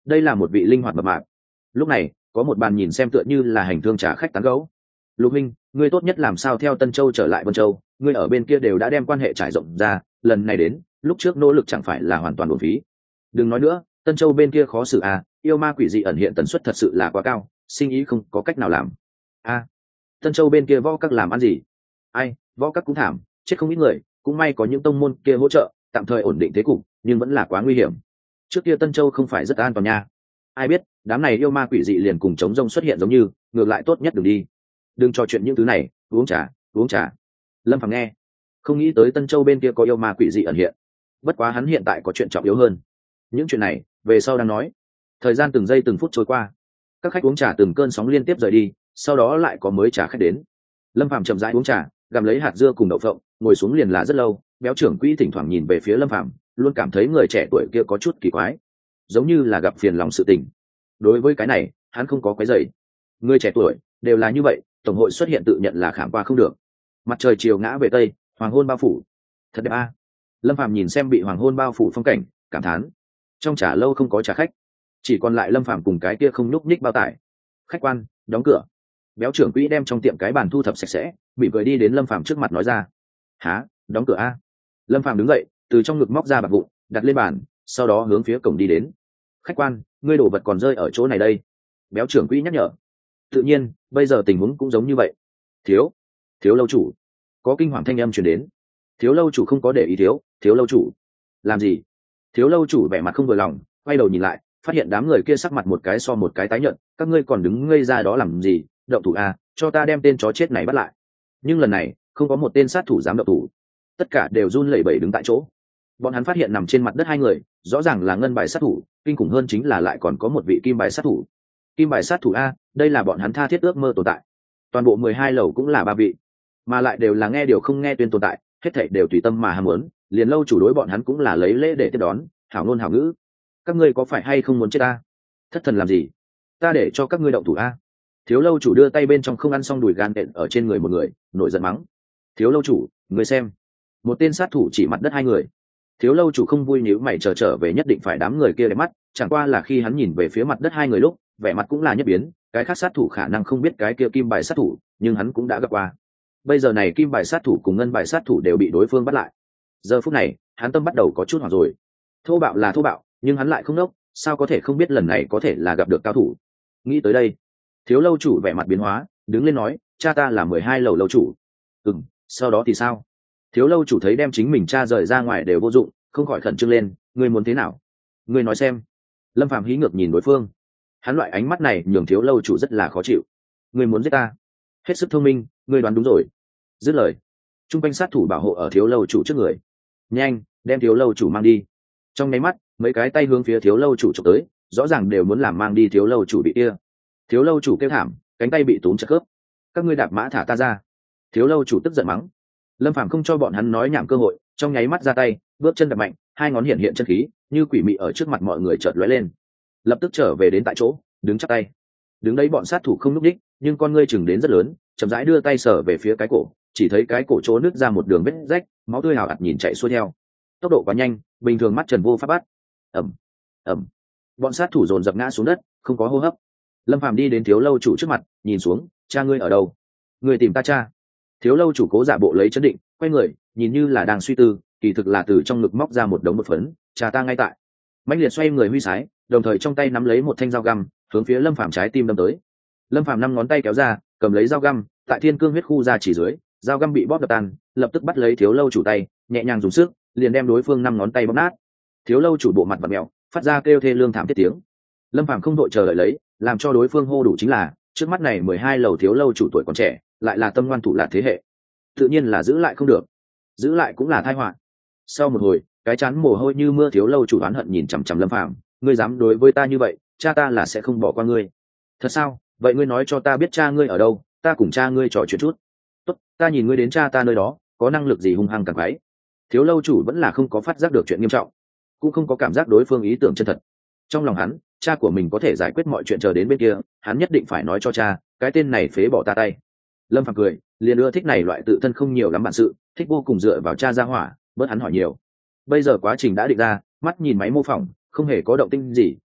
Speaker 1: đây là một vị linh hoạt mập mạp. Lúc này có một bàn nhìn xem tựa như là hành thương trả khách tán gấu. Lục minh, ngươi tốt nhất làm sao theo Tân Châu trở lại Vân Châu, ngươi ở bên kia đều đã đem quan hệ trải rộng ra, lần này đến lúc trước nỗ lực chẳng phải là hoàn toàn uổng phí. Đừng nói nữa, Tân Châu bên kia khó xử à, yêu ma quỷ dị ẩn hiện tần suất thật sự là quá cao, sinh ý không có cách nào làm. A, à, Tân Châu bên kia võ các làm ăn gì? Ai, võ các cũng thảm, chết không ít người, cũng may có những tông môn kia hỗ trợ, tạm thời ổn định thế cục, nhưng vẫn là quá nguy hiểm. Trước kia Tân Châu không phải rất an toàn nha. Ai biết, đám này yêu ma quỷ dị liền cùng chống rông xuất hiện giống như, ngược lại tốt nhất đừng đi. Đừng trò chuyện những thứ này, uống trà, uống trà. Lâm Phàm nghe, không nghĩ tới Tân Châu bên kia có yêu ma quỷ dị ẩn hiện. Bất quá hắn hiện tại có chuyện trọng yếu hơn. Những chuyện này, về sau đang nói. Thời gian từng giây từng phút trôi qua, các khách uống trà từng cơn sóng liên tiếp rời đi, sau đó lại có mới trà khách đến. Lâm Phàm chậm rãi uống trà, gặm lấy hạt dưa cùng đậu phộng, ngồi xuống liền là rất lâu. Béo trưởng quỹ thỉnh thoảng nhìn về phía Lâm Phàm, luôn cảm thấy người trẻ tuổi kia có chút kỳ quái, giống như là gặp phiền lòng sự tình. Đối với cái này, hắn không có quấy rầy. Người trẻ tuổi đều là như vậy, tổng hội xuất hiện tự nhận là khảm qua không được. Mặt trời chiều ngã về tây, hoàng hôn bao phủ, thật đẹp a. À. Lâm Phàm nhìn xem bị hoàng hôn bao phủ phong cảnh, cảm thán. Trong trà lâu không có trà khách, chỉ còn lại Lâm Phàm cùng cái kia không nhúc nhích bao tải. Khách quan, đóng cửa. Béo trưởng quỹ đem trong tiệm cái bàn thu thập sạch sẽ, mỉm cười đi đến Lâm Phàm trước mặt nói ra. Hả, đóng cửa a? Lâm Phàm đứng dậy, từ trong ngực móc ra bạc vụn, đặt lên bàn, sau đó hướng phía cổng đi đến. Khách quan, ngươi đồ vật còn rơi ở chỗ này đây. Béo trưởng quỹ nhắc nhở. Tự nhiên, bây giờ tình huống cũng giống như vậy. Thiếu, thiếu lâu chủ. Có kinh hoàng thanh âm truyền đến. Thiếu lâu chủ không có để ý thiếu, thiếu lâu chủ. Làm gì? Thiếu lâu chủ vẻ mặt không vừa lòng, quay đầu nhìn lại, phát hiện đám người kia sắc mặt một cái so một cái tái nhợt, các ngươi còn đứng ngây ra đó làm gì? Động thủ a, cho ta đem tên chó chết này bắt lại. Nhưng lần này, không có một tên sát thủ dám động thủ. Tất cả đều run lẩy bẩy đứng tại chỗ. Bọn hắn phát hiện nằm trên mặt đất hai người, rõ ràng là ngân bài sát thủ, kinh khủng hơn chính là lại còn có một vị kim bài sát thủ. Kim bài sát thủ a, đây là bọn hắn tha thiết ước mơ tồn tại. Toàn bộ mười hai lầu cũng là ba vị, mà lại đều là nghe điều không nghe tuyên tồn tại, hết thảy đều tùy tâm mà ham muốn, liền lâu chủ đối bọn hắn cũng là lấy lễ để tiếp đón, hảo ngôn hảo ngữ. Các ngươi có phải hay không muốn chết ta? Thất thần làm gì? Ta để cho các ngươi động thủ a. Thiếu lâu chủ đưa tay bên trong không ăn xong đùi gan đện ở trên người một người, nổi giận mắng. Thiếu lâu chủ, người xem. Một tên sát thủ chỉ mặt đất hai người. Thiếu lâu chủ không vui nếu mày chờ trở về nhất định phải đám người kia để mắt, chẳng qua là khi hắn nhìn về phía mặt đất hai người lúc, vẻ mặt cũng là nhất biến, cái khác sát thủ khả năng không biết cái kia kim bài sát thủ, nhưng hắn cũng đã gặp qua. Bây giờ này kim bài sát thủ cùng ngân bài sát thủ đều bị đối phương bắt lại. Giờ phút này, hắn tâm bắt đầu có chút hoảng rồi. Thô bạo là thô bạo, nhưng hắn lại không nốc, sao có thể không biết lần này có thể là gặp được cao thủ. Nghĩ tới đây, thiếu lâu chủ vẻ mặt biến hóa, đứng lên nói, cha ta là mười hai lầu lâu chủ. Ừm, sau đó thì sao? Thiếu lâu chủ thấy đem chính mình cha rời ra ngoài đều vô dụng, không khỏi khẩn trương lên, ngươi muốn thế nào? Ngươi nói xem. Lâm Phàm hí ngược nhìn đối phương, hắn loại ánh mắt này nhường thiếu lâu chủ rất là khó chịu. Ngươi muốn giết ta? Hết sức thông minh, ngươi đoán đúng rồi. Dứt lời, trung quanh sát thủ bảo hộ ở thiếu lâu chủ trước người. Nhanh, đem thiếu lâu chủ mang đi. Trong nháy mắt, mấy cái tay hướng phía thiếu lâu chủ chụp tới, rõ ràng đều muốn làm mang đi thiếu lâu chủ bị kia. Thiếu lâu chủ kêu thảm, cánh tay bị túm chặt khớp. Các ngươi đạp mã thả ta ra. Thiếu lâu chủ tức giận mắng. Lâm Phàm không cho bọn hắn nói nhảm cơ hội, trong nháy mắt ra tay, bước chân đập mạnh, hai ngón hiện hiện chân khí, như quỷ mị ở trước mặt mọi người chợt lóe lên. Lập tức trở về đến tại chỗ, đứng chắp tay. Đứng đấy bọn sát thủ không núp đích, nhưng con ngươi chừng đến rất lớn, chậm rãi đưa tay sờ về phía cái cổ, chỉ thấy cái cổ chỗ nứt ra một đường vết rách, máu tươi hào hạt nhìn chạy xuôi theo. Tốc độ quá nhanh, bình thường mắt trần vô pháp bắt. Ầm, ầm. Bọn sát thủ dồn dập ngã xuống đất, không có hô hấp. Lâm Phàm đi đến thiếu lâu chủ trước mặt, nhìn xuống, cha ngươi ở đâu? Người tìm ta cha. Thiếu lâu chủ cố giả bộ lấy chấn định, quay người, nhìn như là đang suy tư, kỳ thực là từ trong ngực móc ra một đống bột phấn, cha ta ngay tại. Mãnh liệt xoay người huy sái, đồng thời trong tay nắm lấy một thanh dao găm, hướng phía Lâm Phàm trái tim đâm tới. Lâm Phàm năm ngón tay kéo ra, cầm lấy dao găm, tại thiên cương huyết khu ra chỉ dưới, dao găm bị bóp đập tan, lập tức bắt lấy thiếu lâu chủ tay, nhẹ nhàng dùng sức, liền đem đối phương năm ngón tay bóp nát. Thiếu lâu chủ bộ mặt vặn mèo, phát ra kêu thê lương thảm thiết tiếng. Lâm Phàm không đội chờ đợi lấy, làm cho đối phương hô đủ chính là, trước mắt này mười hai lầu thiếu lâu chủ tuổi còn trẻ, lại là tâm ngoan thủ lạt thế hệ, tự nhiên là giữ lại không được, giữ lại cũng là tai họa. Sau một hồi, cái chán mồ hôi như mưa thiếu lâu chủ oán hận nhìn chằm chằm Lâm Phàm, ngươi dám đối với ta như vậy, cha ta là sẽ không bỏ qua ngươi. Thật sao? Vậy ngươi nói cho ta biết cha ngươi ở đâu, ta cùng cha ngươi trò chuyện chút. Tốt, ta nhìn ngươi đến cha ta nơi đó, có năng lực gì hung hăng càng quái. Thiếu lâu chủ vẫn là không có phát giác được chuyện nghiêm trọng, cũng không có cảm giác đối phương ý tưởng chân thật. Trong lòng hắn, cha của mình có thể giải quyết mọi chuyện, chờ đến bên kia, hắn nhất định phải nói cho cha, cái tên này phế bỏ ta tay. Lâm Phàm cười, liền ưa thích này loại tự thân không nhiều lắm bản sự, thích vô cùng dựa vào cha ra hỏa, bớt hắn hỏi nhiều. Bây giờ quá trình đã định ra, mắt nhìn máy mô phỏng, không hề có động tĩnh gì,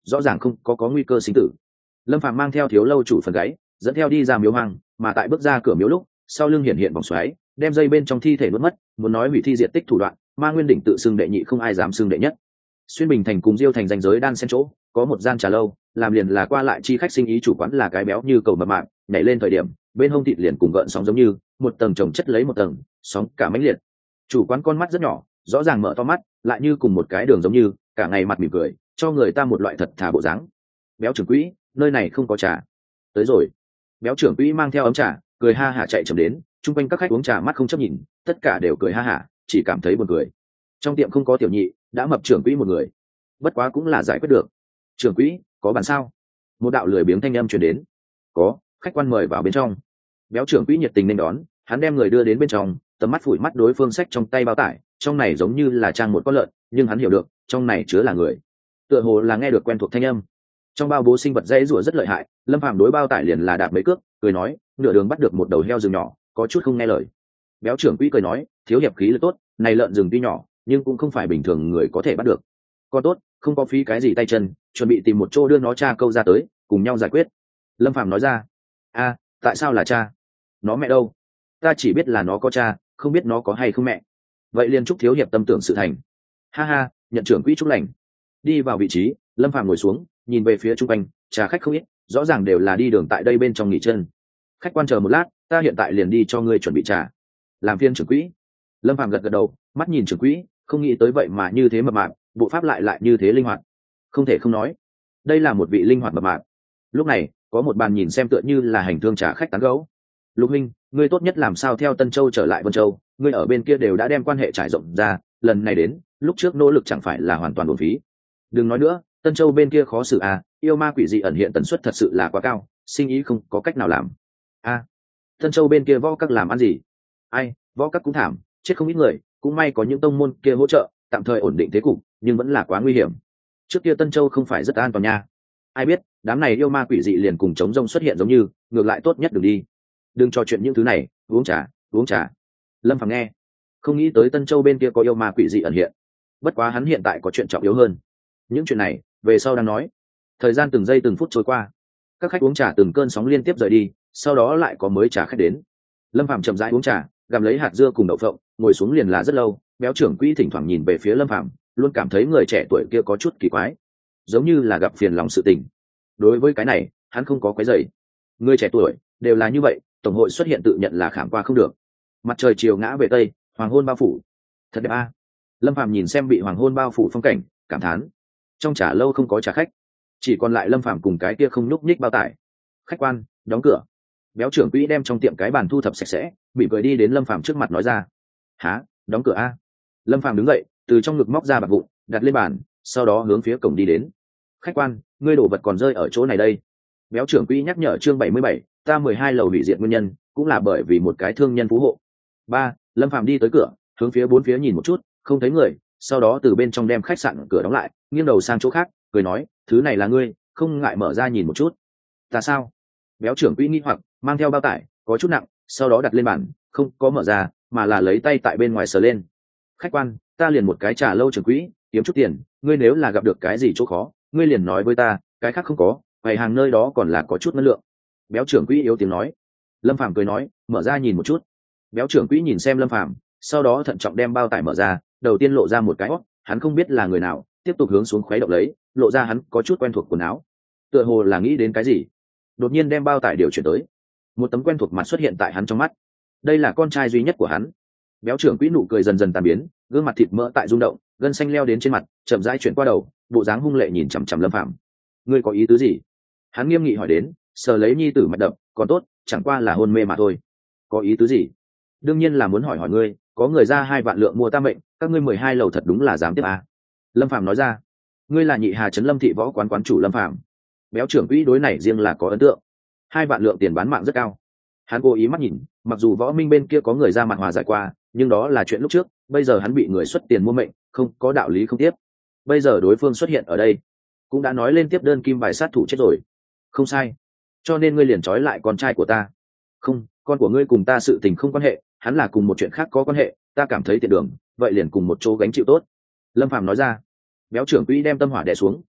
Speaker 1: rõ ràng không có có nguy cơ sinh tử. Lâm Phàm mang theo thiếu lâu chủ phần gáy dẫn theo đi ra miếu hoang, mà tại bước ra cửa miếu lúc sau lưng hiện hiện vòng xoáy đem dây bên trong thi thể nuốt mất. Muốn nói hủy thi diệt tích thủ đoạn, Ma Nguyên đỉnh tự xưng đệ nhị không ai dám xưng đệ nhất. Xuyên Bình thành cùng Diêu thành danh giới đan xen chỗ có một gian trà lâu, làm liền là qua lại chi khách sinh ý, chủ quán là cái béo như cầu mập mạp, nhảy lên thời điểm bên hông thịt liền cùng gợn sóng giống như một tầng chồng chất lấy một tầng, sóng cả mãnh liệt. Chủ quán con mắt rất nhỏ, rõ ràng mở to mắt, lại như cùng một cái đường giống như cả ngày mặt mỉm cười, cho người ta một loại thật thà bộ dáng. Béo trưởng quỹ, nơi này không có trà. Tới rồi. Béo trưởng quỹ mang theo ấm trà, cười ha hả chạy chậm đến, chung quanh các khách uống trà mắt không chấp nhìn, tất cả đều cười ha hả, chỉ cảm thấy buồn cười. Trong tiệm không có tiểu nhị, đã mập trưởng quỹ một người, bất quá cũng là giải quyết được. Trưởng quỹ, có bàn sao? Một đạo lười biếng thanh âm truyền đến. Có, khách quan mời vào bên trong. Béo trưởng quỹ nhiệt tình nên đón, hắn đem người đưa đến bên trong, tầm mắt phủi mắt đối phương sách trong tay bao tải, trong này giống như là trang một con lợn, nhưng hắn hiểu được trong này chứa là người. Tựa hồ là nghe được quen thuộc thanh âm. Trong bao bố sinh vật dãy rủa rất lợi hại, Lâm Phàm đối bao tải liền là đạp mấy cước, cười nói, nửa đường bắt được một đầu heo rừng nhỏ, có chút không nghe lời. Béo trưởng quỹ cười nói, thiếu hiệp khí lực tốt, này lợn rừng tuy nhỏ nhưng cũng không phải bình thường người có thể bắt được. Còn tốt, không có phí cái gì tay chân, chuẩn bị tìm một chỗ đưa nó cha câu ra tới, cùng nhau giải quyết. Lâm Phàm nói ra. A, tại sao là cha? Nó mẹ đâu? Ta chỉ biết là nó có cha, không biết nó có hay không mẹ. Vậy liền chúc thiếu hiệp tâm tưởng sự thành. Ha ha, nhận trưởng quỹ chúc lành. Đi vào vị trí, Lâm Phàm ngồi xuống, nhìn về phía trung quanh, trà khách không ít, rõ ràng đều là đi đường tại đây bên trong nghỉ chân. Khách quan chờ một lát, ta hiện tại liền đi cho ngươi chuẩn bị trà. Làm phiên trưởng quỹ. Lâm Phàm gật gật đầu, mắt nhìn trưởng quỹ, không nghĩ tới vậy mà như thế mập mạp, bộ pháp lại lại như thế linh hoạt. Không thể không nói, đây là một vị linh hoạt mập mạp. Lúc này, có một bàn nhìn xem tựa như là hành thương trà khách tán gấu. Lục huynh, ngươi tốt nhất làm sao theo Tân Châu trở lại Vân Châu, ngươi ở bên kia đều đã đem quan hệ trải rộng ra, lần này đến, lúc trước nỗ lực chẳng phải là hoàn toàn uổng phí. Đừng nói nữa, Tân Châu bên kia khó xử à, yêu ma quỷ dị ẩn hiện tần suất thật sự là quá cao, sinh ý không có cách nào làm. A, à, Tân Châu bên kia võ các làm ăn gì? Ai, võ các cũng thảm, chết không ít người, cũng may có những tông môn kia hỗ trợ, tạm thời ổn định thế cục, nhưng vẫn là quá nguy hiểm. Trước kia Tân Châu không phải rất an toàn nha. Ai biết, đám này yêu ma quỷ dị liền cùng chống rông xuất hiện giống như, ngược lại tốt nhất đừng đi. Đừng trò chuyện những thứ này, uống trà, uống trà. Lâm Phàm nghe, không nghĩ tới Tân Châu bên kia có yêu ma quỷ dị ẩn hiện. Bất quá hắn hiện tại có chuyện trọng yếu hơn. Những chuyện này, về sau đang nói. Thời gian từng giây từng phút trôi qua, các khách uống trà từng cơn sóng liên tiếp rời đi, sau đó lại có mới trà khách đến. Lâm Phàm chậm rãi uống trà, gặm lấy hạt dưa cùng đậu phộng, ngồi xuống liền là rất lâu. Béo trưởng quỹ thỉnh thoảng nhìn về phía Lâm Phàm, luôn cảm thấy người trẻ tuổi kia có chút kỳ quái, giống như là gặp phiền lòng sự tình. Đối với cái này, hắn không có quấy rầy. Người trẻ tuổi đều là như vậy, tổng hội xuất hiện tự nhận là khảm qua không được. Mặt trời chiều ngã về tây, hoàng hôn bao phủ, thật đẹp a. Lâm Phàm nhìn xem bị hoàng hôn bao phủ phong cảnh, cảm thán. Trong trà lâu không có trà khách, chỉ còn lại Lâm Phàm cùng cái kia không nhúc nhích bao tải. Khách quan, đóng cửa. Béo trưởng quỹ đem trong tiệm cái bàn thu thập sạch sẽ, bị cười đi đến Lâm Phàm trước mặt nói ra. Hả, đóng cửa a? Lâm Phàm đứng dậy, từ trong ngực móc ra bạc vụn, đặt lên bàn, sau đó hướng phía cổng đi đến. Khách quan, ngươi đổ vật còn rơi ở chỗ này đây. Béo trưởng quỹ nhắc nhở chương bảy mươi bảy, ta mười hai lầu hủy diệt nguyên nhân, cũng là bởi vì một cái thương nhân phú hộ. Ba, Lâm Phàm đi tới cửa, hướng phía bốn phía nhìn một chút, không thấy người, sau đó từ bên trong đem khách sạn cửa đóng lại, nghiêng đầu sang chỗ khác, cười nói, thứ này là ngươi, không ngại mở ra nhìn một chút. Ta sao? Béo trưởng quỹ nghi hoặc, mang theo bao tải, có chút nặng, sau đó đặt lên bàn, không có mở ra, mà là lấy tay tại bên ngoài sờ lên. Khách quan, ta liền một cái trà lâu trưởng quỹ, kiếm chút tiền, ngươi nếu là gặp được cái gì chỗ khó, ngươi liền nói với ta, cái khác không có, bày hàng nơi đó còn là có chút ngân lượng. Béo trưởng quỹ yếu tiếng nói. Lâm Phàm cười nói, mở ra nhìn một chút. Béo trưởng quỹ nhìn xem Lâm Phàm, sau đó thận trọng đem bao tải mở ra, đầu tiên lộ ra một cái hót, hắn không biết là người nào, tiếp tục hướng xuống khuấy động lấy, lộ ra hắn có chút quen thuộc quần áo, tựa hồ là nghĩ đến cái gì, đột nhiên đem bao tải điều chuyển tới. Một tấm quen thuộc mặt xuất hiện tại hắn trong mắt, đây là con trai duy nhất của hắn. Béo trưởng quỹ nụ cười dần dần tan biến, gương mặt thịt mỡ tại rung động, gân xanh leo đến trên mặt, chậm rãi chuyển qua đầu, bộ dáng hung lệ nhìn chằm chằm Lâm Phàm. Ngươi có ý tứ gì? Hắn nghiêm nghị hỏi đến, sờ lấy nhi tử mạch đập, còn tốt, chẳng qua là hôn mê mà thôi. Có ý tứ gì? Đương nhiên là muốn hỏi hỏi ngươi, có người ra hai vạn lượng mua ta mệnh, các ngươi mười hai lầu thật đúng là dám tiếp à? Lâm Phàm nói ra. Ngươi là Nhị Hà trấn Lâm thị võ quán quán chủ Lâm Phàm. Béo trưởng quỹ đối này riêng là có ấn tượng. Hai vạn lượng tiền bán mạng rất cao. Hắn cố ý mắt nhìn, mặc dù võ minh bên kia có người ra mặt hòa giải qua, nhưng đó là chuyện lúc trước, bây giờ hắn bị người xuất tiền mua mệnh, không có đạo lý không tiếp. Bây giờ đối phương xuất hiện ở đây, cũng đã nói lên tiếp đơn kim bài sát thủ chết rồi. Không sai, cho nên ngươi liền trói lại con trai của ta. Không, con của ngươi cùng ta sự tình không quan hệ, hắn là cùng một chuyện khác có quan hệ, ta cảm thấy tiện đường, vậy liền cùng một chỗ gánh chịu tốt. Lâm Phàm nói ra. Béo trưởng quỹ đem tâm hỏa đè xuống,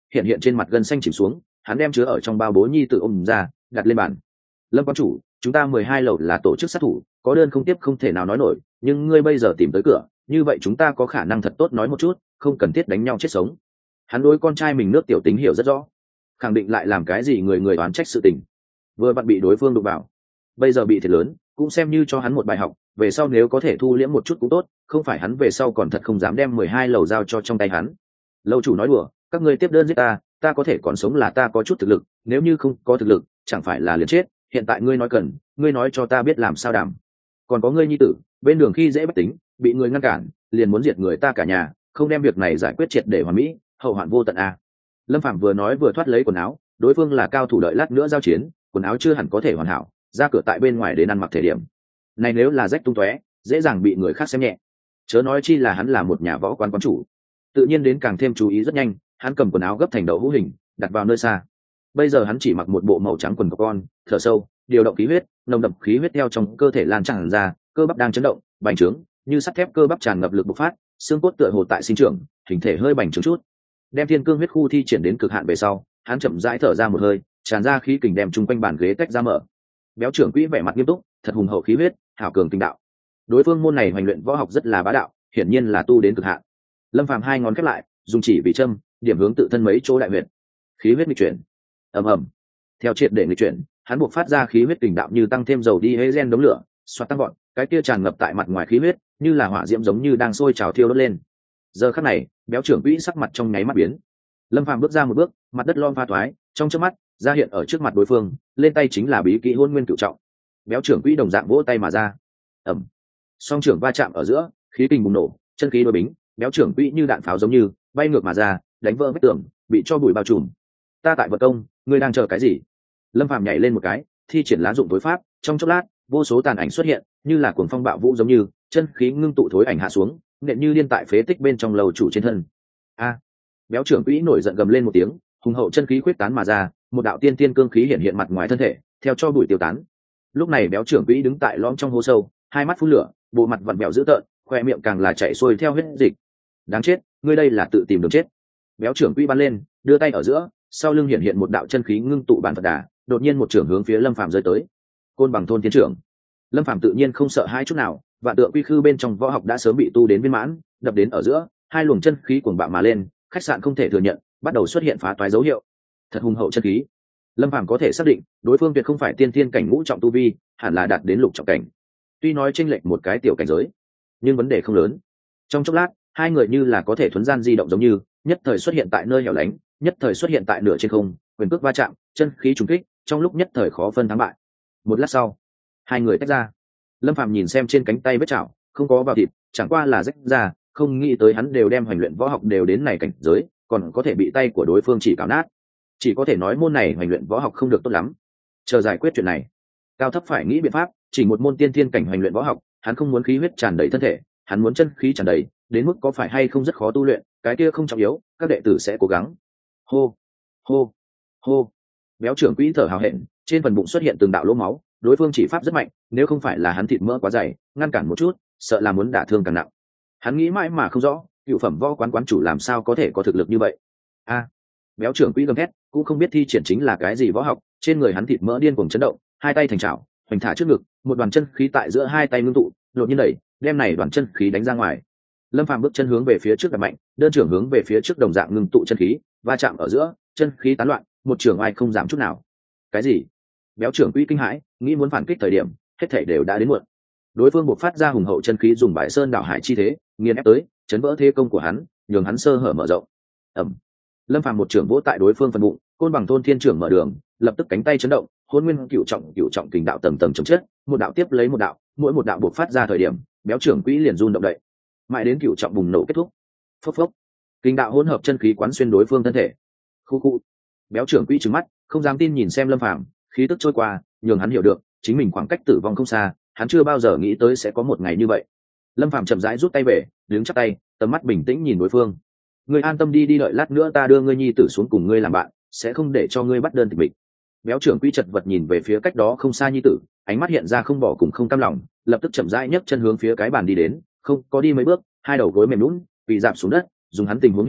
Speaker 1: hiện hiện trên mặt gân xanh chìm xuống, hắn đem chứa ở trong bao bố nhi tự ôm ra đặt lên bàn. Lâm quan chủ, chúng ta mười hai lầu là tổ chức sát thủ, có đơn không tiếp không thể nào nói nổi, nhưng ngươi bây giờ tìm tới cửa, như vậy chúng ta có khả năng thật tốt nói một chút, không cần thiết đánh nhau chết sống. Hắn đối con trai mình nước tiểu tính hiểu rất rõ, khẳng định lại làm cái gì người người oán trách sự tình, vừa vặn bị đối phương đụng vào, bây giờ bị thiệt lớn, cũng xem như cho hắn một bài học, về sau nếu có thể thu liễm một chút cũng tốt, không phải hắn về sau còn thật không dám đem mười hai lầu giao cho trong tay hắn. Lâu chủ nói đùa, các ngươi tiếp đơn giết ta, ta có thể còn sống là ta có chút thực lực, nếu như không có thực lực, chẳng phải là liền chết. Hiện tại ngươi nói cần, ngươi nói cho ta biết làm sao đảm. Còn có ngươi nhi tử, bên đường khi dễ bất tính, bị người ngăn cản, liền muốn diệt người ta cả nhà, không đem việc này giải quyết triệt để hoàn mỹ, hậu hoạn vô tận a. Lâm Phạm vừa nói vừa thoát lấy quần áo, đối phương là cao thủ, đợi lát nữa giao chiến, quần áo chưa hẳn có thể hoàn hảo, ra cửa tại bên ngoài đến ăn mặc thể điểm này nếu là rách tung tóe, dễ dàng bị người khác xem nhẹ, chớ nói chi là hắn là một nhà võ quán quán chủ, tự nhiên đến càng thêm chú ý. Rất nhanh, hắn cầm quần áo gấp thành đậu hũ hình, đặt vào nơi xa. Bây giờ hắn chỉ mặc một bộ màu trắng quần con, thở sâu, điều động khí huyết, nồng đậm khí huyết theo trong cơ thể lan tràn ra, cơ bắp đang chấn động, bành trướng, như sắt thép cơ bắp tràn ngập lực bộc phát, xương cốt tựa hồ tại sinh trưởng, hình thể hơi bành trướng chút. Đem thiên cương huyết khu thi triển đến cực hạn về sau, hắn chậm rãi thở ra một hơi, tràn ra khí kình đem chung quanh bàn ghế tách ra mở. Béo trưởng quỹ vẻ mặt nghiêm túc, thật hùng hậu khí huyết, hảo cường kinh đạo. Đối phương môn này hoành luyện võ học rất là bá đạo, hiển nhiên là tu đến cực hạn. Lâm Phàm hai ngón khép lại, dùng chỉ vị châm, điểm hướng tự thân mấy chỗ đại huyệt. Khí huyết nghịch chuyển. Ầm ầm. Theo triệt để nghịch chuyển, hắn buộc phát ra khí huyết kình đạo như tăng thêm dầu đi hế gen đống lửa, xoát tăng gọn, cái kia tràn ngập tại mặt ngoài khí huyết, như là hỏa diễm giống như đang sôi trào thiêu đốt lên. Giờ khắc này, béo trưởng quỹ sắc mặt trong nháy mắt biến. Lâm Phàm bước ra một bước, mặt đất lom pha thoái, trong chớp mắt, ra hiện ở trước mặt đối phương, lên tay chính là bí kỹ hôn nguyên cửu trọng. Béo trưởng quỹ đồng dạng vỗ tay mà ra. Ầm. Song trưởng va chạm ở giữa, khí kình bùng nổ, chân khí đối bính, béo trưởng quỹ như đạn pháo giống như bay ngược mà ra, đánh vỡ vách tường, bị cho bụi bao trùm. Ta tại vật công, ngươi đang chờ cái gì? Lâm Phàm nhảy lên một cái, thi triển lá dụng tối pháp, trong chốc lát, vô số tàn ảnh xuất hiện, như là cuồng phong bạo vũ giống như, chân khí ngưng tụ thối ảnh hạ xuống, nện như liên tại phế tích bên trong lầu chủ trên thân. A! Béo trưởng quỹ nổi giận gầm lên một tiếng, hùng hậu chân khí quyết tán mà ra, một đạo tiên tiên cương khí hiện hiện mặt ngoài thân thể, theo cho bụi tiêu tán. Lúc này béo trưởng quỹ đứng tại lõm trong hố sâu, hai mắt phun lửa, bộ mặt vặn vẹo dữ tợn, khoe miệng càng là chảy xuôi theo huyết dịch. Đáng chết, ngươi đây là tự tìm đường chết. Béo trưởng quỹ bắn lên, đưa tay ở giữa, sau lưng hiện hiện một đạo chân khí ngưng tụ bản Phật đà, đột nhiên một trưởng hướng phía Lâm Phàm rơi tới. Côn bằng thôn tiến trưởng. Lâm Phàm tự nhiên không sợ hai chút nào, vạn tượng quy khư bên trong võ học đã sớm bị tu đến viên mãn, đập đến ở giữa, hai luồng chân khí cuồng bạo mà lên, khách sạn không thể thừa nhận, bắt đầu xuất hiện phá toái dấu hiệu. Thật hùng hậu chân khí. Lâm Phàm có thể xác định, đối phương tuyệt không phải tiên tiên cảnh ngũ trọng tu vi, hẳn là đạt đến lục trọng cảnh. Tuy nói chênh lệch một cái tiểu cảnh giới, nhưng vấn đề không lớn. Trong chốc lát, hai người như là có thể thuấn gian di động giống như, nhất thời xuất hiện tại nơi hẻo lánh, nhất thời xuất hiện tại nửa trên không, quyền cước va chạm, chân khí trùng kích, trong lúc nhất thời khó phân thắng bại. Một lát sau, hai người tách ra. Lâm Phàm nhìn xem trên cánh tay vết chảo, không có vào thịt, chẳng qua là rách ra, không nghĩ tới hắn đều đem hoành luyện võ học đều đến này cảnh giới, còn có thể bị tay của đối phương chỉ cào nát. Chỉ có thể nói môn này hoành luyện võ học không được tốt lắm. Chờ giải quyết chuyện này, cao thấp phải nghĩ biện pháp, chỉ một môn tiên thiên cảnh hoành luyện võ học, hắn không muốn khí huyết tràn đầy thân thể, hắn muốn chân khí tràn đầy, đến mức có phải hay không rất khó tu luyện, cái kia không trọng yếu, các đệ tử sẽ cố gắng. Hô, hô, hô. Béo trưởng quỹ thở hào hẹn, trên phần bụng xuất hiện từng đạo lỗ máu, đối phương chỉ pháp rất mạnh, nếu không phải là hắn thịt mỡ quá dày, ngăn cản một chút, sợ là muốn đả thương càng nặng. Hắn nghĩ mãi mà không rõ, cựu phẩm võ quán quán chủ làm sao có thể có thực lực như vậy. A! Béo trưởng quỹ gầm thét, cũng không biết thi triển chính là cái gì võ học, trên người hắn thịt mỡ điên cuồng chấn động, hai tay thành chảo, hoành thả trước ngực, một đoàn chân khí tại giữa hai tay ngưng tụ, đột nhiên đẩy, đem này đoàn chân khí đánh ra ngoài. Lâm Phàm bước chân hướng về phía trước đập mạnh, đơn trưởng hướng về phía trước đồng dạng ngưng tụ chân khí, va chạm ở giữa, chân khí tán loạn, một trường ai không giảm chút nào. Cái gì? Béo trưởng quỹ kinh hãi, nghĩ muốn phản kích thời điểm, hết thảy đều đã đến muộn. Đối phương buộc phát ra hùng hậu chân khí dùng bãi sơn đảo hải chi thế, nghiền ép tới, chấn vỡ thế công của hắn, nhường hắn sơ hở mở rộng. Ầm. Lâm Phàm một trưởng vỗ tại đối phương phần bụng, côn bằng thôn thiên trưởng mở đường, lập tức cánh tay chấn động, hôn nguyên cựu trọng cựu trọng kình đạo tầng tầng chồng chết, một đạo tiếp lấy một đạo, mỗi một đạo buộc phát ra thời điểm, béo trưởng quỹ liền run động đậy. Mãi đến cựu trọng bùng nổ kết thúc. Phốc phốc. Kình đạo hỗn hợp chân khí quán xuyên đối phương thân thể. Khu khu. Béo trưởng quỹ trừng mắt, không dám tin nhìn xem Lâm Phàm, khí tức trôi qua, nhường hắn hiểu được, chính mình khoảng cách tử vong không xa, hắn chưa bao giờ nghĩ tới sẽ có một ngày như vậy. Lâm Phàm chậm rãi rút tay về, đứng chắp tay, tầm mắt bình tĩnh nhìn đối phương. Ngươi an tâm đi đi, đợi lát nữa ta đưa ngươi nhi tử xuống cùng ngươi làm bạn, sẽ không để cho ngươi bắt đơn tịch mịch. Béo trưởng quỹ chật vật nhìn về phía cách đó không xa nhi tử, ánh mắt hiện ra không bỏ cùng không cam lòng, lập tức chậm rãi nhấc chân hướng phía cái bàn đi đến, không có đi mấy bước, hai đầu gối mềm nhũn, quỳ rạp xuống đất, dùng hắn tình huống hiện tại,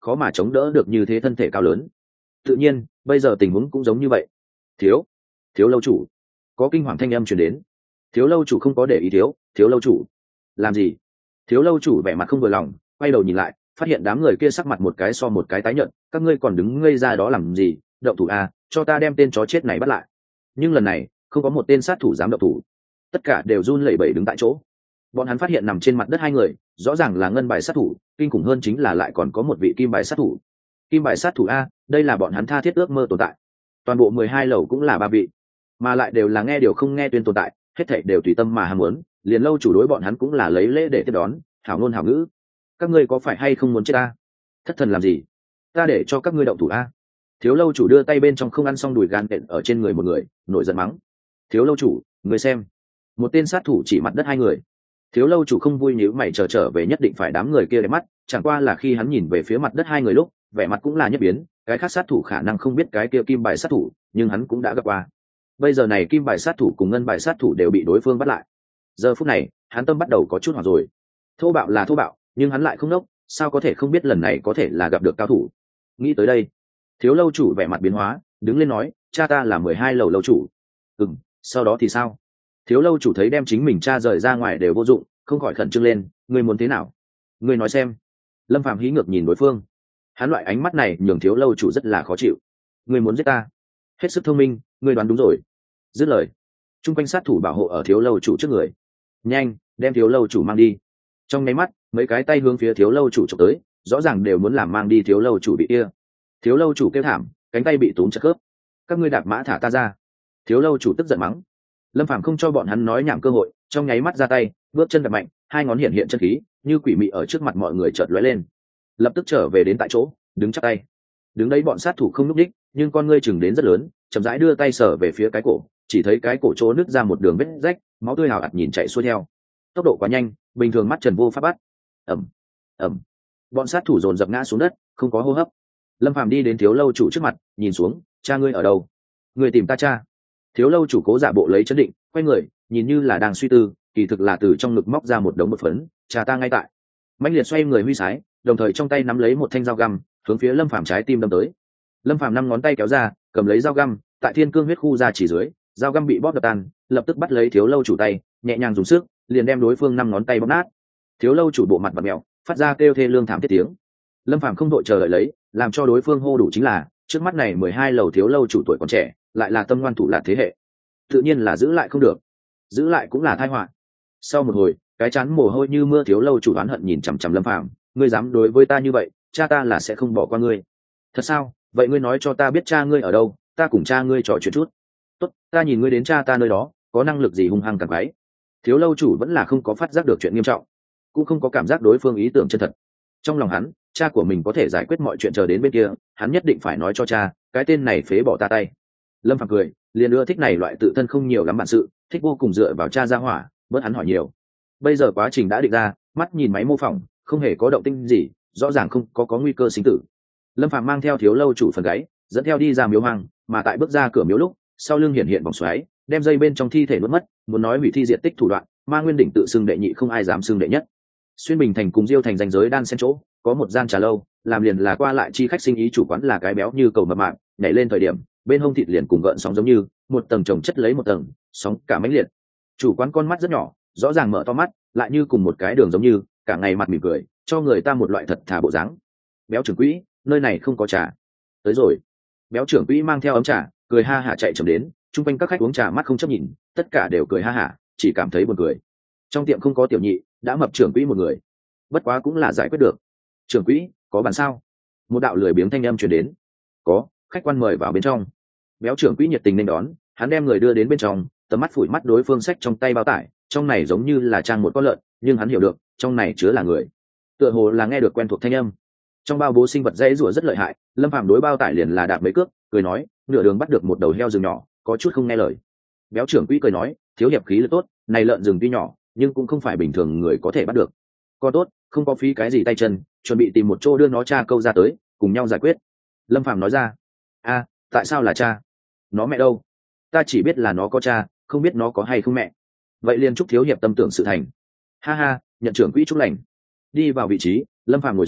Speaker 1: khó mà chống đỡ được như thế thân thể cao lớn. Tự nhiên bây giờ tình huống cũng giống như vậy. Thiếu thiếu lâu chủ, có kinh hoàng thanh âm truyền đến. Thiếu lâu chủ không có để ý thiếu thiếu lâu chủ làm gì. Thiếu lâu chủ vẻ mặt không vừa lòng, quay đầu nhìn lại, phát hiện đám người kia sắc mặt một cái so một cái tái nhợt. Các ngươi còn đứng ngây ra đó làm gì? Động thủ a, cho ta đem tên chó chết này bắt lại. Nhưng lần này không có một tên sát thủ dám động thủ, tất cả đều run lẩy bẩy đứng tại chỗ. Bọn hắn phát hiện nằm trên mặt đất hai người rõ ràng là ngân bài sát thủ, kinh khủng hơn chính là lại còn có một vị kim bài sát thủ. Kim bài sát thủ a, đây là bọn hắn tha thiết ước mơ tồn tại. Toàn bộ mười hai lầu cũng là ba vị, mà lại đều là nghe điều không nghe tuyên tồn tại, hết thảy đều tùy tâm mà ham muốn. Liền lâu chủ đối bọn hắn cũng là lấy lễ để tiếp đón, hảo ngôn hảo ngữ. Các ngươi có phải hay không muốn chết ta? Thất thần làm gì? Ta để cho các ngươi động thủ a. Thiếu lâu chủ đưa tay bên trong không ăn xong đùi gan tện ở trên người một người, nổi giận mắng. Thiếu lâu chủ, người xem. Một tên sát thủ chỉ mặt đất hai người. Thiếu lâu chủ không vui nhíu mày chờ trở về nhất định phải đám người kia để mắt, chẳng qua là khi hắn nhìn về phía mặt đất hai người lúc, vẻ mặt cũng là nhất biến, cái khác sát thủ khả năng không biết cái kia kim bài sát thủ, nhưng hắn cũng đã gặp qua. Bây giờ này kim bài sát thủ cùng ngân bài sát thủ đều bị đối phương bắt lại. Giờ phút này, hắn tâm bắt đầu có chút hoảng rồi. Thô bạo là thô bạo, nhưng hắn lại không nốc, sao có thể không biết lần này có thể là gặp được cao thủ. Nghĩ tới đây, thiếu lâu chủ vẻ mặt biến hóa, đứng lên nói, cha ta là mười hai lầu lâu chủ. Ừm, sau đó thì sao? Thiếu lâu chủ thấy đem chính mình cha rời ra ngoài đều vô dụng, không khỏi khẩn trương lên, ngươi muốn thế nào? Ngươi nói xem. Lâm Phàm hí ngược nhìn đối phương, hắn loại ánh mắt này nhường thiếu lâu chủ rất là khó chịu. Ngươi muốn giết ta? Hết sức thông minh, ngươi đoán đúng rồi. Dứt lời, trung quanh sát thủ bảo hộ ở thiếu lâu chủ trước người. Nhanh, đem thiếu lâu chủ mang đi. Trong nháy mắt, mấy cái tay hướng phía thiếu lâu chủ chụp tới, rõ ràng đều muốn làm mang đi thiếu lâu chủ bị kia. Thiếu lâu chủ kêu thảm, cánh tay bị túm chặt khớp. Các ngươi đạp mã thả ta ra. Thiếu lâu chủ tức giận mắng. Lâm Phàm không cho bọn hắn nói nhảm cơ hội, trong nháy mắt ra tay, bước chân đập mạnh, hai ngón hiện hiện chân khí, như quỷ mị ở trước mặt mọi người chợt lóe lên. Lập tức trở về đến tại chỗ, đứng chắp tay. Đứng đấy bọn sát thủ không núp đích, nhưng con ngươi chừng đến rất lớn, chậm rãi đưa tay sờ về phía cái cổ, chỉ thấy cái cổ chỗ nứt ra một đường vết rách, máu tươi hào hạt nhìn chạy xuôi theo. Tốc độ quá nhanh, bình thường mắt trần vô pháp bắt. Ầm, ầm. Bọn sát thủ dồn dập ngã xuống đất, không có hô hấp. Lâm Phàm đi đến thiếu lâu chủ trước mặt, nhìn xuống, cha ngươi ở đâu? Người tìm ta cha. Thiếu lâu chủ cố giả bộ lấy chấn định, quay người, nhìn như là đang suy tư, kỳ thực là từ trong ngực móc ra một đống bột phấn, cha ta ngay tại. Mãnh liệt xoay người huy sái, đồng thời trong tay nắm lấy một thanh dao găm, hướng phía Lâm Phàm trái tim đâm tới. Lâm Phàm năm ngón tay kéo ra, cầm lấy dao găm, tại thiên cương huyết khu ra chỉ dưới, dao găm bị bóp đập tan, lập tức bắt lấy thiếu lâu chủ tay, nhẹ nhàng dùng sức, liền đem đối phương năm ngón tay bóp nát. Thiếu lâu chủ bộ mặt bặm mèo, phát ra kêu thê lương thảm thiết tiếng. Lâm Phàm không đội chờ đợi lấy, làm cho đối phương hô đủ chính là, trước mắt này mười hai lầu thiếu lâu chủ tuổi còn trẻ, lại là tâm ngoan thủ lạt thế hệ, tự nhiên là giữ lại không được, giữ lại cũng là tai họa. Sau một hồi, cái chán mồ hôi như mưa thiếu lâu chủ oán hận nhìn chằm chằm Lâm Phàm, ngươi dám đối với ta như vậy, cha ta là sẽ không bỏ qua ngươi. Thật sao? Vậy ngươi nói cho ta biết cha ngươi ở đâu, ta cùng cha ngươi trò chuyện chút. Tốt, ta nhìn ngươi đến cha ta nơi đó, có năng lực gì hung hăng càng quái. Thiếu lâu chủ vẫn là không có phát giác được chuyện nghiêm trọng, cũng không có cảm giác đối phương ý tưởng chân thật. Trong lòng hắn, cha của mình có thể giải quyết mọi chuyện, chờ đến bên kia, hắn nhất định phải nói cho cha, cái tên này phế bỏ ta tay. Lâm Phàm cười, liền ưa thích này loại tự thân không nhiều lắm bản sự, thích vô cùng dựa vào cha ra hỏa, bớt hắn hỏi nhiều. Bây giờ quá trình đã định ra, mắt nhìn máy mô phỏng, không hề có động tĩnh gì, rõ ràng không có có nguy cơ sinh tử. Lâm Phàm mang theo thiếu lâu chủ phần gáy, dẫn theo đi ra miếu hoang, mà tại bước ra cửa miếu lúc, sau lưng hiện hiện vòng xoáy, đem dây bên trong thi thể nuốt mất, muốn nói hủy thi diệt tích thủ đoạn, Ma Nguyên đỉnh tự xưng đệ nhị không ai dám xưng đệ nhất. Xuyên Bình thành cùng Diêu thành danh giới đan xen chỗ, có một gian trà lâu, làm liền là qua lại chi khách sinh ý chủ quán là cái béo như cầu mập mạp, nhảy lên thời điểm, bên hông thịt liền cùng gợn sóng giống như, một tầng chồng chất lấy một tầng, sóng cả mãnh liệt. Chủ quán con mắt rất nhỏ, rõ ràng mở to mắt, lại như cùng một cái đường giống như, cả ngày mặt mỉm cười, cho người ta một loại thật thà bộ dáng. Béo trưởng quỹ, nơi này không có trà. Tới rồi. Béo trưởng quỹ mang theo ấm trà, cười ha hả chạy chậm đến, chung quanh các khách uống trà mắt không chấp nhìn, tất cả đều cười ha hả, chỉ cảm thấy buồn cười. Trong tiệm không có tiểu nhị, đã mập trưởng quỹ một người, bất quá cũng là giải quyết được. Trưởng quỹ, có bàn sao? Một đạo lười biếng thanh âm truyền đến. Có, khách quan mời vào bên trong. Béo trưởng quỹ nhiệt tình nên đón, hắn đem người đưa đến bên trong, tầm mắt phủi mắt đối phương sách trong tay bao tải, trong này giống như là trang một con lợn, nhưng hắn hiểu được, trong này chứa là người. Tựa hồ là nghe được quen thuộc thanh âm. Trong bao bố sinh vật dãy rủa rất lợi hại, Lâm Phàm đối bao tải liền là đạp mấy cước, cười nói, nửa đường bắt được một đầu heo rừng nhỏ, có chút không nghe lời. Béo trưởng quỹ cười nói, thiếu hiệp khí lực tốt, này lợn rừng tuy nhỏ, nhưng cũng không phải bình thường người có thể bắt được. Có tốt, không có phí cái gì tay chân, chuẩn bị tìm một chỗ đưa nó cha câu ra tới, cùng nhau giải quyết. Lâm Phàm nói ra. A, tại sao là cha? Nó mẹ đâu? Ta chỉ biết là nó có cha, không biết nó có hay không mẹ. Vậy liền chúc thiếu hiệp tâm tưởng sự thành. Ha ha, nhận trưởng quỹ chúc lành. Đi vào vị trí, Lâm Phàm ngồi xuống,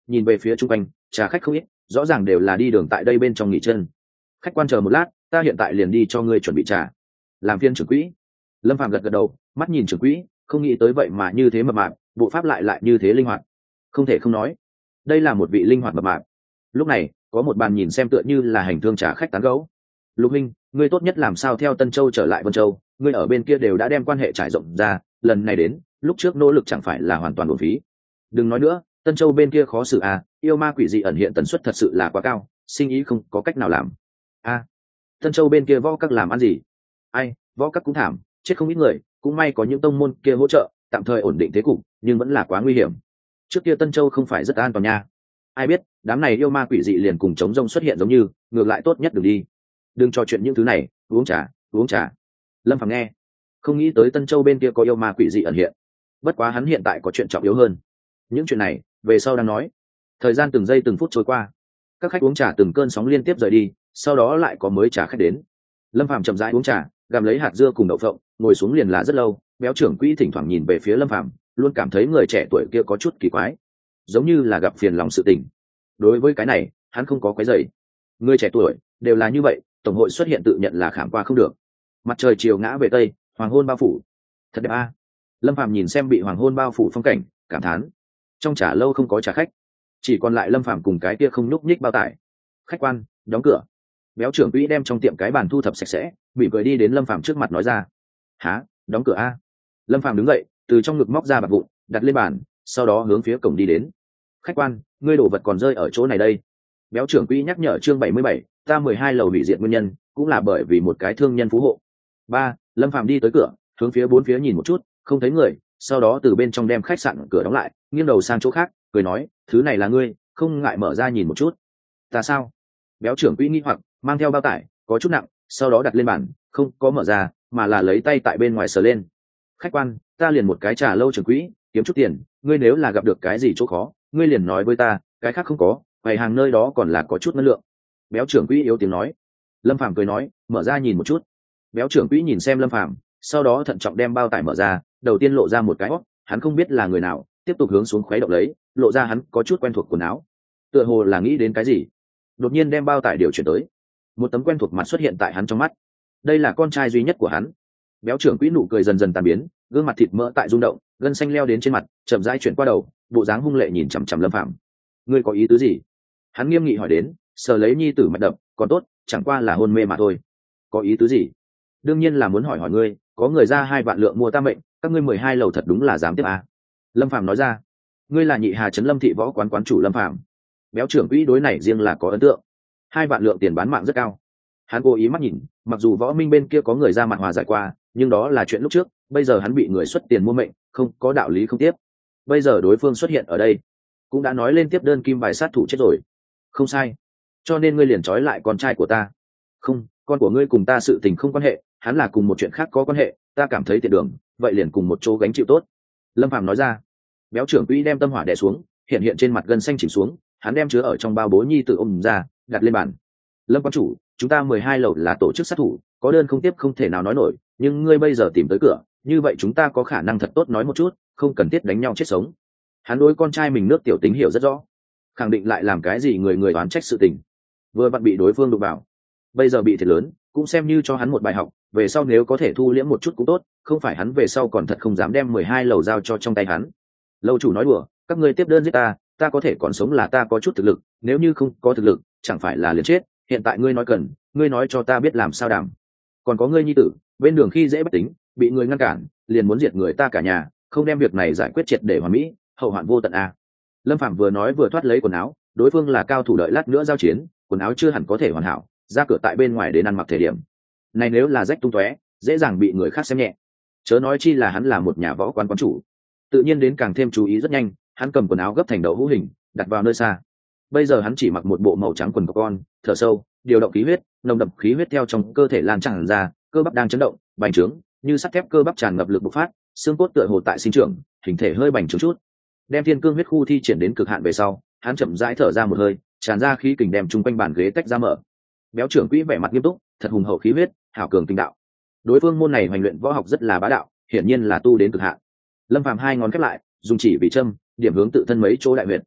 Speaker 1: nhìn về phía chung quanh trà khách không ít, rõ ràng đều là đi đường tại đây bên trong nghỉ chân. Khách quan chờ một lát, ta hiện tại liền đi cho ngươi chuẩn bị trà. Làm phiên trưởng quỹ. Lâm Phàm gật gật đầu, mắt nhìn trưởng quỹ, không nghĩ tới vậy mà như thế mập mạp, bộ pháp lại lại như thế linh hoạt. Không thể không nói, đây là một vị linh hoạt mập mạp. Lúc này, có một bàn nhìn xem tựa như là hành thương trà khách tán gẫu. Lục Minh, ngươi tốt nhất làm sao theo Tân Châu trở lại Vân Châu, ngươi ở bên kia đều đã đem quan hệ trải rộng ra, lần này đến, lúc trước nỗ lực chẳng phải là hoàn toàn uổng phí. Đừng nói nữa, Tân Châu bên kia khó xử à, yêu ma quỷ dị ẩn hiện tần suất thật sự là quá cao, sinh ý không có cách nào làm. A, à, Tân Châu bên kia võ các làm ăn gì? Ai, võ các cũng thảm, chết không ít người, cũng may có những tông môn kia hỗ trợ, tạm thời ổn định thế cục, nhưng vẫn là quá nguy hiểm. Trước kia Tân Châu không phải rất an toàn nha. Ai biết, đám này yêu ma quỷ dị liền cùng chống rông xuất hiện giống như, ngược lại tốt nhất đừng đi. Đừng trò chuyện những thứ này, uống trà, uống trà. Lâm Phàm nghe, không nghĩ tới Tân Châu bên kia có yêu ma quỷ dị ẩn hiện. Bất quá hắn hiện tại có chuyện trọng yếu hơn. Những chuyện này, về sau đang nói. Thời gian từng giây từng phút trôi qua, các khách uống trà từng cơn sóng liên tiếp rời đi, sau đó lại có mới trà khách đến. Lâm Phàm chậm rãi uống trà, gặm lấy hạt dưa cùng đậu phộng, ngồi xuống liền là rất lâu. Béo trưởng quỹ thỉnh thoảng nhìn về phía Lâm Phàm, luôn cảm thấy người trẻ tuổi kia có chút kỳ quái, giống như là gặp phiền lòng sự tình. Đối với cái này, hắn không có quấy rầy. Người trẻ tuổi đều là như vậy, tổng hội xuất hiện tự nhận là khảm qua không được. Mặt trời chiều ngã về tây, hoàng hôn bao phủ, thật đẹp a. Lâm Phàm nhìn xem bị hoàng hôn bao phủ phong cảnh, cảm thán. Trong trà lâu không có trà khách, chỉ còn lại Lâm Phàm cùng cái kia không nhúc nhích bao tải. Khách quan, đóng cửa. Béo trưởng quỹ đem trong tiệm cái bàn thu thập sạch sẽ, bị cười đi đến Lâm Phàm trước mặt nói ra. Hả, đóng cửa a? Lâm Phàm đứng dậy, từ trong ngực móc ra bạc vụn, đặt lên bàn, sau đó hướng phía cổng đi đến. Khách quan, ngươi đồ vật còn rơi ở chỗ này đây. Béo trưởng quỹ nhắc nhở chương bảy mươi bảy, ta mười hai lầu hủy diệt nguyên nhân, cũng là bởi vì một cái thương nhân phú hộ. Ba, Lâm Phàm đi tới cửa, hướng phía bốn phía nhìn một chút, không thấy người, sau đó từ bên trong đem khách sạn cửa đóng lại, nghiêng đầu sang chỗ khác, cười nói, thứ này là ngươi, không ngại mở ra nhìn một chút. Ta sao? Béo trưởng quỹ nghi hoặc, mang theo bao tải, có chút nặng, sau đó đặt lên bàn, không có mở ra, mà là lấy tay tại bên ngoài sờ lên. Khách quan, ta liền một cái trà lâu trưởng quỹ, kiếm chút tiền, ngươi nếu là gặp được cái gì chỗ khó, ngươi liền nói với ta, cái khác không có, quầy hàng nơi đó còn là có chút ngân lượng. Béo trưởng quỹ yếu tiếng nói. Lâm Phàm cười nói, mở ra nhìn một chút. Béo trưởng quỹ nhìn xem Lâm Phàm, sau đó thận trọng đem bao tải mở ra, đầu tiên lộ ra một cái óc, hắn không biết là người nào, tiếp tục hướng xuống khuấy động lấy, lộ ra hắn có chút quen thuộc quần áo. Tựa hồ là nghĩ đến cái gì, đột nhiên đem bao tải điều chuyển tới. Một tấm quen thuộc mặt xuất hiện tại hắn trong mắt. Đây là con trai duy nhất của hắn. Béo trưởng quỹ nụ cười dần dần tan biến, gương mặt thịt mỡ tại rung động, gân xanh leo đến trên mặt, chậm rãi chuyển qua đầu, bộ dáng hung lệ nhìn chằm chằm Lâm Phàm. Ngươi có ý tứ gì? Hắn nghiêm nghị hỏi đến, sờ lấy nhi tử mạch đập, còn tốt, chẳng qua là hôn mê mà thôi. Có ý tứ gì? Đương nhiên là muốn hỏi hỏi ngươi, có người ra hai vạn lượng mua ta mệnh, các ngươi mười hai lầu thật đúng là dám tiếp à? Lâm Phàm nói ra. Ngươi là Nhị Hà trấn Lâm thị võ quán quán chủ Lâm Phàm. Béo trưởng quỹ đối này riêng là có ấn tượng. Hai vạn lượng tiền bán mạng rất cao. Hắn cố ý mắt nhìn, mặc dù võ minh bên kia có người ra mặt hòa giải qua, nhưng đó là chuyện lúc trước, bây giờ hắn bị người xuất tiền mua mệnh, không có đạo lý không tiếp. Bây giờ đối phương xuất hiện ở đây, cũng đã nói lên tiếp đơn kim bài sát thủ chết rồi. Không sai, cho nên ngươi liền trói lại con trai của ta. Không, con của ngươi cùng ta sự tình không quan hệ, hắn là cùng một chuyện khác có quan hệ, ta cảm thấy tiện đường, vậy liền cùng một chỗ gánh chịu tốt. Lâm Phàm nói ra. Béo trưởng quỹ đem tâm hỏa đè xuống, hiện hiện trên mặt gân xanh chỉnh xuống, hắn đem chứa ở trong bao bố nhi tự ôm ra, đặt lên bàn. Lâm quan chủ, chúng ta mười hai lầu là tổ chức sát thủ, có đơn không tiếp không thể nào nói nổi, nhưng ngươi bây giờ tìm tới cửa, như vậy chúng ta có khả năng thật tốt nói một chút, không cần thiết đánh nhau chết sống. Hắn đối con trai mình nước tiểu tính hiểu rất rõ, khẳng định lại làm cái gì người người oán trách sự tình, vừa vặn bị đối phương đụng vào, bây giờ bị thiệt lớn, cũng xem như cho hắn một bài học, về sau nếu có thể thu liễm một chút cũng tốt, không phải hắn về sau còn thật không dám đem mười hai lầu giao cho trong tay hắn. Lâu chủ nói đùa, các ngươi tiếp đơn giết ta, ta có thể còn sống là ta có chút thực lực, nếu như không có thực lực, chẳng phải là liền chết. Hiện tại ngươi nói cần, ngươi nói cho ta biết làm sao đảm. Còn có ngươi nhi tử, bên đường khi dễ bất tính, bị người ngăn cản, liền muốn diệt người ta cả nhà, không đem việc này giải quyết triệt để hoàn mỹ, hậu hoạn vô tận a. Lâm Phạm vừa nói vừa thoát lấy quần áo, đối phương là cao thủ, đợi lát nữa giao chiến, quần áo chưa hẳn có thể hoàn hảo, ra cửa tại bên ngoài đến ăn mặc thể điểm. Này nếu là rách tung tóe, dễ dàng bị người khác xem nhẹ. Chớ nói chi là hắn là một nhà võ quán quán chủ, tự nhiên đến càng thêm chú ý rất nhanh, hắn cầm quần áo gấp thành đậu hũ hình, đặt vào nơi xa. Bây giờ hắn chỉ mặc một bộ màu trắng quần của con, thở sâu, điều động khí huyết, nồng đậm khí huyết theo trong cơ thể lan tràn ra, cơ bắp đang chấn động, bành trướng, như sắt thép cơ bắp tràn ngập lực bộc phát, xương cốt tựa hồ tại sinh trưởng, hình thể hơi bành trướng chút. Đem thiên cương huyết khu thi triển đến cực hạn về sau, hắn chậm rãi thở ra một hơi, tràn ra khí kình đem chung quanh bàn ghế tách ra mở. Béo trưởng quỹ vẻ mặt nghiêm túc, thật hùng hậu khí huyết, hảo cường kinh đạo. Đối phương môn này hoành luyện võ học rất là bá đạo, hiển nhiên là tu đến cực hạn. Lâm Phàm hai ngón khép lại, dùng chỉ vị châm, điểm hướng tự thân mấy chỗ đại huyệt.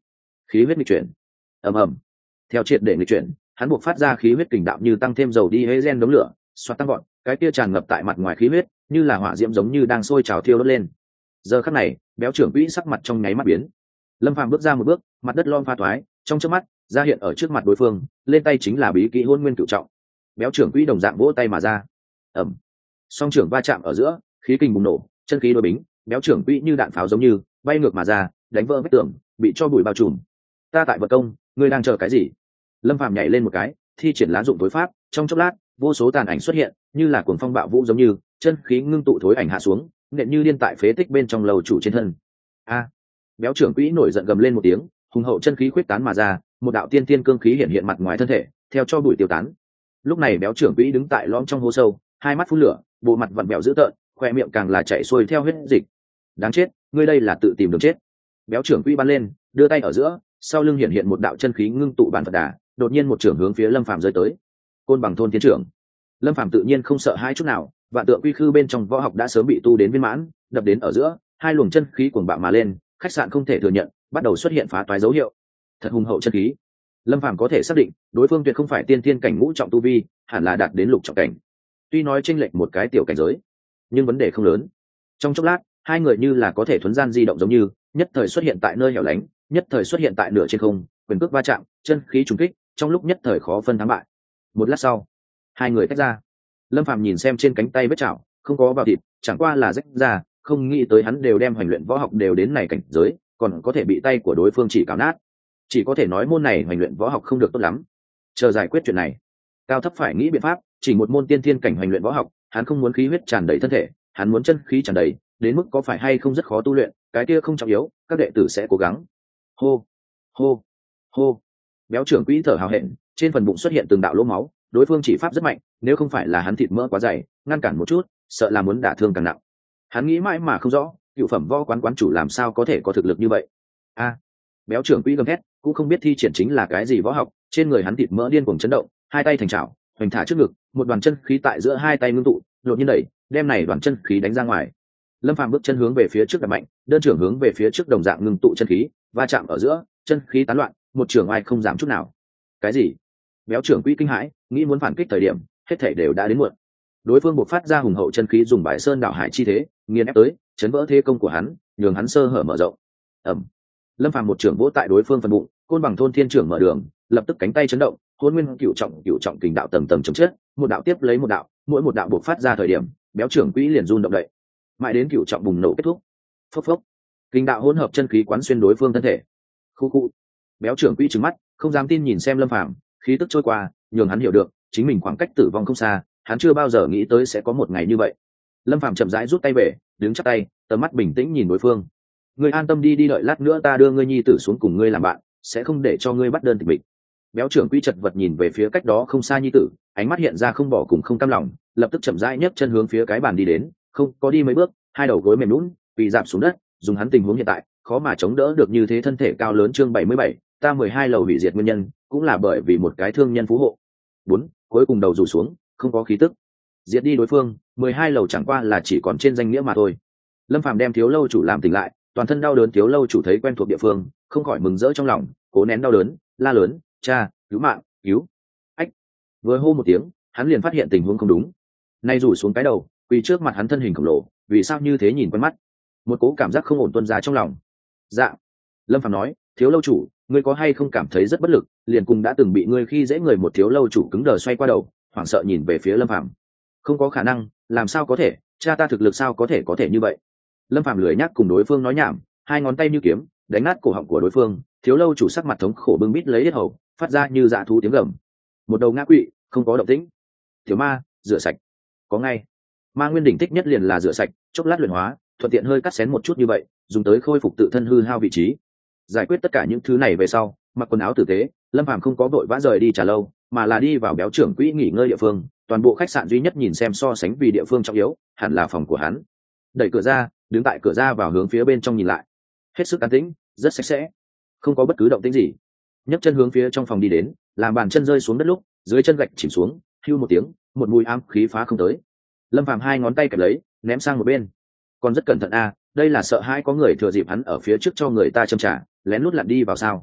Speaker 1: khí huyết nghịch chuyển. Ầm ầm. Theo triệt để nghịch chuyển, hắn buộc phát ra khí huyết kình đạo như tăng thêm dầu đi hế gen đống lửa, xoát tăng gọn, cái kia tràn ngập tại mặt ngoài khí huyết, như là hỏa diễm giống như đang sôi trào thiêu đốt lên. Giờ khắc này, béo trưởng quỹ sắc mặt trong nháy mắt biến. Lâm Phàm bước ra một bước, mặt đất lom pha thoái, trong chớp mắt, ra hiện ở trước mặt đối phương, lên tay chính là bí kỹ hôn nguyên cửu trọng. Béo trưởng quỹ đồng dạng vỗ tay mà ra. Ầm. Song trưởng va chạm ở giữa, khí kình bùng nổ, chân khí đối bính, béo trưởng quỹ như đạn pháo giống như bay ngược mà ra, đánh vỡ vách tường, bị cho bụi bao trùm. Ta tại vật công, ngươi đang chờ cái gì? Lâm Phàm nhảy lên một cái, thi triển lá dụng tối pháp, trong chốc lát, vô số tàn ảnh xuất hiện, như là cuồng phong bạo vũ giống như, chân khí ngưng tụ thối ảnh hạ xuống, nện như điên tại phế tích bên trong lầu chủ trên thân. A! Béo trưởng quỹ nổi giận gầm lên một tiếng, hùng hậu chân khí khuyết tán mà ra, một đạo tiên tiên cương khí hiện hiện mặt ngoài thân thể, theo cho bụi tiêu tán. Lúc này béo trưởng quỹ đứng tại lõm trong hố sâu, hai mắt phun lửa, bộ mặt vặn vẹo dữ tợn, khoe miệng càng là chảy xuôi theo huyết dịch. Đáng chết, ngươi đây là tự tìm đường chết. Béo trưởng quỹ bắn lên, đưa tay ở giữa, sau lưng hiện hiện một đạo chân khí ngưng tụ bản Phật đà, đột nhiên một trưởng hướng phía Lâm Phàm rơi tới. Côn bằng thôn tiến trưởng. Lâm Phàm tự nhiên không sợ hai chút nào, vạn tượng quy khư bên trong võ học đã sớm bị tu đến viên mãn, đập đến ở giữa, hai luồng chân khí cuồng bạo mà lên, khách sạn không thể thừa nhận, bắt đầu xuất hiện phá toái dấu hiệu. Thật hùng hậu chân khí. Lâm Phàm có thể xác định, đối phương tuyệt không phải tiên tiên cảnh ngũ trọng tu vi, hẳn là đạt đến lục trọng cảnh. Tuy nói chênh lệch một cái tiểu cảnh giới, nhưng vấn đề không lớn. Trong chốc lát, hai người như là có thể thuấn gian di động giống như, nhất thời xuất hiện tại nơi hẻo lánh, nhất thời xuất hiện tại nửa trên không, quyền cước va chạm, chân khí trùng kích, trong lúc nhất thời khó phân thắng bại. Một lát sau, hai người tách ra. Lâm Phàm nhìn xem trên cánh tay vết chảo, không có vào thịt, chẳng qua là rách ra, không nghĩ tới hắn đều đem hoành luyện võ học đều đến này cảnh giới, còn có thể bị tay của đối phương chỉ cào nát. Chỉ có thể nói môn này hoành luyện võ học không được tốt lắm. Chờ giải quyết chuyện này, cao thấp phải nghĩ biện pháp, chỉ một môn tiên thiên cảnh hoành luyện võ học, hắn không muốn khí huyết tràn đầy thân thể, hắn muốn chân khí tràn đầy, đến mức có phải hay không rất khó tu luyện, cái kia không trọng yếu, các đệ tử sẽ cố gắng. Hô, hô, hô. Béo trưởng quỹ thở hào hẹn, trên phần bụng xuất hiện từng đạo lỗ máu, đối phương chỉ pháp rất mạnh, nếu không phải là hắn thịt mỡ quá dày, ngăn cản một chút, sợ là muốn đả thương càng nặng. Hắn nghĩ mãi mà không rõ, cựu phẩm võ quán quán chủ làm sao có thể có thực lực như vậy. A! Béo trưởng quỹ gầm thét, cũng không biết thi triển chính là cái gì võ học, trên người hắn thịt mỡ điên cuồng chấn động, hai tay thành chảo, hoành thả trước ngực, một đoàn chân khí tại giữa hai tay ngưng tụ, đột nhiên đẩy, đem này đoàn chân khí đánh ra ngoài. Lâm Phàm bước chân hướng về phía trước đập mạnh, đơn trưởng hướng về phía trước đồng dạng ngưng tụ chân khí, va chạm ở giữa, chân khí tán loạn, một trường ai không giảm chút nào. Cái gì? Béo trưởng quỹ kinh hãi, nghĩ muốn phản kích thời điểm, hết thảy đều đã đến muộn. Đối phương buộc phát ra hùng hậu chân khí dùng bãi sơn đảo hải chi thế, nghiền ép tới, chấn vỡ thế công của hắn, nhường hắn sơ hở mở rộng. Ầm. Lâm Phàm một trưởng vỗ tại đối phương phần bụng, côn bằng thôn thiên trưởng mở đường, lập tức cánh tay chấn động, hôn nguyên cửu trọng cửu trọng kình đạo tầng tầng chống chết, một đạo tiếp lấy một đạo, mỗi một đạo buộc phát ra thời điểm, béo trưởng quỹ liền run động đậy. Mãi đến cửu trọng bùng nổ kết thúc. Phốc phốc. Kình đạo hỗn hợp chân khí quán xuyên đối phương thân thể. Khu khu. Béo trưởng quỹ trừng mắt, không dám tin nhìn xem Lâm Phàm, khí tức trôi qua, nhường hắn hiểu được, chính mình khoảng cách tử vong không xa, hắn chưa bao giờ nghĩ tới sẽ có một ngày như vậy. Lâm Phàm chậm rãi rút tay về, đứng chắp tay, tầm mắt bình tĩnh nhìn đối phương. Ngươi an tâm đi đi, đợi lát nữa ta đưa ngươi nhi tử xuống cùng ngươi làm bạn, sẽ không để cho ngươi bắt đơn tịch mịch. Béo trưởng quỹ chật vật nhìn về phía cách đó không xa nhi tử, ánh mắt hiện ra không bỏ cùng không cam lòng, lập tức chậm rãi nhấc chân hướng phía cái bàn đi đến, không có đi mấy bước, hai đầu gối mềm nhũn, quỳ rạp xuống đất, dùng hắn tình huống hiện tại, khó mà chống đỡ được như thế thân thể cao lớn. Chương bảy mươi bảy, ta mười hai lầu hủy diệt nguyên nhân, cũng là bởi vì một cái thương nhân phú hộ. Bốn, cuối cùng đầu rủ xuống, không có khí tức. Diệt đi đối phương, mười hai lầu chẳng qua là chỉ còn trên danh nghĩa mà thôi. Lâm Phàm đem thiếu lâu chủ làm tỉnh lại, toàn thân đau đớn thiếu lâu chủ thấy quen thuộc địa phương, không khỏi mừng rỡ trong lòng, cố nén đau đớn, la lớn, cha, cứu mạng, cứu. Ách. Vừa hô một tiếng, hắn liền phát hiện tình huống không đúng. Nay rủ xuống cái đầu, quỳ trước mặt hắn thân hình khổng lồ, vì sao như thế nhìn quen mắt? Một cố cảm giác không ổn tuôn ra trong lòng. Dạ. Lâm Phàm nói, thiếu lâu chủ, ngươi có hay không cảm thấy rất bất lực, liền cùng đã từng bị ngươi khi dễ người một thiếu lâu chủ cứng đờ xoay qua đầu, hoảng sợ nhìn về phía Lâm Phàm. Không có khả năng, làm sao có thể, cha ta thực lực sao có thể có thể như vậy? Lâm Phàm lười nhắc cùng đối phương nói nhảm, hai ngón tay như kiếm, đánh nát cổ họng của đối phương. Thiếu lâu chủ sắc mặt thống khổ bưng bít lấy hết hầu, phát ra như dạ thú tiếng gầm. Một đầu ngã quỵ, không có động tĩnh. Tiểu ma, rửa sạch. Có ngay. Ma nguyên đỉnh thích nhất liền là rửa sạch, chốc lát luyện hóa, thuận tiện hơi cắt xén một chút như vậy, dùng tới khôi phục tự thân hư hao vị trí. Giải quyết tất cả những thứ này về sau, mặc quần áo tử tế, Lâm Phàm không có vội vã rời đi trà lâu, mà là đi vào béo trưởng quỹ nghỉ ngơi địa phương. Toàn bộ khách sạn duy nhất nhìn xem so sánh vì địa phương trọng yếu, hẳn là phòng của hắn. Đẩy cửa ra, đứng tại cửa ra vào hướng phía bên trong nhìn lại, hết sức an tĩnh, rất sạch sẽ, không có bất cứ động tĩnh gì. Nhấc chân hướng phía trong phòng đi đến, làm bàn chân rơi xuống đất lúc, dưới chân gạch chìm xuống, hưu một tiếng, một mùi ám khí phá không tới. Lâm Phàm hai ngón tay kẹp lấy, ném sang một bên. Còn rất cẩn thận a, à, đây là sợ hãi có người thừa dịp hắn ở phía trước cho người ta châm trả, lén lút lặn đi vào sao?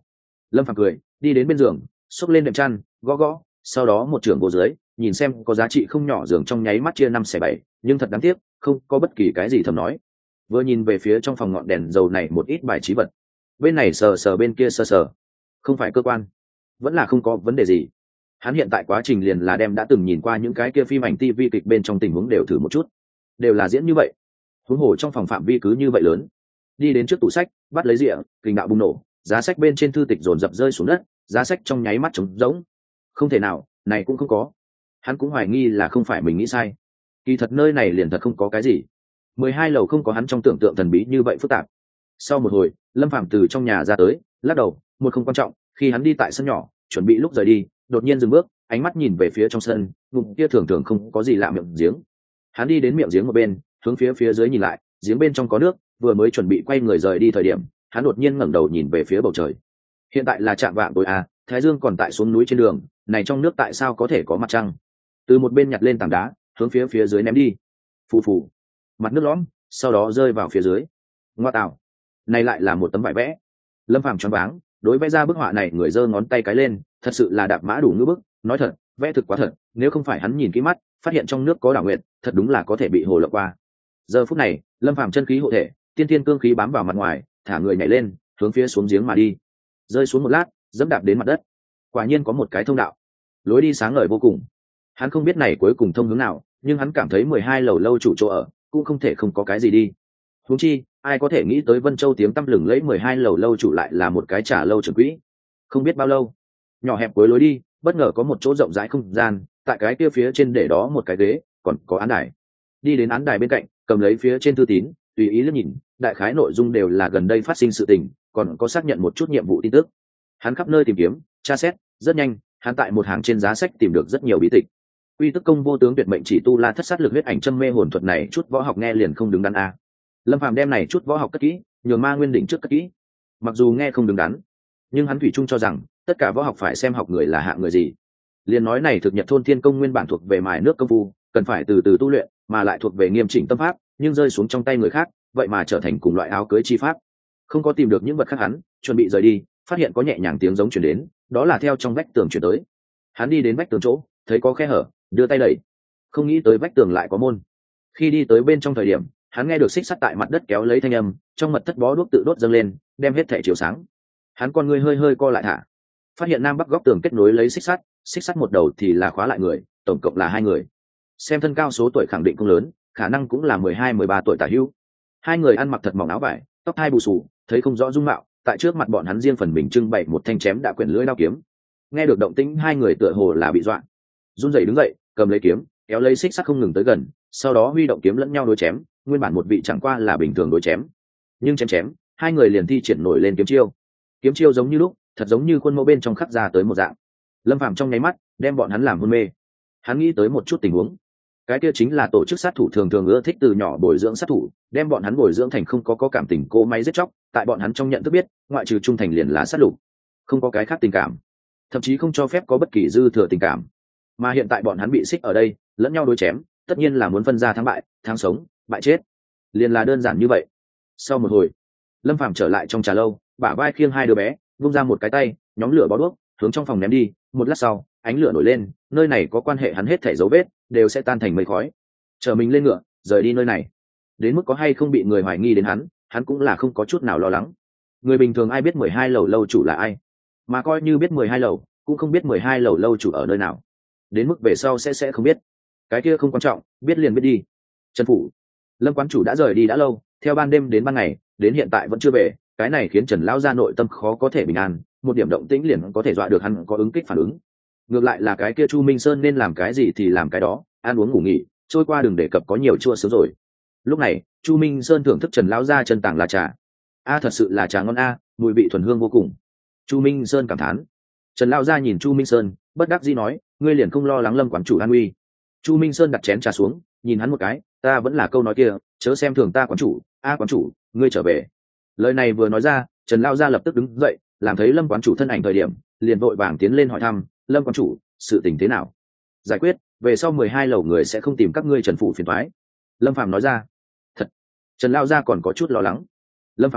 Speaker 1: Lâm Phàm cười đi đến bên giường, xốc lên đệm chăn gõ gõ, sau đó một trưởng vô dưới, nhìn xem có giá trị không nhỏ, giường trong nháy mắt chia năm xẻ bảy, nhưng thật đáng tiếc không có bất kỳ cái gì thầm nói. Vừa nhìn về phía trong phòng ngọn đèn dầu này một ít bài trí vật, bên này sờ sờ bên kia sờ sờ, không phải cơ quan, vẫn là không có vấn đề gì. Hắn hiện tại quá trình liền là đem đã từng nhìn qua những cái kia phim ảnh tivi kịch bên trong tình huống đều thử một chút, đều là diễn như vậy. Huống hồ trong phòng phạm vi cứ như vậy lớn. Đi đến trước tủ sách, bắt lấy rìa, kình đạo bùng nổ, giá sách bên trên thư tịch dồn dập rơi xuống đất, giá sách trong nháy mắt trống rỗng. Không thể nào, này cũng không có. Hắn cũng hoài nghi là không phải mình nghĩ sai. Kỳ thật nơi này liền thật không có cái gì. Mười hai lầu không có hắn trong tưởng tượng thần bí như vậy phức tạp. Sau một hồi, Lâm Phàm từ trong nhà ra tới, lắc đầu, một không quan trọng. Khi hắn đi tại sân nhỏ, chuẩn bị lúc rời đi, đột nhiên dừng bước, ánh mắt nhìn về phía trong sân, ngụm kia thường thường không có gì lạ miệng giếng. Hắn đi đến miệng giếng một bên, hướng phía phía dưới nhìn lại, giếng bên trong có nước, vừa mới chuẩn bị quay người rời đi thời điểm, hắn đột nhiên ngẩng đầu nhìn về phía bầu trời. Hiện tại là trạm vạng tối à, thái dương còn tại xuống núi trên đường, này trong nước tại sao có thể có mặt trăng? Từ một bên nhặt lên tảng đá, hướng phía phía dưới ném đi. Phù phù, mặt nước lõm, sau đó rơi vào phía dưới. Ngoa tạo, này lại là một tấm vải vẽ. Lâm Phàm choáng váng, đối vẽ ra bức họa này, người giơ ngón tay cái lên, thật sự là đạp mã đủ ngữ bức, nói thật, vẽ thực quá thật, nếu không phải hắn nhìn kỹ mắt, phát hiện trong nước có đảo nguyệt, thật đúng là có thể bị hồ lộng qua. Giờ phút này, Lâm Phàm chân khí hộ thể, tiên tiên cương khí bám vào mặt ngoài, thả người nhảy lên, hướng phía xuống giếng mà đi. Rơi xuống một lát, dẫm đạp đến mặt đất. Quả nhiên có một cái thông đạo, lối đi sáng ngời vô cùng. Hắn không biết này cuối cùng thông hướng nào, nhưng hắn cảm thấy mười hai lầu lâu chủ chỗ ở cũng không thể không có cái gì đi. Huống chi, ai có thể nghĩ tới Vân Châu tiếng tăm lừng lẫy mười hai lầu lâu chủ lại là một cái trả lâu trưởng quỹ. Không biết bao lâu, nhỏ hẹp cuối lối đi, bất ngờ có một chỗ rộng rãi không gian, tại cái kia phía trên để đó một cái ghế, còn có án đài. Đi đến án đài bên cạnh, cầm lấy phía trên thư tín, tùy ý liếc nhìn, đại khái nội dung đều là gần đây phát sinh sự tình, còn có xác nhận một chút nhiệm vụ tin tức. Hắn khắp nơi tìm kiếm, tra xét, rất nhanh, hắn tại một hàng trên giá sách tìm được rất nhiều bí tịch. Quy tức công vô tướng tuyệt mệnh chỉ tu la thất sát lực huyết ảnh châm mê hồn thuật này chút võ học nghe liền không đứng đắn a. Lâm Phàm đem này chút võ học cất kỹ, nhường Ma Nguyên đỉnh trước cất kỹ. Mặc dù nghe không đứng đắn, nhưng hắn thủy chung cho rằng tất cả võ học phải xem học người là hạng người gì. Liên nói này thực nhật thôn thiên công nguyên bản thuộc về mài nước công phu, cần phải từ từ tu luyện, mà lại thuộc về nghiêm chỉnh tâm pháp, nhưng rơi xuống trong tay người khác, vậy mà trở thành cùng loại áo cưới chi pháp. Không có tìm được những vật khác, hắn chuẩn bị rời đi, phát hiện có nhẹ nhàng tiếng giống truyền đến, đó là theo trong vách tường truyền tới. Hắn đi đến vách tường chỗ, thấy có khe hở, đưa tay đẩy, không nghĩ tới vách tường lại có môn. Khi đi tới bên trong thời điểm, hắn nghe được xích sắt tại mặt đất kéo lấy thanh âm, trong mật thất bó đuốc tự đốt dâng lên, đem hết thảy chiếu sáng. Hắn con người hơi hơi co lại thả, phát hiện nam bắc góc tường kết nối lấy xích sắt, xích sắt một đầu thì là khóa lại người, tổng cộng là hai người. Xem thân cao số tuổi khẳng định không lớn, khả năng cũng là mười hai mười ba tuổi tả hữu. Hai người ăn mặc thật mỏng áo vải, tóc hai bù xù, thấy không rõ dung mạo, tại trước mặt bọn hắn riêng phần mình trưng bày một thanh chém đã quyển lưỡi đao kiếm. Nghe được động tĩnh, hai người tựa hồ là bị dọa, run rẩy đứng dậy, cầm lấy kiếm, kéo lấy xích sắt không ngừng tới gần, sau đó huy động kiếm lẫn nhau đối chém. Nguyên bản một vị chẳng qua là bình thường đối chém, nhưng chém chém, hai người liền thi triển nổi lên kiếm chiêu. Kiếm chiêu giống như lúc, thật giống như khuôn mẫu bên trong khắc ra tới một dạng. Lâm Phàm trong nháy mắt đem bọn hắn làm hôn mê. Hắn nghĩ tới một chút tình huống, cái kia chính là tổ chức sát thủ thường thường ưa thích từ nhỏ bồi dưỡng sát thủ, đem bọn hắn bồi dưỡng thành không có có cảm tình cỗ máy giết chóc. Tại bọn hắn trong nhận thức biết, ngoại trừ trung thành liền là sát lục, không có cái khác tình cảm, thậm chí không cho phép có bất kỳ dư thừa tình cảm. Mà hiện tại bọn hắn bị xích ở đây, lẫn nhau đối chém, tất nhiên là muốn phân ra thắng bại, thắng sống, bại chết, liền là đơn giản như vậy. Sau một hồi, Lâm Phàm trở lại trong trà lâu, bả vai khiêng hai đứa bé, vung ra một cái tay, nhóm lửa bó đuốc, hướng trong phòng ném đi. Một lát sau, ánh lửa nổi lên, nơi này có quan hệ hắn hết thảy dấu vết đều sẽ tan thành mây khói. Chờ mình lên ngựa, rời đi nơi này. Đến mức có hay không bị người hoài nghi đến hắn, hắn cũng là không có chút nào lo lắng. Người bình thường ai biết mười hai lầu lâu chủ là ai, mà coi như biết mười hai lầu, cũng không biết mười hai lầu lâu chủ ở nơi nào. Đến mức về sau sẽ sẽ không biết. Cái kia không quan trọng, biết liền biết đi. Trần phủ, Lâm quán chủ đã rời đi đã lâu, theo ban đêm đến ban ngày, đến hiện tại vẫn chưa về. Cái này khiến Trần lão gia nội tâm khó có thể bình an, một điểm động tĩnh liền có thể dọa được hắn có ứng kích phản ứng. Ngược lại là cái kia Chu Minh Sơn nên làm cái gì thì làm cái đó, ăn uống ngủ nghỉ, trôi qua đừng đề cập có nhiều chua sướng rồi. Lúc này, Chu Minh Sơn thưởng thức Trần lão gia chân tàng là trà. A thật sự là trà ngon a, mùi vị thuần hương vô cùng. Chu Minh Sơn cảm thán. Trần lão gia nhìn Chu Minh Sơn, bất đắc dĩ nói, ngươi liền không lo lắng Lâm quán chủ an nguy. Chu Minh Sơn đặt chén trà xuống, nhìn hắn một cái, ta vẫn là câu nói kia, chớ xem thường ta quán chủ, a quán chủ, ngươi trở về. Lời này vừa nói ra, Trần lão gia lập tức đứng dậy, làm thấy Lâm quán chủ thân ảnh thời điểm, liền vội vàng tiến lên hỏi thăm, Lâm quán chủ, sự tình thế nào? Giải quyết, về sau mười hai lầu người sẽ không tìm các ngươi Trần phủ phiền toái. Lâm Phàm nói ra. Thật. Trần lão gia còn có chút lo lắng. Lâm Phàm nói,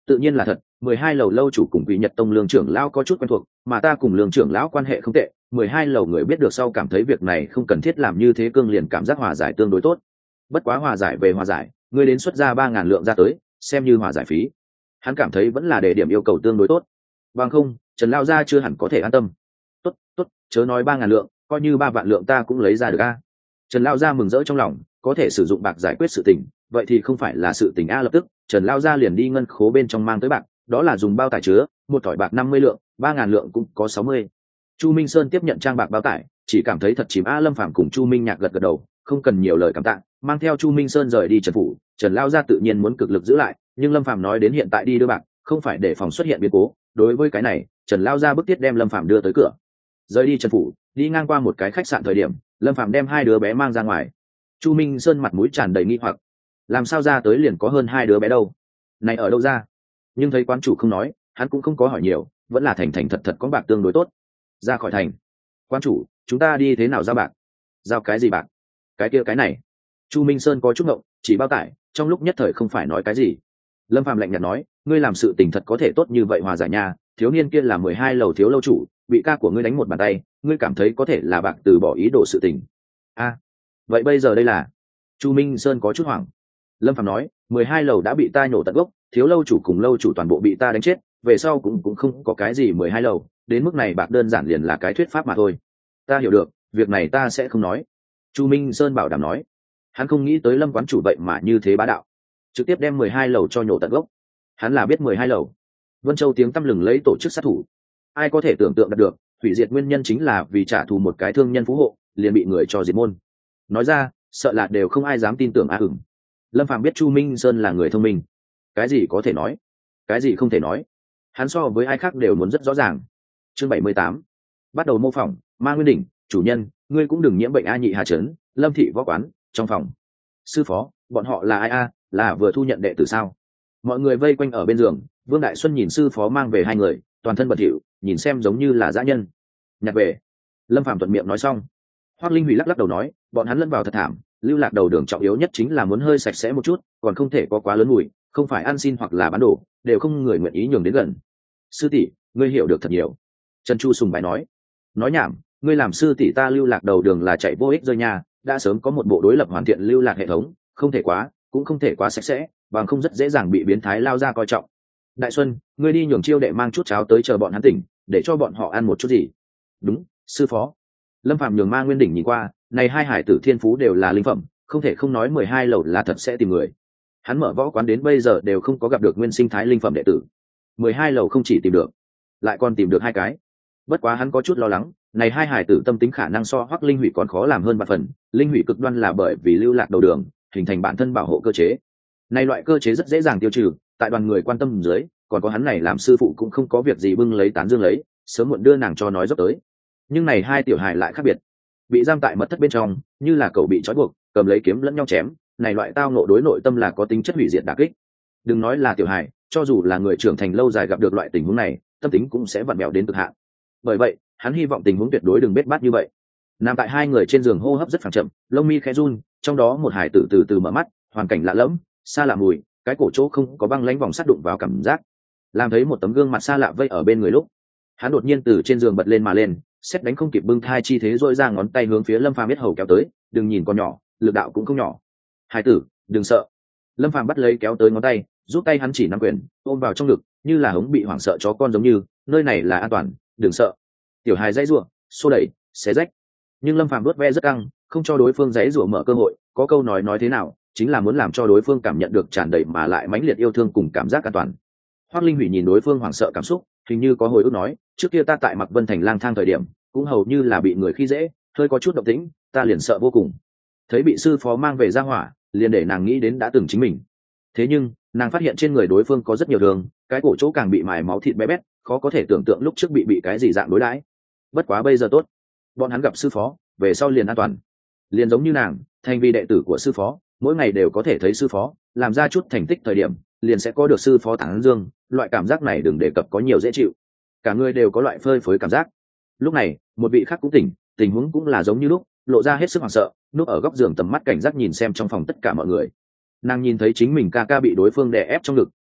Speaker 1: Tự nhiên là thật, mười hai lầu lâu chủ cùng Quỷ Nhật Tông Lương trưởng lão có chút quen thuộc, mà ta cùng Lương trưởng lão quan hệ không tệ, mười hai lầu người biết được sau cảm thấy việc này không cần thiết làm như thế, cương liền cảm giác hòa giải tương đối tốt. Bất quá hòa giải về hòa giải, ngươi đến xuất ra ba ngàn lượng ra tới, xem như hòa giải phí. Hắn cảm thấy vẫn là để điểm yêu cầu tương đối tốt. Bằng không, Trần lão gia chưa hẳn có thể an tâm. Tốt, tốt, chớ nói ba ngàn lượng, coi như ba vạn lượng ta cũng lấy ra được a. Trần lão gia mừng rỡ trong lòng, có thể sử dụng bạc giải quyết sự tình, vậy thì không phải là sự tình a. Lập tức Trần lão gia liền đi ngân khố bên trong mang tới bạc, đó là dùng bao tải chứa, một thỏi bạc năm mươi lượng, ba ngàn lượng cũng có sáu mươi. Chu Minh Sơn tiếp nhận trang bạc bao tải, chỉ cảm thấy thật chìm a. Lâm Phàm cùng Chu Minh Nhạc gật gật đầu, không cần nhiều lời cảm tạ, mang theo Chu Minh Sơn rời đi Trần phủ. Trần lão gia tự nhiên muốn cực lực giữ lại, nhưng Lâm Phàm nói đến hiện tại đi đưa bạc, không phải để phòng xuất hiện biến cố. Đối với cái này, Trần lão gia bức thiết đem Lâm Phàm đưa tới cửa. Rời đi Trần phủ, đi ngang qua một cái khách sạn thời điểm, Lâm Phàm đem hai đứa bé mang ra ngoài. Chu Minh Sơn mặt mũi tràn đầy nghi hoặc, làm sao ra tới liền có hơn hai đứa bé đâu, này ở đâu ra? Nhưng thấy quán chủ không nói, hắn cũng không có hỏi nhiều, vẫn là thành thành thật thật có bạc tương đối tốt. Ra khỏi thành, quan chủ, chúng ta đi thế nào giao bạc? Giao cái gì bạc? Cái kia cái này. Chu Minh Sơn có chút ngộng, chỉ bao tải, trong lúc nhất thời không phải nói cái gì. Lâm Phàm lạnh nhạt nói, ngươi làm sự tình thật có thể tốt như vậy hòa giải nha, thiếu niên kia là mười hai lầu thiếu lâu chủ, bị ca của ngươi đánh một bàn tay, ngươi cảm thấy có thể là bạc từ bỏ ý đồ sự tình. A, vậy bây giờ đây là? Chu Minh Sơn có chút hoảng. Lâm Phàm nói, mười hai lầu đã bị ta nhổ tận gốc, thiếu lâu chủ cùng lâu chủ toàn bộ bị ta đánh chết, về sau cũng cũng không có cái gì mười hai lầu, đến mức này bạc đơn giản liền là cái thuyết pháp mà thôi. Ta hiểu được, việc này ta sẽ không nói. Chu Minh Sơn bảo đảm nói. Hắn không nghĩ tới Lâm quán chủ vậy mà như thế bá đạo, trực tiếp đem mười hai lầu cho nhổ tận gốc. Hắn là biết mười hai lầu, Vân Châu tiếng tăm lừng lấy tổ chức sát thủ, ai có thể tưởng tượng được, hủy diệt nguyên nhân chính là vì trả thù một cái thương nhân phú hộ, liền bị người cho diệt môn. Nói ra, sợ là đều không ai dám tin tưởng a. Ửng Lâm Phàm biết Chu Minh Sơn là người thông minh, cái gì có thể nói, cái gì không thể nói, hắn so với ai khác đều muốn rất rõ ràng. Chương bảy mươi tám, bắt đầu mô phỏng. Ma Nguyên Đỉnh, chủ nhân, ngươi cũng đừng nhiễm bệnh a. Nhị Hà Trấn, Lâm thị võ quán, trong phòng. Sư phó, bọn họ là ai a? Là vừa thu nhận đệ tử sao? Mọi người vây quanh ở bên giường, Vương Đại Xuân nhìn sư phó mang về hai người, toàn thân bật hiệu, nhìn xem giống như là dã nhân. Nhặt về. Lâm Phàm thuận miệng nói xong. Hoắc Linh Hủy lắc lắc đầu nói, bọn hắn lẫn vào thật thảm, lưu lạc đầu đường trọng yếu nhất chính là muốn hơi sạch sẽ một chút, còn không thể có quá lớn mùi, không phải ăn xin hoặc là bán đồ, đều không người nguyện ý nhường đến gần. Sư tỷ, ngươi hiểu được thật nhiều. Trần Chu sùng bái nói. Nói nhảm, ngươi làm sư tỷ ta lưu lạc đầu đường là chạy vô ích rơi nha, đã sớm có một bộ đối lập hoàn thiện lưu lạc hệ thống, không thể quá, cũng không thể quá sạch sẽ, bằng không rất dễ dàng bị biến thái lao ra coi trọng. Đại Xuân, ngươi đi nhường chiêu đệ mang chút cháo tới chờ bọn hắn tỉnh, để cho bọn họ ăn một chút gì. Đúng, sư phó. Lâm Phạm nhường Ma Nguyên Đỉnh nhìn qua, này hai hải tử thiên phú đều là linh phẩm, không thể không nói mười hai lầu là thật sẽ tìm người. Hắn mở võ quán đến bây giờ đều không có gặp được nguyên sinh thái linh phẩm đệ tử. mười hai lầu không chỉ tìm được, lại còn tìm được hai cái. Bất quá hắn có chút lo lắng, này hai hải tử tâm tính khả năng so Hoắc Linh Hủy còn khó làm hơn ba phần, linh hủy cực đoan là bởi vì lưu lạc đầu đường, hình thành bản thân bảo hộ cơ chế. Này loại cơ chế rất dễ dàng tiêu trừ, tại đoàn người quan tâm dưới, còn có hắn này làm sư phụ cũng không có việc gì bưng lấy tán dương lấy, sớm muộn đưa nàng cho nói dốc tới. Nhưng này hai tiểu hài lại khác biệt, bị giam tại mật thất bên trong, như là cậu bị trói buộc, cầm lấy kiếm lẫn nhau chém, này loại tao ngộ đối nội tâm là có tính chất hủy diệt đả kích. Đừng nói là tiểu hài, cho dù là người trưởng thành lâu dài gặp được loại tình huống này, tâm tính cũng sẽ vặn vẹo đến cực hạn. Bởi vậy, hắn hy vọng tình huống tuyệt đối đừng bết bát như vậy. Nằm tại hai người trên giường hô hấp rất phẳng chậm, lông mi khẽ run, trong đó một hải tử từ từ mở mắt, hoàn cảnh lạ lẫm, xa lạ mùi, cái cổ chỗ không có băng lãnh vòng sắt đụng vào cảm giác. Làm thấy một tấm gương mặt xa lạ vây ở bên người lúc, hắn đột nhiên từ trên giường bật lên mà lên, xét đánh không kịp bưng thai chi thế rồi ra ngón tay hướng phía Lâm Phàm biết hầu kéo tới, đừng nhìn con nhỏ, lực đạo cũng không nhỏ. Hải tử, đừng sợ. Lâm Phàm bắt lấy kéo tới ngón tay, giúp tay hắn chỉ nắm quyền, ôm vào trong ngực, như là hống bị hoảng sợ chó con giống như, nơi này là an toàn, đừng sợ. Tiểu hài dãy rủa, xô đẩy, xé rách, nhưng Lâm Phàm đuốt ve rất căng, không cho đối phương dãy rủa mở cơ hội, có câu nói nói thế nào, chính là muốn làm cho đối phương cảm nhận được tràn đầy mà lại mãnh liệt yêu thương cùng cảm giác an toàn. Hoắc Linh Hủy nhìn đối phương hoảng sợ cảm xúc, hình như có hồi ức nói, trước kia ta tại Mạc Vân Thành lang thang thời điểm, cũng hầu như là bị người khi dễ, hơi có chút động tĩnh, ta liền sợ vô cùng. Thấy bị sư phó mang về ra hỏa, liền để nàng nghĩ đến đã từng chính mình. Thế nhưng, nàng phát hiện trên người đối phương có rất nhiều thương, cái cổ chỗ càng bị mài máu thịt bé bét, khó có thể tưởng tượng lúc trước bị bị cái gì dạng đối đãi. Bất quá bây giờ tốt, bọn hắn gặp sư phó, về sau liền an toàn. Liền giống như nàng, thành vì đệ tử của sư phó, mỗi ngày đều có thể thấy sư phó, làm ra chút thành tích thời điểm, liền sẽ có được sư phó tán dương, loại cảm giác này đừng đề cập có nhiều dễ chịu. Cả người đều có loại phơi phới cảm giác. Lúc này, một vị khác cũng tỉnh, tình huống cũng là giống như lúc, lộ ra hết sức hoảng sợ, núp ở góc giường tầm mắt cảnh giác nhìn xem trong phòng tất cả mọi người. Nàng nhìn thấy chính mình ca ca bị đối phương đè ép trong ngực,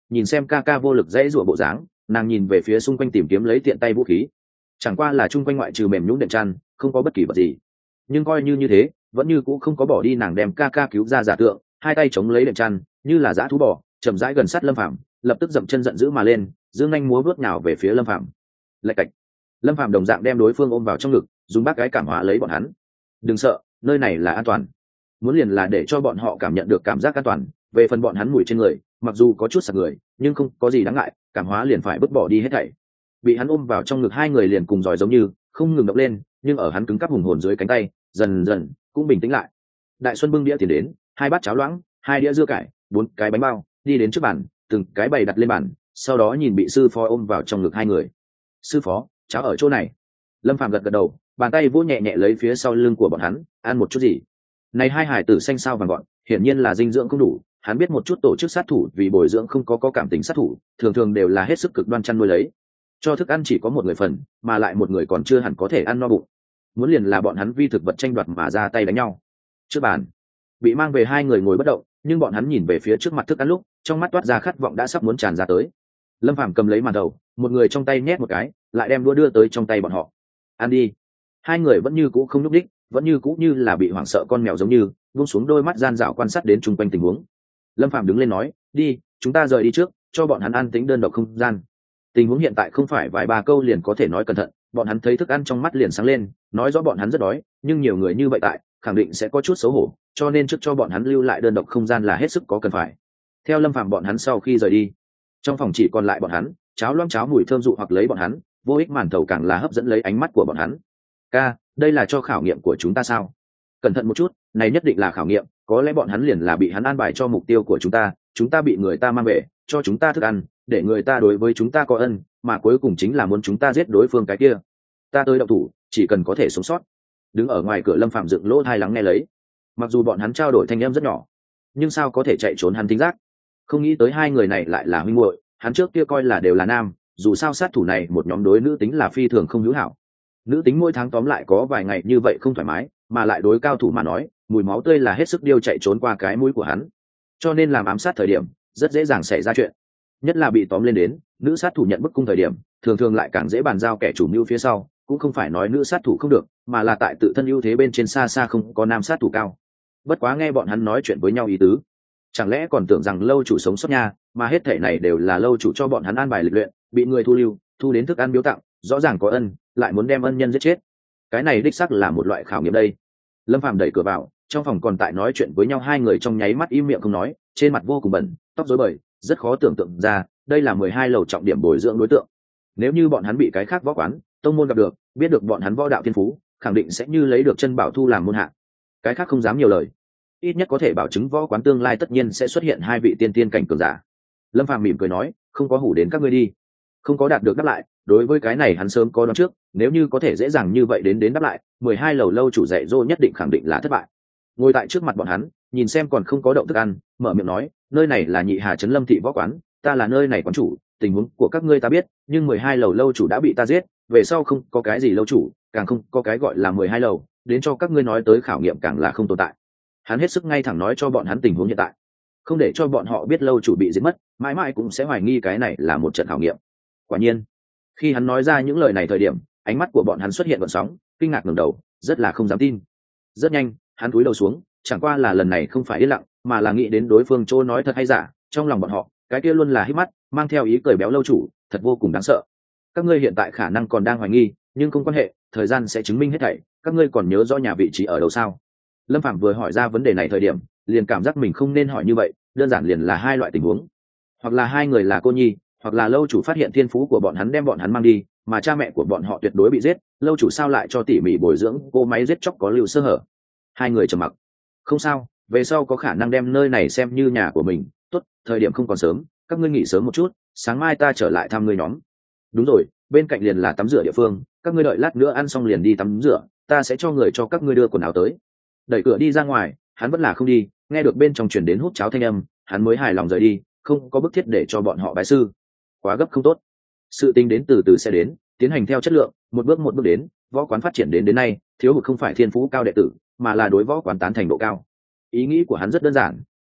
Speaker 1: nhìn xem ca ca vô lực dãy rủa bộ dáng, nàng nhìn về phía xung quanh tìm kiếm lấy tiện tay vũ khí. Chẳng qua là chung quanh ngoại trừ mềm nhũn đệm chăn, không có bất kỳ vật gì. Nhưng coi như như thế, vẫn như cũ không có bỏ đi nàng đem ca ca cứu ra giả tượng, hai tay chống lấy đệm chăn, như là dã thú bò, chậm rãi gần sát Lâm Phàm, lập tức dậm chân giận dữ mà lên, dương nhanh múa bước nào về phía Lâm Phàm. Lạch cạch. Lâm Phàm đồng dạng đem đối phương ôm vào trong ngực, dùng bác gái cảm hóa lấy bọn hắn. Đừng sợ, nơi này là an toàn. Muốn liền là để cho bọn họ cảm nhận được cảm giác an toàn. Về phần bọn hắn mùi trên người, mặc dù có chút sặc người, nhưng không có gì đáng ngại, cảm hóa liền phải bứt bỏ đi hết thảy. Bị hắn ôm vào trong ngực hai người liền cùng giỏi giống như, không ngừng động lên, nhưng ở hắn cứng cáp hùng hồn dưới cánh tay, dần dần cũng bình tĩnh lại. Đại Xuân bưng đĩa tiền đến, hai bát cháo loãng, hai đĩa dưa cải, bốn cái bánh bao, đi đến trước bàn, từng cái bày đặt lên bàn, sau đó nhìn bị sư phó ôm vào trong ngực hai người. Sư phó, cháo ở chỗ này. Lâm Phàm gật gật đầu, bàn tay vỗ nhẹ nhẹ lấy phía sau lưng của bọn hắn, ăn một chút gì. Này hai hải tử xanh sao vàng gọn, hiển nhiên là dinh dưỡng không đủ. Hắn biết một chút tổ chức sát thủ vì bồi dưỡng không có có cảm tình sát thủ, thường thường đều là hết sức cực đoan chăn nuôi lấy. Cho thức ăn chỉ có một người phần, mà lại một người còn chưa hẳn có thể ăn no bụng. Muốn liền là bọn hắn vi thực vật tranh đoạt mà ra tay đánh nhau. Trước bàn, bị mang về hai người ngồi bất động, nhưng bọn hắn nhìn về phía trước mặt thức ăn lúc, trong mắt toát ra khát vọng đã sắp muốn tràn ra tới. Lâm Phàm cầm lấy màn đầu, một người trong tay nhét một cái, lại đem đũa đưa tới trong tay bọn họ. Ăn đi. Hai người vẫn như cũ không nhúc đích, vẫn như cũ như là bị hoảng sợ con mèo giống như, buông xuống đôi mắt gian dạo quan sát đến chung quanh tình huống. Lâm Phàm đứng lên nói, đi, chúng ta rời đi trước, cho bọn hắn ăn tính đơn độc không gian. Tình huống hiện tại không phải vài ba câu liền có thể nói cẩn thận, bọn hắn thấy thức ăn trong mắt liền sáng lên, nói rõ bọn hắn rất đói, nhưng nhiều người như vậy tại, khẳng định sẽ có chút xấu hổ, cho nên trước cho bọn hắn lưu lại đơn độc không gian là hết sức có cần phải. Theo Lâm Phàm bọn hắn sau khi rời đi, trong phòng chỉ còn lại bọn hắn, cháo loãng cháo mùi thơm dụ hoặc lấy bọn hắn, vô ích màn thầu càng là hấp dẫn lấy ánh mắt của bọn hắn. Ca, đây là cho khảo nghiệm của chúng ta sao? Cẩn thận một chút, này nhất định là khảo nghiệm, có lẽ bọn hắn liền là bị hắn an bài cho mục tiêu của chúng ta, chúng ta bị người ta mang về, cho chúng ta thức ăn, để người ta đối với chúng ta có ân, mà cuối cùng chính là muốn chúng ta giết đối phương cái kia. Ta tới động thủ, chỉ cần có thể sống sót. Đứng ở ngoài cửa Lâm Phạm dựng lỗ tai lắng nghe lấy. Mặc dù bọn hắn trao đổi thanh âm rất nhỏ, nhưng sao có thể chạy trốn hắn thính giác. Không nghĩ tới hai người này lại là huynh muội, hắn trước kia coi là đều là nam, dù sao sát thủ này một nhóm đối nữ tính là phi thường không hữu hảo. Nữ tính mỗi tháng tóm lại có vài ngày như vậy không thoải mái, mà lại đối cao thủ mà nói, mùi máu tươi là hết sức điêu chạy trốn qua cái mũi của hắn. Cho nên làm ám sát thời điểm, rất dễ dàng xảy ra chuyện. Nhất là bị tóm lên đến, nữ sát thủ nhận bức cung thời điểm, thường thường lại càng dễ bàn giao kẻ chủ mưu phía sau, cũng không phải nói nữ sát thủ không được, mà là tại tự thân ưu thế bên trên xa xa không có nam sát thủ cao. Bất quá nghe bọn hắn nói chuyện với nhau ý tứ, chẳng lẽ còn tưởng rằng lâu chủ sống sót nha, mà hết thể này đều là lâu chủ cho bọn hắn an bài lịch luyện, bị người thu lưu, thu đến thức ăn biếu tặng, rõ ràng có ân, lại muốn đem ân nhân giết chết. Cái này đích xác là một loại khảo nghiệm đây. Lâm Phàm đẩy cửa vào, trong phòng còn tại nói chuyện với nhau hai người trong nháy mắt im miệng không nói, trên mặt vô cùng bẩn, tóc rối bời, rất khó tưởng tượng ra, đây là mười hai lầu trọng điểm bồi dưỡng đối tượng. Nếu như bọn hắn bị cái khác võ quán, tông môn gặp được, biết được bọn hắn võ đạo thiên phú, khẳng định sẽ như lấy được chân bảo thu làm môn hạ. Cái khác không dám nhiều lời, ít nhất có thể bảo chứng võ quán tương lai tất nhiên sẽ xuất hiện hai vị tiên tiên cảnh cường giả. Lâm Phàm mỉm cười nói, không có hủ đến các ngươi đi. Không có đạt được đáp lại, đối với cái này hắn sớm có đoán trước, nếu như có thể dễ dàng như vậy đến đến đáp lại, mười hai lầu lâu chủ dạy dỗ nhất định khẳng định là thất bại. Ngồi tại trước mặt bọn hắn, nhìn xem còn không có động thức ăn, mở miệng nói, nơi này là Nhị Hà trấn Lâm thị võ quán, ta là nơi này quán chủ, tình huống của các ngươi ta biết, nhưng mười hai lầu lâu chủ đã bị ta giết, về sau không có cái gì lâu chủ, càng không có cái gọi là mười hai lầu, đến cho các ngươi nói tới khảo nghiệm càng là không tồn tại. Hắn hết sức ngay thẳng nói cho bọn hắn tình huống hiện tại, không để cho bọn họ biết lâu chủ bị giết mất, mãi mãi cũng sẽ hoài nghi cái này là một trận khảo nghiệm. Quả nhiên, khi hắn nói ra những lời này thời điểm, ánh mắt của bọn hắn xuất hiện gợn sóng, kinh ngạc ngẩng đầu, rất là không dám tin. Rất nhanh, hắn cúi đầu xuống, chẳng qua là lần này không phải yên lặng, mà là nghĩ đến đối phương chỗ nói thật hay giả, trong lòng bọn họ, cái kia luôn là hít mắt, mang theo ý cười béo lâu chủ, thật vô cùng đáng sợ. Các ngươi hiện tại khả năng còn đang hoài nghi, nhưng không quan hệ, thời gian sẽ chứng minh hết thảy, các ngươi còn nhớ rõ nhà vị trí ở đâu sao? Lâm Phàm vừa hỏi ra vấn đề này thời điểm, liền cảm giác mình không nên hỏi như vậy, đơn giản liền là hai loại tình huống. Hoặc là hai người là cô nhi, hoặc là lâu chủ phát hiện thiên phú của bọn hắn đem bọn hắn mang đi, mà cha mẹ của bọn họ tuyệt đối bị giết, lâu chủ sao lại cho tỉ mỉ bồi dưỡng cô máy giết chóc có lưu sơ hở. Hai người trầm mặc. Không sao, về sau có khả năng đem nơi này xem như nhà của mình. Tốt, thời điểm không còn sớm, các ngươi nghỉ sớm một chút, sáng mai ta trở lại thăm ngươi nhóm. Đúng rồi, bên cạnh liền là tắm rửa địa phương, các ngươi đợi lát nữa ăn xong liền đi tắm rửa, ta sẽ cho người cho các ngươi đưa quần áo tới. Đẩy cửa đi ra ngoài, hắn vẫn là không đi, nghe được bên trong truyền đến hút cháo thanh âm, hắn mới hài lòng rời đi, không có bức thiết để cho bọn họ bái sư. Quá gấp không tốt. Sự tính đến từ từ sẽ đến, tiến hành theo chất lượng, một bước một bước đến, võ quán phát triển đến đến nay, thiếu hụt không phải thiên phú cao đệ tử, mà là đối võ quán tán thành độ cao. Ý nghĩ của hắn rất đơn giản,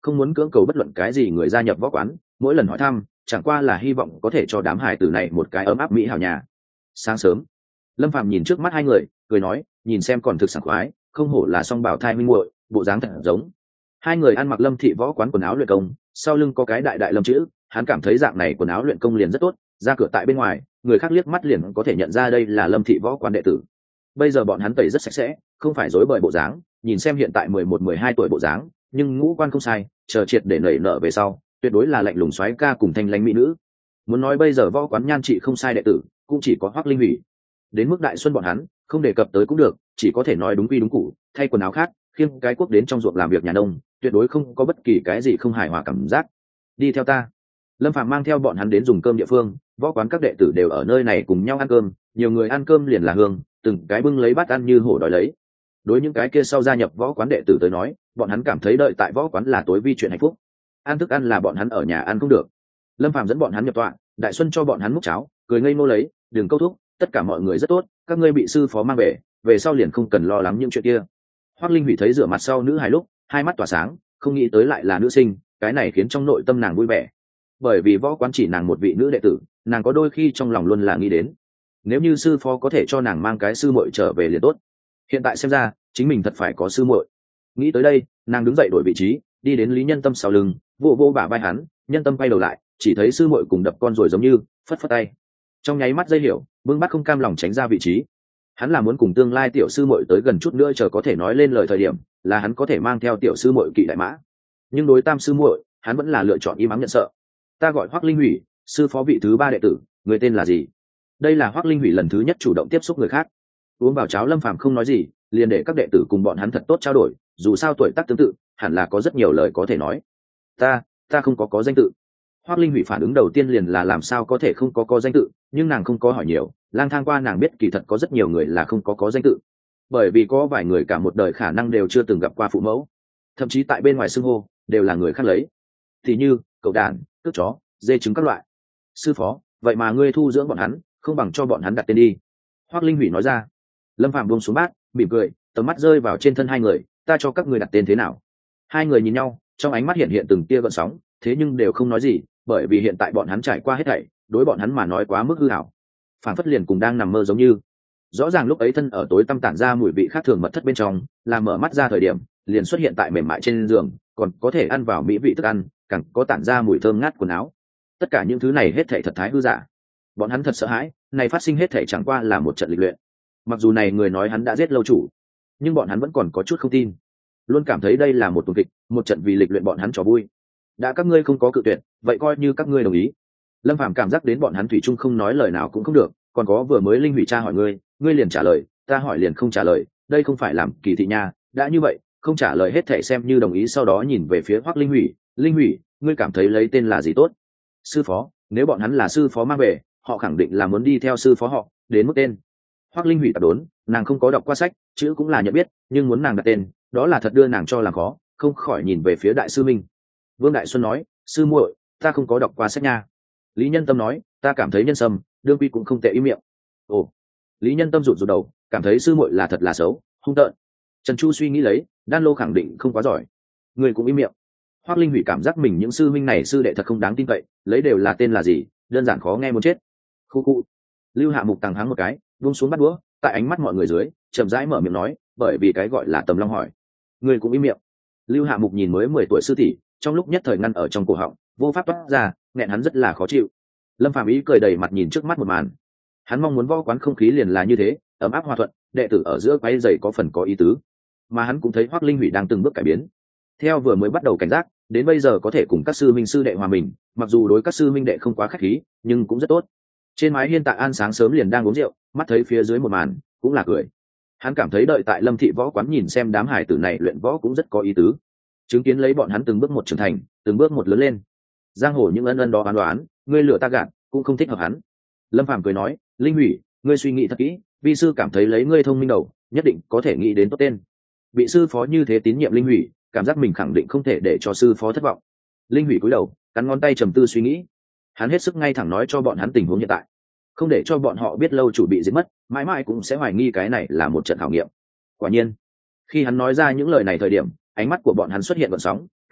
Speaker 1: không muốn cưỡng cầu bất luận cái gì người gia nhập võ quán, mỗi lần hỏi thăm chẳng qua là hy vọng có thể cho đám hải tử này một cái ấm áp mỹ hảo nhà. Sáng sớm, Lâm Phàm nhìn trước mắt hai người, cười nói, nhìn xem còn thực sảng khoái, không hổ là song bảo thai minh muội, bộ dáng thật giống. Hai người ăn mặc Lâm thị võ quán quần áo luyện công, sau lưng có cái đại đại Lâm chữ, hắn cảm thấy dạng này quần áo luyện công liền rất tốt, ra cửa tại bên ngoài, người khác liếc mắt liền có thể nhận ra đây là Lâm thị võ quán đệ tử. Bây giờ bọn hắn tẩy rất sạch sẽ, không phải rối bời bộ dáng, nhìn xem hiện tại mười một mười hai tuổi bộ dáng, nhưng ngũ quan không sai, chờ triệt để nảy nở về sau, tuyệt đối là lạnh lùng soái ca cùng thanh lãnh mỹ nữ. Muốn nói bây giờ võ quán nhan trị không sai đệ tử, cũng chỉ có Hoắc Linh Hủy. Đến mức Đại Xuân bọn hắn, không đề cập tới cũng được, chỉ có thể nói đúng quy đúng cũ, thay quần áo khác, khiêng cái quốc đến trong ruộng làm việc nhà nông, tuyệt đối không có bất kỳ cái gì không hài hòa cảm giác. Đi theo ta. Lâm Phàm mang theo bọn hắn đến dùng cơm địa phương, võ quán các đệ tử đều ở nơi này cùng nhau ăn cơm, nhiều người ăn cơm liền là hương, từng cái bưng lấy bát ăn như hổ đòi lấy. Đối những cái kia sau gia nhập võ quán đệ tử tới nói, bọn hắn cảm thấy đợi tại võ quán là tối vi chuyện hạnh phúc. Ăn thức ăn là bọn hắn ở nhà ăn không được. Lâm Phàm dẫn bọn hắn nhập tọa, Đại Xuân cho bọn hắn múc cháo, cười ngây ngô lấy, đừng câu thúc, tất cả mọi người rất tốt, các ngươi bị sư phó mang về, về sau liền không cần lo lắng những chuyện kia. Hoắc Linh Hủy thấy rửa mặt sau nữ hài lúc, hai mắt tỏa sáng, không nghĩ tới lại là nữ sinh, cái này khiến trong nội tâm nàng vui vẻ. Bởi vì võ quán chỉ nàng một vị nữ đệ tử, nàng có đôi khi trong lòng luôn là nghĩ đến, nếu như sư phó có thể cho nàng mang cái sư muội trở về liền tốt. Hiện tại xem ra, chính mình thật phải có sư muội. Nghĩ tới đây, nàng đứng dậy đổi vị trí, đi đến Lý Nhân Tâm sau lưng, vô vô bả vai hắn. Nhân Tâm quay đầu lại, chỉ thấy sư muội cùng đập con rồi giống như, phất phất tay. Trong nháy mắt dây hiểu, Vương Bắc không cam lòng tránh ra vị trí. Hắn là muốn cùng tương lai tiểu sư muội tới gần chút nữa chờ có thể nói lên lời thời điểm, là hắn có thể mang theo tiểu sư muội kỵ đại mã. Nhưng đối tam sư muội, hắn vẫn là lựa chọn im ắng nhận sợ. Ta gọi Hoắc Linh Hủy, sư phó vị thứ ba đệ tử, người tên là gì? Đây là Hoắc Linh Hủy lần thứ nhất chủ động tiếp xúc người khác. Uống vào cháo Lâm Phàm không nói gì, liền để các đệ tử cùng bọn hắn thật tốt trao đổi, dù sao tuổi tác tương tự, hẳn là có rất nhiều lời có thể nói. Ta, ta không có có danh tự. Hoắc Linh Hủy phản ứng đầu tiên liền là làm sao có thể không có có danh tự, nhưng nàng không có hỏi nhiều, lang thang qua nàng biết kỳ thật có rất nhiều người là không có có danh tự, bởi vì có vài người cả một đời khả năng đều chưa từng gặp qua phụ mẫu, thậm chí tại bên ngoài xưng hô đều là người khác lấy, thì như cậu đàn, cướp chó, dê trứng các loại. Sư phó, vậy mà ngươi thu dưỡng bọn hắn, không bằng cho bọn hắn đặt tên đi. Hoắc Linh Hủy nói ra. Lâm Phàm buông xuống bát, mỉm cười, tầm mắt rơi vào trên thân hai người, ta cho các ngươi đặt tên thế nào? Hai người nhìn nhau, trong ánh mắt hiện hiện từng tia gợn sóng, thế nhưng đều không nói gì, bởi vì hiện tại bọn hắn trải qua hết thảy, đối bọn hắn mà nói quá mức hư ảo, phản phất liền cùng đang nằm mơ giống như. Rõ ràng lúc ấy thân ở tối tăm tản ra mùi vị khác thường mật thất bên trong, làm mở mắt ra thời điểm, liền xuất hiện tại mềm mại trên giường, còn có thể ăn vào mỹ vị thức ăn, càng có tản ra mùi thơm ngát quần áo. Tất cả những thứ này hết thảy thật thái hư giả. Bọn hắn thật sợ hãi, này phát sinh hết thảy chẳng qua là một trận lịch luyện. Mặc dù này người nói hắn đã giết lâu chủ, nhưng bọn hắn vẫn còn có chút không tin, luôn cảm thấy đây là một tuần kịch, một trận vì lịch luyện bọn hắn trò vui. Đã các ngươi không có cự tuyệt, vậy coi như các ngươi đồng ý. Lâm Phàm cảm giác đến bọn hắn thủy chung không nói lời nào cũng không được, còn có vừa mới Linh Hủy cha hỏi ngươi, ngươi liền trả lời, ta hỏi liền không trả lời, đây không phải làm kỳ thị nha. Đã như vậy, không trả lời hết thảy xem như đồng ý. Sau đó nhìn về phía Hoắc Linh Hủy, Linh Hủy, ngươi cảm thấy lấy tên là gì tốt? Sư phó, nếu bọn hắn là sư phó mang về, họ khẳng định là muốn đi theo sư phó họ, đến mức tên. Hoắc Linh Hủy tạp đốn, nàng không có đọc qua sách, chữ cũng là nhận biết, nhưng muốn nàng đặt tên, đó là thật đưa nàng cho làm khó, không khỏi nhìn về phía Đại sư Minh. Vương Đại Xuân nói, sư muội, ta không có đọc qua sách nha. Lý Nhân Tâm nói, ta cảm thấy Nhân Sâm, đương quy cũng không tệ ý miệng. Ồ. Lý Nhân Tâm rụt rụt đầu, cảm thấy sư muội là thật là xấu, hung tợn. Trần Chu suy nghĩ lấy, Đan Lô khẳng định không quá giỏi. Người cũng ý miệng. Hoắc Linh Hủy cảm giác mình những sư minh này sư đệ thật không đáng tin cậy, lấy đều là tên là gì, đơn giản khó nghe muốn chết. Khu khu. Lưu Hạ Mục tàng hắng một cái, buông xuống bắt đũa, tại ánh mắt mọi người dưới, chậm rãi mở miệng nói, bởi vì cái gọi là Tầm Long hỏi. Người cũng ý miệng. Lưu Hạ Mục nhìn mới mười tuổi sư tỷ, trong lúc nhất thời ngăn ở trong cổ họng, vô pháp toát ra, nghẹn hắn rất là khó chịu. Lâm Phàm ý cười đầy mặt nhìn trước mắt một màn, hắn mong muốn võ quán không khí liền là như thế, ấm áp hòa thuận, đệ tử ở giữa quấy giày có phần có ý tứ, mà hắn cũng thấy Hoắc Linh Hủy đang từng bước cải biến, theo vừa mới bắt đầu cảnh giác, đến bây giờ có thể cùng các sư minh sư đệ hòa mình, mặc dù đối các sư minh đệ không quá khách khí, nhưng cũng rất tốt. Trên mái hiên Tạ An sáng sớm liền đang uống rượu, mắt thấy phía dưới một màn, cũng là cười. Hắn cảm thấy đợi tại Lâm thị võ quán nhìn xem đám hải tử này luyện võ cũng rất có ý tứ, chứng kiến lấy bọn hắn từng bước một trưởng thành, từng bước một lớn lên. Giang hồ những ân ân đó đoán đoán, ngươi lừa ta gạt, cũng không thích hợp hắn. Lâm Phàm cười nói, Linh Hủy, ngươi suy nghĩ thật kỹ, vi sư cảm thấy lấy ngươi thông minh đầu, nhất định có thể nghĩ đến tốt tên. Bị sư phó như thế tín nhiệm Linh Hủy, cảm giác mình khẳng định không thể để cho sư phó thất vọng. Linh Hủy cúi đầu, cắn ngón tay trầm tư suy nghĩ. Hắn hết sức ngay thẳng nói cho bọn hắn tình huống hiện tại, không để cho bọn họ biết lâu chủ bị giết mất, mãi mãi cũng sẽ hoài nghi cái này là một trận khảo nghiệm. Quả nhiên, khi hắn nói ra những lời này thời điểm, ánh mắt của bọn hắn xuất hiện gợn sóng,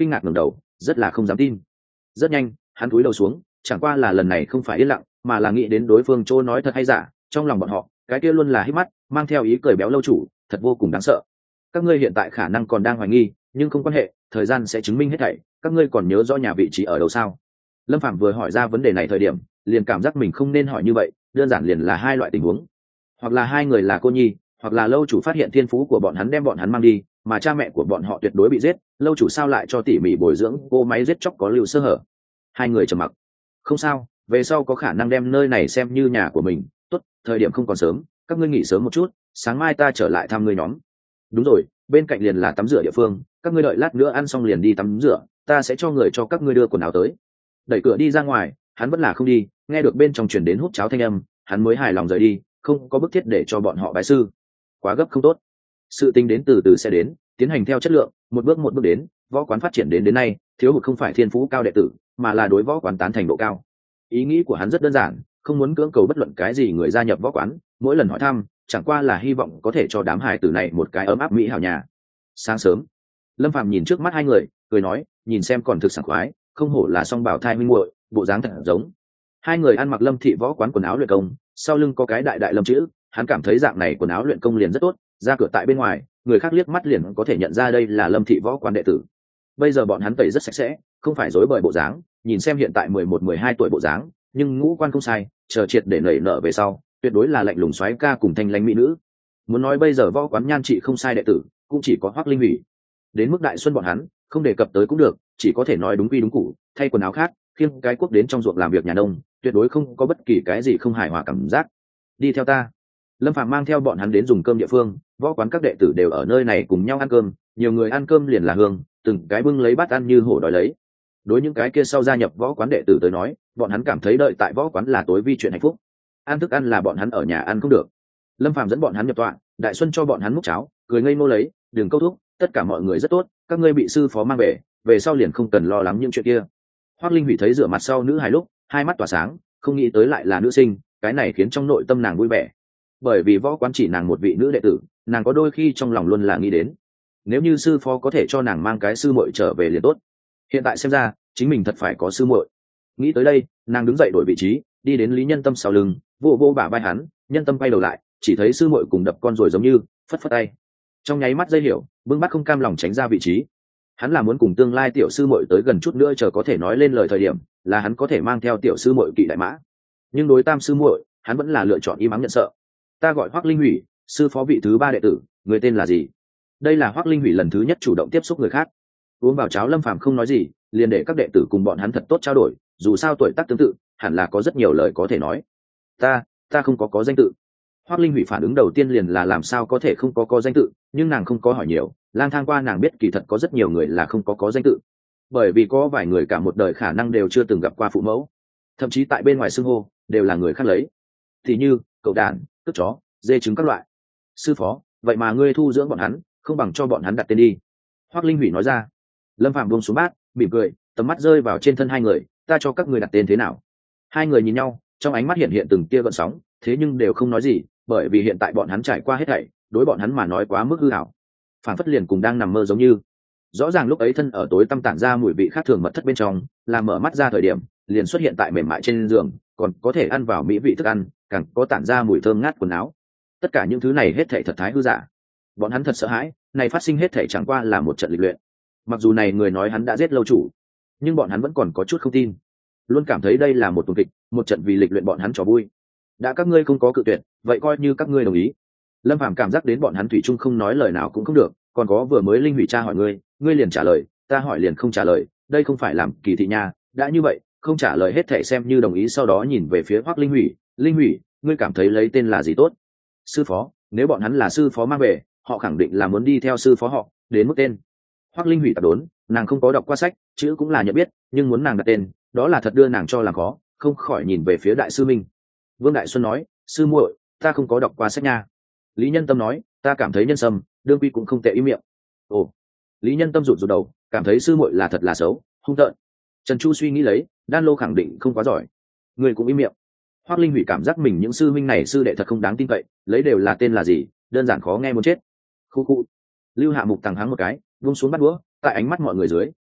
Speaker 1: kinh ngạc ngẩng đầu, rất là không dám tin. Rất nhanh hắn cúi đầu xuống, chẳng qua là lần này không phải yên lặng mà là nghĩ đến đối phương chỗ nói thật hay giả. Trong lòng bọn họ cái kia luôn là hít mắt mang theo ý cười béo lâu chủ, thật vô cùng đáng sợ. Các ngươi hiện tại khả năng còn đang hoài nghi, nhưng không quan hệ, thời gian sẽ chứng minh hết thảy. Các ngươi còn nhớ rõ nhà vị trí ở đâu sao? Lâm Phạm vừa hỏi ra vấn đề này thời điểm, liền cảm giác mình không nên hỏi như vậy, đơn giản liền là hai loại tình huống. Hoặc là hai người là cô nhi, hoặc là lâu chủ phát hiện thiên phú của bọn hắn đem bọn hắn mang đi, mà cha mẹ của bọn họ tuyệt đối bị giết, lâu chủ sao lại cho tỉ mỉ bồi dưỡng cô máy giết chóc có lưu sơ hở. Hai người trầm mặc. Không sao, về sau có khả năng đem nơi này xem như nhà của mình. Tốt, thời điểm không còn sớm, các ngươi nghỉ sớm một chút, sáng mai ta trở lại thăm ngươi nhóm. Đúng rồi, bên cạnh liền là tắm rửa địa phương, các ngươi đợi lát nữa ăn xong liền đi tắm rửa, ta sẽ cho người cho các ngươi đưa quần áo tới. Đẩy cửa đi ra ngoài, hắn vẫn là không đi, nghe được bên trong truyền đến hút cháo thanh âm, hắn mới hài lòng rời đi, không có bức thiết để cho bọn họ bái sư. Quá gấp không tốt. Sự tình đến từ từ sẽ đến, tiến hành theo chất lượng, một bước một bước đến, võ quán phát triển đến đến nay, thiếu hụt không phải thiên phú cao đệ tử, mà là đối võ quán tán thành độ cao. Ý nghĩ của hắn rất đơn giản, không muốn cưỡng cầu bất luận cái gì người gia nhập võ quán, mỗi lần hỏi thăm, chẳng qua là hy vọng có thể cho đám hài tử này một cái ấm áp mỹ hảo nhà. Sáng sớm, Lâm Phàm nhìn trước mắt hai người, cười nói, nhìn xem còn thực sảng khoái, không hổ là song bảo thai minh muội, bộ dáng thật giống. Hai người ăn mặc Lâm thị võ quán quần áo luyện công, sau lưng có cái đại đại Lâm chữ, hắn cảm thấy dạng này quần áo luyện công liền rất tốt, ra cửa tại bên ngoài, người khác liếc mắt liền có thể nhận ra đây là Lâm thị võ quán đệ tử. Bây giờ bọn hắn tẩy rất sạch sẽ, không phải rối bời bộ dáng, nhìn xem hiện tại mười một mười hai tuổi bộ dáng, nhưng ngũ quan không sai, chờ triệt để nảy nở về sau, tuyệt đối là lạnh lùng soái ca cùng thanh lãnh mỹ nữ. Muốn nói bây giờ võ quán nhan trị không sai đệ tử, cũng chỉ có Hoắc Linh Hủy. Đến mức Đại Xuân bọn hắn, không đề cập tới cũng được, chỉ có thể nói đúng quy đúng củ, thay quần áo khác, khiêng cái cuốc đến trong ruộng làm việc nhà nông, tuyệt đối không có bất kỳ cái gì không hài hòa cảm giác. Đi theo ta. Lâm Phàm mang theo bọn hắn đến dùng cơm địa phương, võ quán các đệ tử đều ở nơi này cùng nhau ăn cơm, nhiều người ăn cơm liền là hương, từng cái bưng lấy bát ăn như hổ đói lấy. Đối những cái kia sau gia nhập võ quán đệ tử tới nói, bọn hắn cảm thấy đợi tại võ quán là tối vi chuyện hạnh phúc. Ăn thức ăn là bọn hắn ở nhà ăn không được. Lâm Phàm dẫn bọn hắn nhập tọa, Đại Xuân cho bọn hắn múc cháo, cười ngây ngô lấy, đừng câu thúc, tất cả mọi người rất tốt, các ngươi bị sư phó mang về, về sau liền không cần lo lắng những chuyện kia. Hoắc Linh Hủy thấy rửa mặt sau nữ hài lúc, hai mắt tỏa sáng, không nghĩ tới lại là nữ sinh, cái này khiến trong nội tâm nàng vui vẻ. Bởi vì võ quán chỉ nàng một vị nữ đệ tử, nàng có đôi khi trong lòng luôn là nghĩ đến, nếu như sư phó có thể cho nàng mang cái sư muội trở về liền tốt. Hiện tại xem ra, chính mình thật phải có sư muội. Nghĩ tới đây, nàng đứng dậy đổi vị trí, đi đến Lý Nhân Tâm sau lưng, vô vô bả vai hắn. Nhân Tâm quay đầu lại, chỉ thấy sư muội cùng đập con rồi giống như, phất phất tay. Trong nháy mắt dây hiểu, bưng bát không cam lòng tránh ra vị trí. Hắn là muốn cùng tương lai tiểu sư muội tới gần chút nữa chờ có thể nói lên lời thời điểm, là hắn có thể mang theo tiểu sư muội kỵ đại mã. Nhưng đối tam sư muội, hắn vẫn là lựa chọn im ắng nhận sợ. Ta gọi Hoắc Linh Hủy, sư phó vị thứ ba đệ tử, người tên là gì? Đây là Hoắc Linh Hủy lần thứ nhất chủ động tiếp xúc người khác. Uống vào cháo, Lâm Phàm không nói gì, liền để các đệ tử cùng bọn hắn thật tốt trao đổi, dù sao tuổi tác tương tự, hẳn là có rất nhiều lời có thể nói. Ta, ta không có có danh tự. Hoắc Linh Hủy phản ứng đầu tiên liền là làm sao có thể không có có danh tự, nhưng nàng không có hỏi nhiều, lang thang qua nàng biết kỳ thật có rất nhiều người là không có có danh tự, bởi vì có vài người cả một đời khả năng đều chưa từng gặp qua phụ mẫu, thậm chí tại bên ngoài xưng hô đều là người khác lấy, thì như cậu đàn, cướp chó, dê trứng các loại. Sư phó, vậy mà ngươi thu dưỡng bọn hắn, không bằng cho bọn hắn đặt tên đi. Hoắc Linh Hủy nói ra. Lâm Phàm buông xuống bát, mỉm cười, tầm mắt rơi vào trên thân hai người, ta cho các ngươi đặt tên thế nào? Hai người nhìn nhau, trong ánh mắt hiện hiện từng tia gợn sóng, thế nhưng đều không nói gì, bởi vì hiện tại bọn hắn trải qua hết thảy, đối bọn hắn mà nói quá mức hư ảo, phản phất liền cùng đang nằm mơ giống như. Rõ ràng lúc ấy thân ở tối tăm tản ra mùi vị khác thường mật thất bên trong, làm mở mắt ra thời điểm, liền xuất hiện tại mềm mại trên giường, còn có thể ăn vào mỹ vị thức ăn, càng có tản ra mùi thơm ngát quần áo. Tất cả những thứ này hết thảy thật thái hư giả. Bọn hắn thật sợ hãi, này phát sinh hết thảy chẳng qua là một trận lịch luyện. Mặc dù này người nói hắn đã giết lâu chủ, nhưng bọn hắn vẫn còn có chút không tin, luôn cảm thấy đây là một tuần kịch, một trận vì lịch luyện bọn hắn trò vui. Đã các ngươi không có cự tuyệt, vậy coi như các ngươi đồng ý. Lâm Phàm cảm giác đến bọn hắn thủy chung không nói lời nào cũng không được, còn có vừa mới Linh Hủy cha hỏi ngươi, ngươi liền trả lời, ta hỏi liền không trả lời, đây không phải làm kỳ thị nha. Đã như vậy, không trả lời hết thảy xem như đồng ý. Sau đó nhìn về phía Hoắc Linh Hủy, Linh Hủy, ngươi cảm thấy lấy tên là gì tốt? Sư phó, nếu bọn hắn là sư phó mang về, họ khẳng định là muốn đi theo sư phó họ, đến mức tên. Hoắc Linh Hủy tạp đốn, nàng không có đọc qua sách, chữ cũng là nhận biết, nhưng muốn nàng đặt tên, đó là thật đưa nàng cho làm khó, không khỏi nhìn về phía Đại sư Minh. Vương Đại Xuân nói, sư muội, ta không có đọc qua sách nha. Lý Nhân Tâm nói, ta cảm thấy nhân sâm, đương quy cũng không tệ ý miệng. Ồ. Lý Nhân Tâm rụt rụt đầu, cảm thấy sư muội là thật là xấu, hung tợn. Trần Chu suy nghĩ lấy, Đan Lô khẳng định không quá giỏi. Người cũng im miệng. Hoắc Linh Hủy cảm giác mình những sư minh này sư đệ thật không đáng tin cậy, lấy đều là tên là gì, đơn giản khó nghe muốn chết. Khu khu. Lưu Hạ Mục tàng hắng một cái, buông xuống bắt đũa, tại ánh mắt mọi người dưới,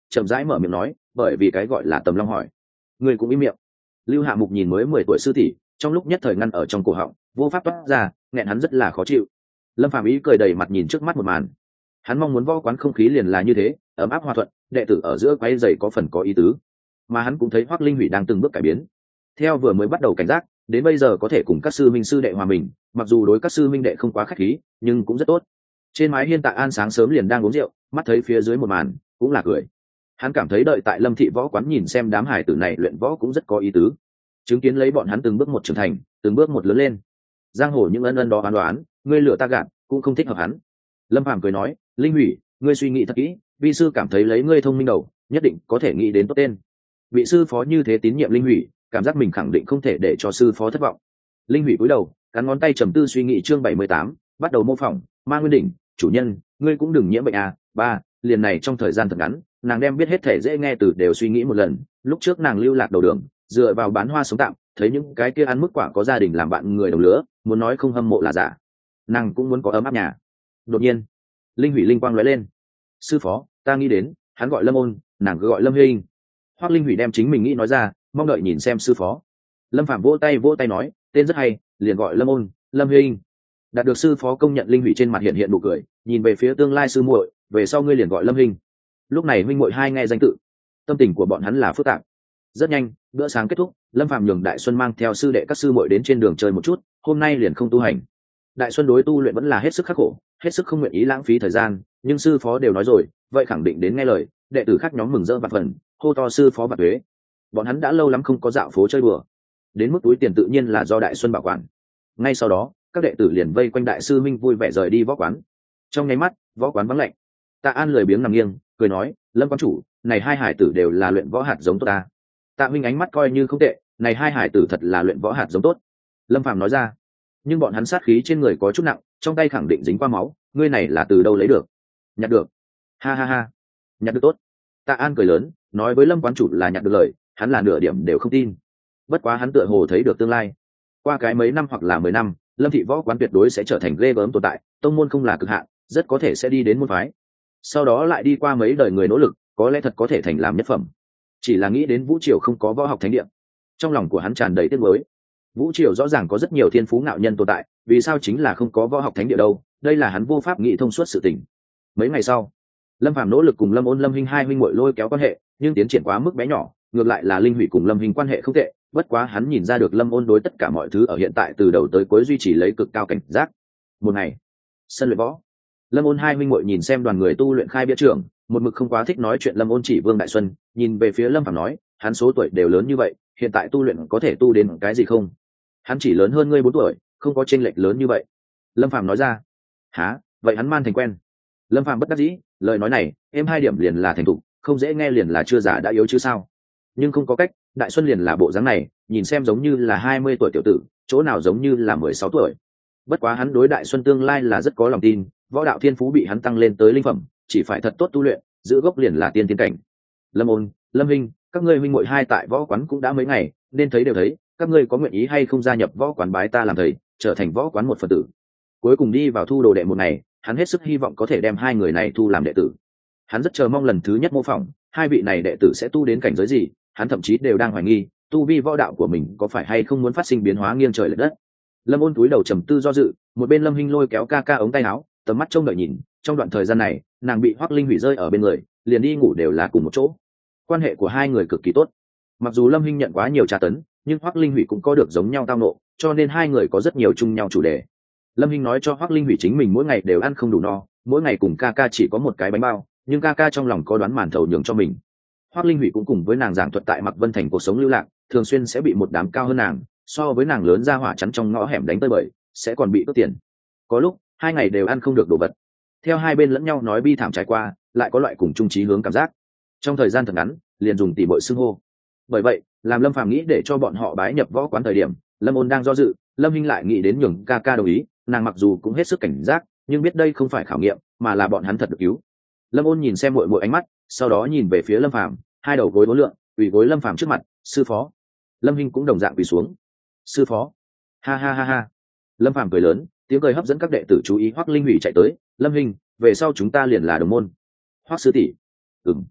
Speaker 1: chậm rãi mở miệng nói, bởi vì cái gọi là Tầm Long hỏi, người cũng im miệng. Lưu Hạ Mục nhìn mới mười tuổi sư tỷ, trong lúc nhất thời ngăn ở trong cổ họng, vô pháp toát ra, nghẹn hắn rất là khó chịu. Lâm Phàm ý cười đầy mặt nhìn trước mắt một màn, hắn mong muốn võ quán không khí liền là như thế, ấm áp hòa thuận, đệ tử ở giữa quay dày có phần có ý tứ. Mà hắn cũng thấy Hoắc Linh Hủy đang từng bước cải biến, theo vừa mới bắt đầu cảnh giác, đến bây giờ có thể cùng các sư minh sư đệ hòa mình, mặc dù đối các sư minh đệ không quá khách khí, nhưng cũng rất tốt. Trên mái hiên Tạ An sáng sớm liền đang uống rượu, mắt thấy phía dưới một màn, cũng là cười. Hắn cảm thấy đợi tại Lâm thị võ quán nhìn xem đám hải tử này luyện võ cũng rất có ý tứ, chứng kiến lấy bọn hắn từng bước một trưởng thành, từng bước một lớn lên. Giang hồ những ân ân đó đoán đoán, ngươi lựa ta gạt, cũng không thích hợp hắn. Lâm Phàm cười nói, Linh Hủy, ngươi suy nghĩ thật kỹ, vi sư cảm thấy lấy ngươi thông minh đầu, nhất định có thể nghĩ đến tốt tên. Vị sư phó như thế tín nhiệm Linh Hủy, cảm giác mình khẳng định không thể để cho sư phó thất vọng. Linh Hủy cúi đầu, cắn ngón tay trầm tư suy nghĩ. Chương bảy mươi tám, bắt đầu mô phỏng. Ma Nguyên Đỉnh, chủ nhân, ngươi cũng đừng nhiễm bệnh à. Ba, liền này trong thời gian thật ngắn, nàng đem biết hết thể dễ nghe từ đều suy nghĩ một lần. Lúc trước nàng lưu lạc đầu đường, dựa vào bán hoa sống tạm, thấy những cái kia ăn mức quả có gia đình làm bạn người đồng lứa, muốn nói không hâm mộ là giả. Nàng cũng muốn có ấm áp nhà. Đột nhiên, Linh Hủy linh quang lóe lên. Sư phó, ta nghĩ đến, hắn gọi Lâm Ôn, nàng cứ gọi Lâm Hinh. Hoắc Linh Hủy đem chính mình nghĩ nói ra, mong đợi nhìn xem sư phó. Lâm Phạm vỗ tay vỗ tay nói, tên rất hay, liền gọi Lâm Ôn, Lâm Hinh. Đạt được sư phó công nhận, Linh Hủy trên mặt hiện hiện nụ cười, nhìn về phía tương lai sư muội, về sau ngươi liền gọi Lâm Hinh. Lúc này huynh muội hai nghe danh tự, tâm tình của bọn hắn là phức tạp. Rất nhanh, bữa sáng kết thúc, Lâm Phạm nhường Đại Xuân mang theo sư đệ các sư muội đến trên đường chơi một chút, hôm nay liền không tu hành. Đại Xuân đối tu luyện vẫn là hết sức khắc khổ, hết sức không nguyện ý lãng phí thời gian, nhưng sư phó đều nói rồi, vậy khẳng định đến nghe lời. Đệ tử khác nhóm mừng rỡ vạn phần, hô to sư phó bạc tuế. Bọn hắn đã lâu lắm không có dạo phố chơi bừa, đến mức túi tiền tự nhiên là do Đại Xuân bảo quản. Ngay sau đó, các đệ tử liền vây quanh đại sư minh vui vẻ rời đi võ quán. Trong nháy mắt, võ quán vắng lạnh. Tạ An lười biếng nằm nghiêng, cười nói, Lâm quán chủ, này hai hải tử đều là luyện võ hạt giống tốt ta. Tạ Minh ánh mắt coi như không tệ, này hai hải tử thật là luyện võ hạt giống tốt. Lâm Phàm nói ra, nhưng bọn hắn sát khí trên người có chút nặng, trong tay khẳng định dính qua máu, ngươi này là từ đâu lấy được? Nhặt được. Ha ha ha, nhặt được tốt. Tạ An cười lớn, nói với Lâm quán chủ là nhặt được lời, hắn là nửa điểm đều không tin. Bất quá hắn tựa hồ thấy được tương lai, qua cái mấy năm hoặc là mười năm, Lâm thị võ quán tuyệt đối sẽ trở thành ghê gớm tồn tại, tông môn không là cực hạn, rất có thể sẽ đi đến môn phái. Sau đó lại đi qua mấy đời người nỗ lực, có lẽ thật có thể thành làm nhất phẩm. Chỉ là nghĩ đến Vũ Triều không có võ học thánh địa, trong lòng của hắn tràn đầy tiếc nuối. Vũ Triều rõ ràng có rất nhiều thiên phú ngạo nhân tồn tại, vì sao chính là không có võ học thánh địa đâu? Đây là hắn vô pháp nghĩ thông suốt sự tình. Mấy ngày sau, Lâm Phàm nỗ lực cùng Lâm Ôn, Lâm Hinh hai huynh muội lôi kéo quan hệ, nhưng tiến triển quá mức bé nhỏ, ngược lại là Linh Hủy cùng Lâm Hinh quan hệ không tệ. Bất quá hắn nhìn ra được Lâm Ôn đối tất cả mọi thứ ở hiện tại từ đầu tới cuối duy trì lấy cực cao cảnh giác. Một ngày, sân luyện võ, Lâm Ôn hai huynh muội nhìn xem đoàn người tu luyện khai bia trưởng, một mực không quá thích nói chuyện. Lâm Ôn chỉ Vương Đại Xuân, nhìn về phía Lâm Phàm nói, hắn số tuổi đều lớn như vậy, hiện tại tu luyện có thể tu đến cái gì không? Hắn chỉ lớn hơn ngươi bốn tuổi, không có chênh lệch lớn như vậy. Lâm Phàm nói ra. Hả? Vậy hắn man thành quen. Lâm Phàm bất đắc dĩ, lời nói này, em hai điểm liền là thành thục, không dễ nghe liền là chưa già đã yếu chứ sao? Nhưng không có cách, Đại Xuân liền là bộ dáng này, nhìn xem giống như là hai mươi tuổi tiểu tử, chỗ nào giống như là mười sáu tuổi. Bất quá hắn đối Đại Xuân tương lai là rất có lòng tin, võ đạo thiên phú bị hắn tăng lên tới linh phẩm, chỉ phải thật tốt tu luyện, giữ gốc liền là tiên tiến cảnh. Lâm Ôn, Lâm Hinh, các ngươi huynh muội hai tại võ quán cũng đã mấy ngày, nên thấy đều thấy, các ngươi có nguyện ý hay không gia nhập võ quán bái ta làm thầy, trở thành võ quán một phần tử? Cuối cùng đi vào thu đồ đệ một ngày, hắn hết sức hy vọng có thể đem hai người này thu làm đệ tử. Hắn rất chờ mong lần thứ nhất mô phỏng, hai vị này đệ tử sẽ tu đến cảnh giới gì, hắn thậm chí đều đang hoài nghi, tu vi võ đạo của mình có phải hay không muốn phát sinh biến hóa nghiêng trời lệch đất. Lâm Ôn túi đầu trầm tư do dự, một bên Lâm Hinh lôi kéo ca ca ống tay áo, tầm mắt trông đợi nhìn, trong đoạn thời gian này, nàng bị Hoắc Linh Hủy rơi ở bên người, liền đi ngủ đều là cùng một chỗ. Quan hệ của hai người cực kỳ tốt. Mặc dù Lâm Hinh nhận quá nhiều tra tấn, nhưng Hoắc Linh Hủy cũng có được giống nhau tao nộ, cho nên hai người có rất nhiều chung nhau chủ đề. Lâm Hinh nói cho Hoắc Linh Hủy chính mình mỗi ngày đều ăn không đủ no, mỗi ngày cùng ca ca chỉ có một cái bánh bao, nhưng ca ca trong lòng có đoán màn thầu nhường cho mình. Hoắc Linh Hủy cũng cùng với nàng giảng thuật tại Mạc Vân Thành cuộc sống lưu lạc, thường xuyên sẽ bị một đám cao hơn nàng, so với nàng lớn ra hỏa chắn trong ngõ hẻm đánh tơi bời, sẽ còn bị cướp tiền. Có lúc, hai ngày đều ăn không được đồ vật. Theo hai bên lẫn nhau nói bi thảm trải qua, lại có loại cùng chung chí hướng cảm giác. Trong thời gian thật ngắn, liền dùng tỉ muội xưng hô. Bởi vậy, làm Lâm Phàm nghĩ để cho bọn họ bái nhập võ quán thời điểm, Lâm Ôn đang do dự, Lâm Hinh lại nghĩ đến nhường ca ca đồng ý, nàng mặc dù cũng hết sức cảnh giác, nhưng biết đây không phải khảo nghiệm, mà là bọn hắn thật được cứu. Lâm Ôn nhìn xem muội muội ánh mắt, sau đó nhìn về phía Lâm Phàm, hai đầu gối uốn lượn, quỳ gối Lâm Phàm trước mặt, sư phó. Lâm Hinh cũng đồng dạng quỳ xuống. Sư phó. Ha ha ha ha. Lâm Phàm cười lớn, tiếng cười hấp dẫn các đệ tử chú ý. Hoắc Linh Hủy chạy tới, Lâm Hinh, về sau chúng ta liền là đồng môn. Hoắc sư tỷ. Ừm.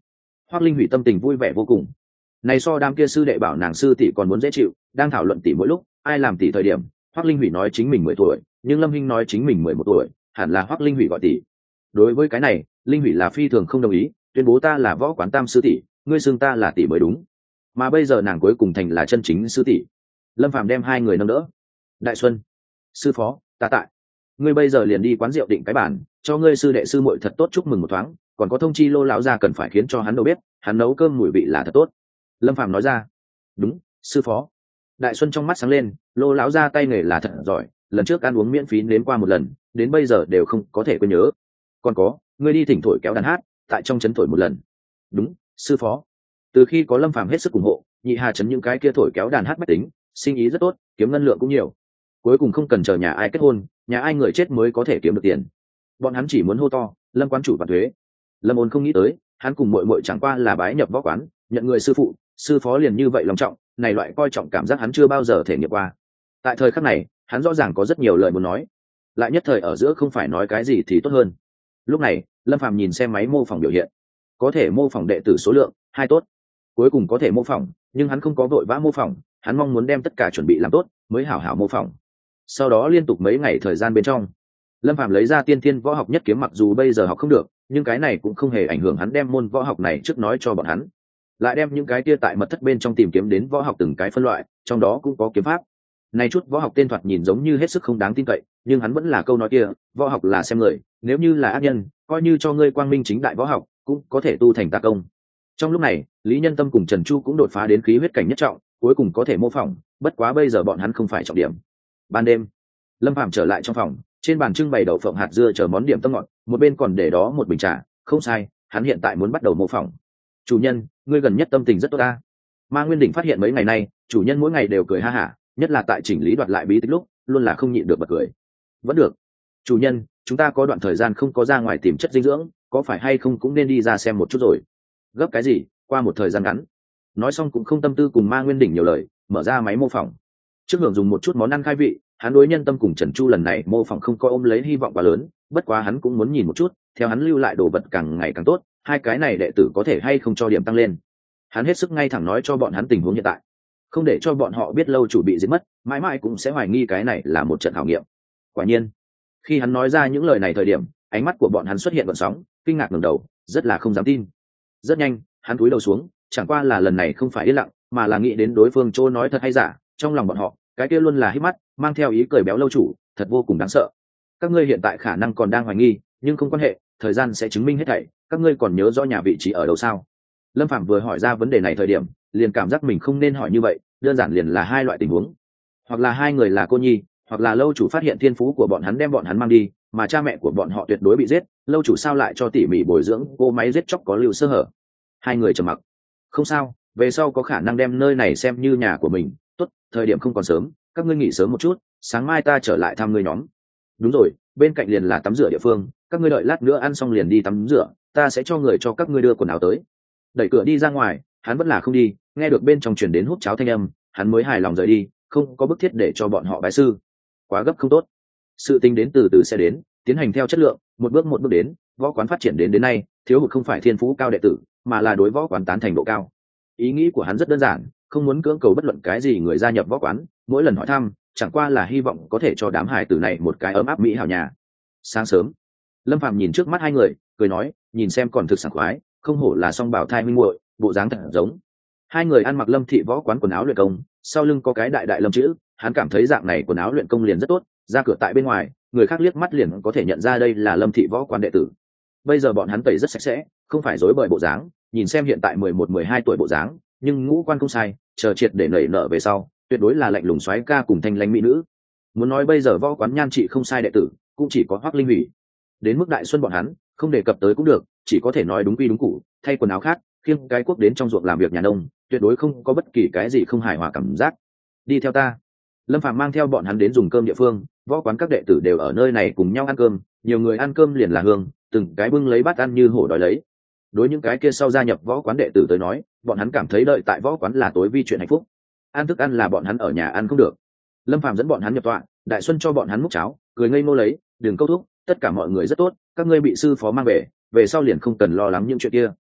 Speaker 1: Hoắc Linh Hủy tâm tình vui vẻ vô cùng. Này so đám kia sư đệ bảo nàng sư tỷ còn muốn dễ chịu, đang thảo luận tỷ mỗi lúc, ai làm tỷ thời điểm, Hoắc Linh Hủy nói chính mình mười tuổi, nhưng Lâm Hinh nói chính mình mười một tuổi, hẳn là Hoắc Linh Hủy gọi tỷ. Đối với cái này, Linh Hủy là phi thường không đồng ý, tuyên bố ta là võ quán tam sư tỷ, ngươi xưng ta là tỷ mới đúng. Mà bây giờ nàng cuối cùng thành là chân chính sư tỷ. Lâm Phàm đem hai người nâng đỡ. Đại Xuân, sư phó, ta tại. Ngươi bây giờ liền đi quán rượu định cái bản, cho ngươi sư đệ sư muội thật tốt chúc mừng một thoáng, còn có thông chi Lô lão gia cần phải khiến cho hắn đầu bếp, hắn nấu cơm mùi vị là thật tốt. Lâm Phàm nói ra. Đúng, sư phó. Đại Xuân trong mắt sáng lên, Lô lão gia tay nghề là thật giỏi, lần trước ăn uống miễn phí nếm qua một lần, đến bây giờ đều không có thể quên nhớ. Còn có, ngươi đi thỉnh thổi kéo đàn hát, tại trong trấn thổi một lần. Đúng, sư phó. Từ khi có Lâm Phàm hết sức ủng hộ, Nhị Hà trấn những cái kia thổi kéo đàn hát bách tính, sinh ý rất tốt, kiếm ngân lượng cũng nhiều. Cuối cùng không cần chờ nhà ai kết hôn, nhà ai người chết mới có thể kiếm được tiền. Bọn hắn chỉ muốn hô to, Lâm quán chủ và thuế. Lâm Ôn không nghĩ tới, hắn cùng muội muội chẳng qua là bái nhập võ quán, nhận người sư phụ, sư phó liền như vậy lòng trọng, này loại coi trọng cảm giác hắn chưa bao giờ thể nghiệm qua. Tại thời khắc này, hắn rõ ràng có rất nhiều lời muốn nói, lại nhất thời ở giữa không phải nói cái gì thì tốt hơn. Lúc này, Lâm Phàm nhìn xem máy mô phỏng biểu hiện, có thể mô phỏng đệ tử số lượng hai tốt, cuối cùng có thể mô phỏng, nhưng hắn không có vội vã mô phỏng, hắn mong muốn đem tất cả chuẩn bị làm tốt mới hảo hảo mô phỏng. Sau đó liên tục mấy ngày thời gian bên trong, Lâm Phàm lấy ra tiên thiên võ học nhất kiếm, mặc dù bây giờ học không được, nhưng cái này cũng không hề ảnh hưởng hắn đem môn võ học này trước nói cho bọn hắn, lại đem những cái kia tại mật thất bên trong tìm kiếm đến võ học từng cái phân loại, trong đó cũng có kiếm pháp. Này chút võ học tên thoạt nhìn giống như hết sức không đáng tin cậy, nhưng hắn vẫn là câu nói kia, võ học là xem người, nếu như là ác nhân, coi như cho ngươi quang minh chính đại võ học, cũng có thể tu thành tà công. Trong lúc này, Lý Nhân Tâm cùng Trần Chu cũng đột phá đến khí huyết cảnh nhất trọng, cuối cùng có thể mô phỏng, bất quá bây giờ bọn hắn không phải trọng điểm. Ban đêm, Lâm Phàm trở lại trong phòng, trên bàn trưng bày đậu phộng hạt dưa chờ món điểm tâm ngọt, một bên còn để đó một bình trà, không sai, hắn hiện tại muốn bắt đầu mô phỏng. Chủ nhân, ngươi gần nhất tâm tình rất tốt ta. Ma Nguyên Đỉnh phát hiện mấy ngày nay, chủ nhân mỗi ngày đều cười ha hả, nhất là tại chỉnh lý đoạt lại bí tích lúc, luôn là không nhịn được bật cười. Vẫn được. Chủ nhân, chúng ta có đoạn thời gian không có ra ngoài tìm chất dinh dưỡng, có phải hay không cũng nên đi ra xem một chút rồi. Gấp cái gì, qua một thời gian ngắn. Nói xong cũng không tâm tư cùng Ma Nguyên Đỉnh nhiều lời, mở ra máy mô phỏng. Trước hưởng dùng một chút món ăn khai vị, hắn đối Nhân Tâm cùng Trần Chu lần này mô phỏng không coi ôm lấy hy vọng quá lớn, bất quá hắn cũng muốn nhìn một chút, theo hắn lưu lại đồ vật càng ngày càng tốt, hai cái này đệ tử có thể hay không cho điểm tăng lên. Hắn hết sức ngay thẳng nói cho bọn hắn tình huống hiện tại, không để cho bọn họ biết lâu chủ bị giết mất, mãi mãi cũng sẽ hoài nghi cái này là một trận khảo nghiệm. Quả nhiên, khi hắn nói ra những lời này thời điểm, ánh mắt của bọn hắn xuất hiện gợn sóng, kinh ngạc ngẩng đầu, rất là không dám tin. Rất nhanh, hắn cúi đầu xuống, chẳng qua là lần này không phải yên lặng, mà là nghĩ đến đối phương chỗ nói thật hay giả, trong lòng bọn họ, cái kia luôn là hít mắt, mang theo ý cười béo lâu chủ, thật vô cùng đáng sợ. Các ngươi hiện tại khả năng còn đang hoài nghi, nhưng không quan hệ, thời gian sẽ chứng minh hết thảy, các ngươi còn nhớ rõ nhà vị trí ở đâu sao? Lâm Phàm vừa hỏi ra vấn đề này thời điểm, liền cảm giác mình không nên hỏi như vậy, đơn giản liền là hai loại tình huống, hoặc là hai người là cô nhi, hoặc là lâu chủ phát hiện thiên phú của bọn hắn đem bọn hắn mang đi, mà cha mẹ của bọn họ tuyệt đối bị giết, lâu chủ sao lại cho tỉ mỉ bồi dưỡng cô máy giết chóc có lưu sơ hở. Hai người trầm mặc. Không sao, về sau có khả năng đem nơi này xem như nhà của mình. Tốt, thời điểm không còn sớm, các ngươi nghỉ sớm một chút, sáng mai ta trở lại thăm ngươi nhóm. Đúng rồi, bên cạnh liền là tắm rửa địa phương, các ngươi đợi lát nữa ăn xong liền đi tắm rửa, ta sẽ cho người cho các ngươi đưa quần áo tới. Đẩy cửa đi ra ngoài, hắn vẫn là không đi, nghe được bên trong truyền đến hút cháo thanh âm, hắn mới hài lòng rời đi, không có bức thiết để cho bọn họ bái sư. Quá gấp không tốt. Sự tình đến từ từ sẽ đến, tiến hành theo chất lượng, một bước một bước đến, võ quán phát triển đến đến nay, thiếu hụt không phải thiên phú cao đệ tử, mà là đối võ quán tán thành độ cao. Ý nghĩ của hắn rất đơn giản, không muốn cưỡng cầu bất luận cái gì người gia nhập võ quán, mỗi lần hỏi thăm, chẳng qua là hy vọng có thể cho đám hài tử này một cái ấm áp mỹ hảo nhà. Sáng sớm, Lâm Phàm nhìn trước mắt hai người, cười nói, nhìn xem còn thực sảng khoái, không hổ là song bảo thai minh muội, bộ dáng thật giống. Hai người ăn mặc Lâm thị võ quán quần áo luyện công, sau lưng có cái đại đại Lâm chữ, hắn cảm thấy dạng này quần áo luyện công liền rất tốt, ra cửa tại bên ngoài, người khác liếc mắt liền có thể nhận ra đây là Lâm thị võ quán đệ tử. Bây giờ bọn hắn tẩy rất sạch sẽ, không phải rối bời bộ dáng, nhìn xem hiện tại mười một mười hai tuổi bộ dáng, nhưng ngũ quan không sai, chờ triệt để nảy nở về sau, tuyệt đối là lạnh lùng soái ca cùng thanh lãnh mỹ nữ. Muốn nói bây giờ võ quán nhan trị không sai đệ tử, cũng chỉ có Hoắc Linh Hủy. Đến mức Đại Xuân bọn hắn, không đề cập tới cũng được, chỉ có thể nói đúng quy đúng cụ, thay quần áo khác, khiêng cái quốc đến trong ruộng làm việc nhà nông, tuyệt đối không có bất kỳ cái gì không hài hòa cảm giác. Đi theo ta. Lâm Phàm mang theo bọn hắn đến dùng cơm địa phương, võ quán các đệ tử đều ở nơi này cùng nhau ăn cơm, nhiều người ăn cơm liền là hương, từng cái bưng lấy bát ăn như hổ đòi lấy. Đối những cái kia sau gia nhập võ quán đệ tử tới nói, bọn hắn cảm thấy đợi tại võ quán là tối vi chuyện hạnh phúc. Ăn thức ăn là bọn hắn ở nhà ăn không được. Lâm Phàm dẫn bọn hắn nhập tọa, Đại Xuân cho bọn hắn múc cháo, cười ngây ngô lấy, đừng câu thúc, tất cả mọi người rất tốt, các ngươi bị sư phó mang về, về sau liền không cần lo lắng những chuyện kia.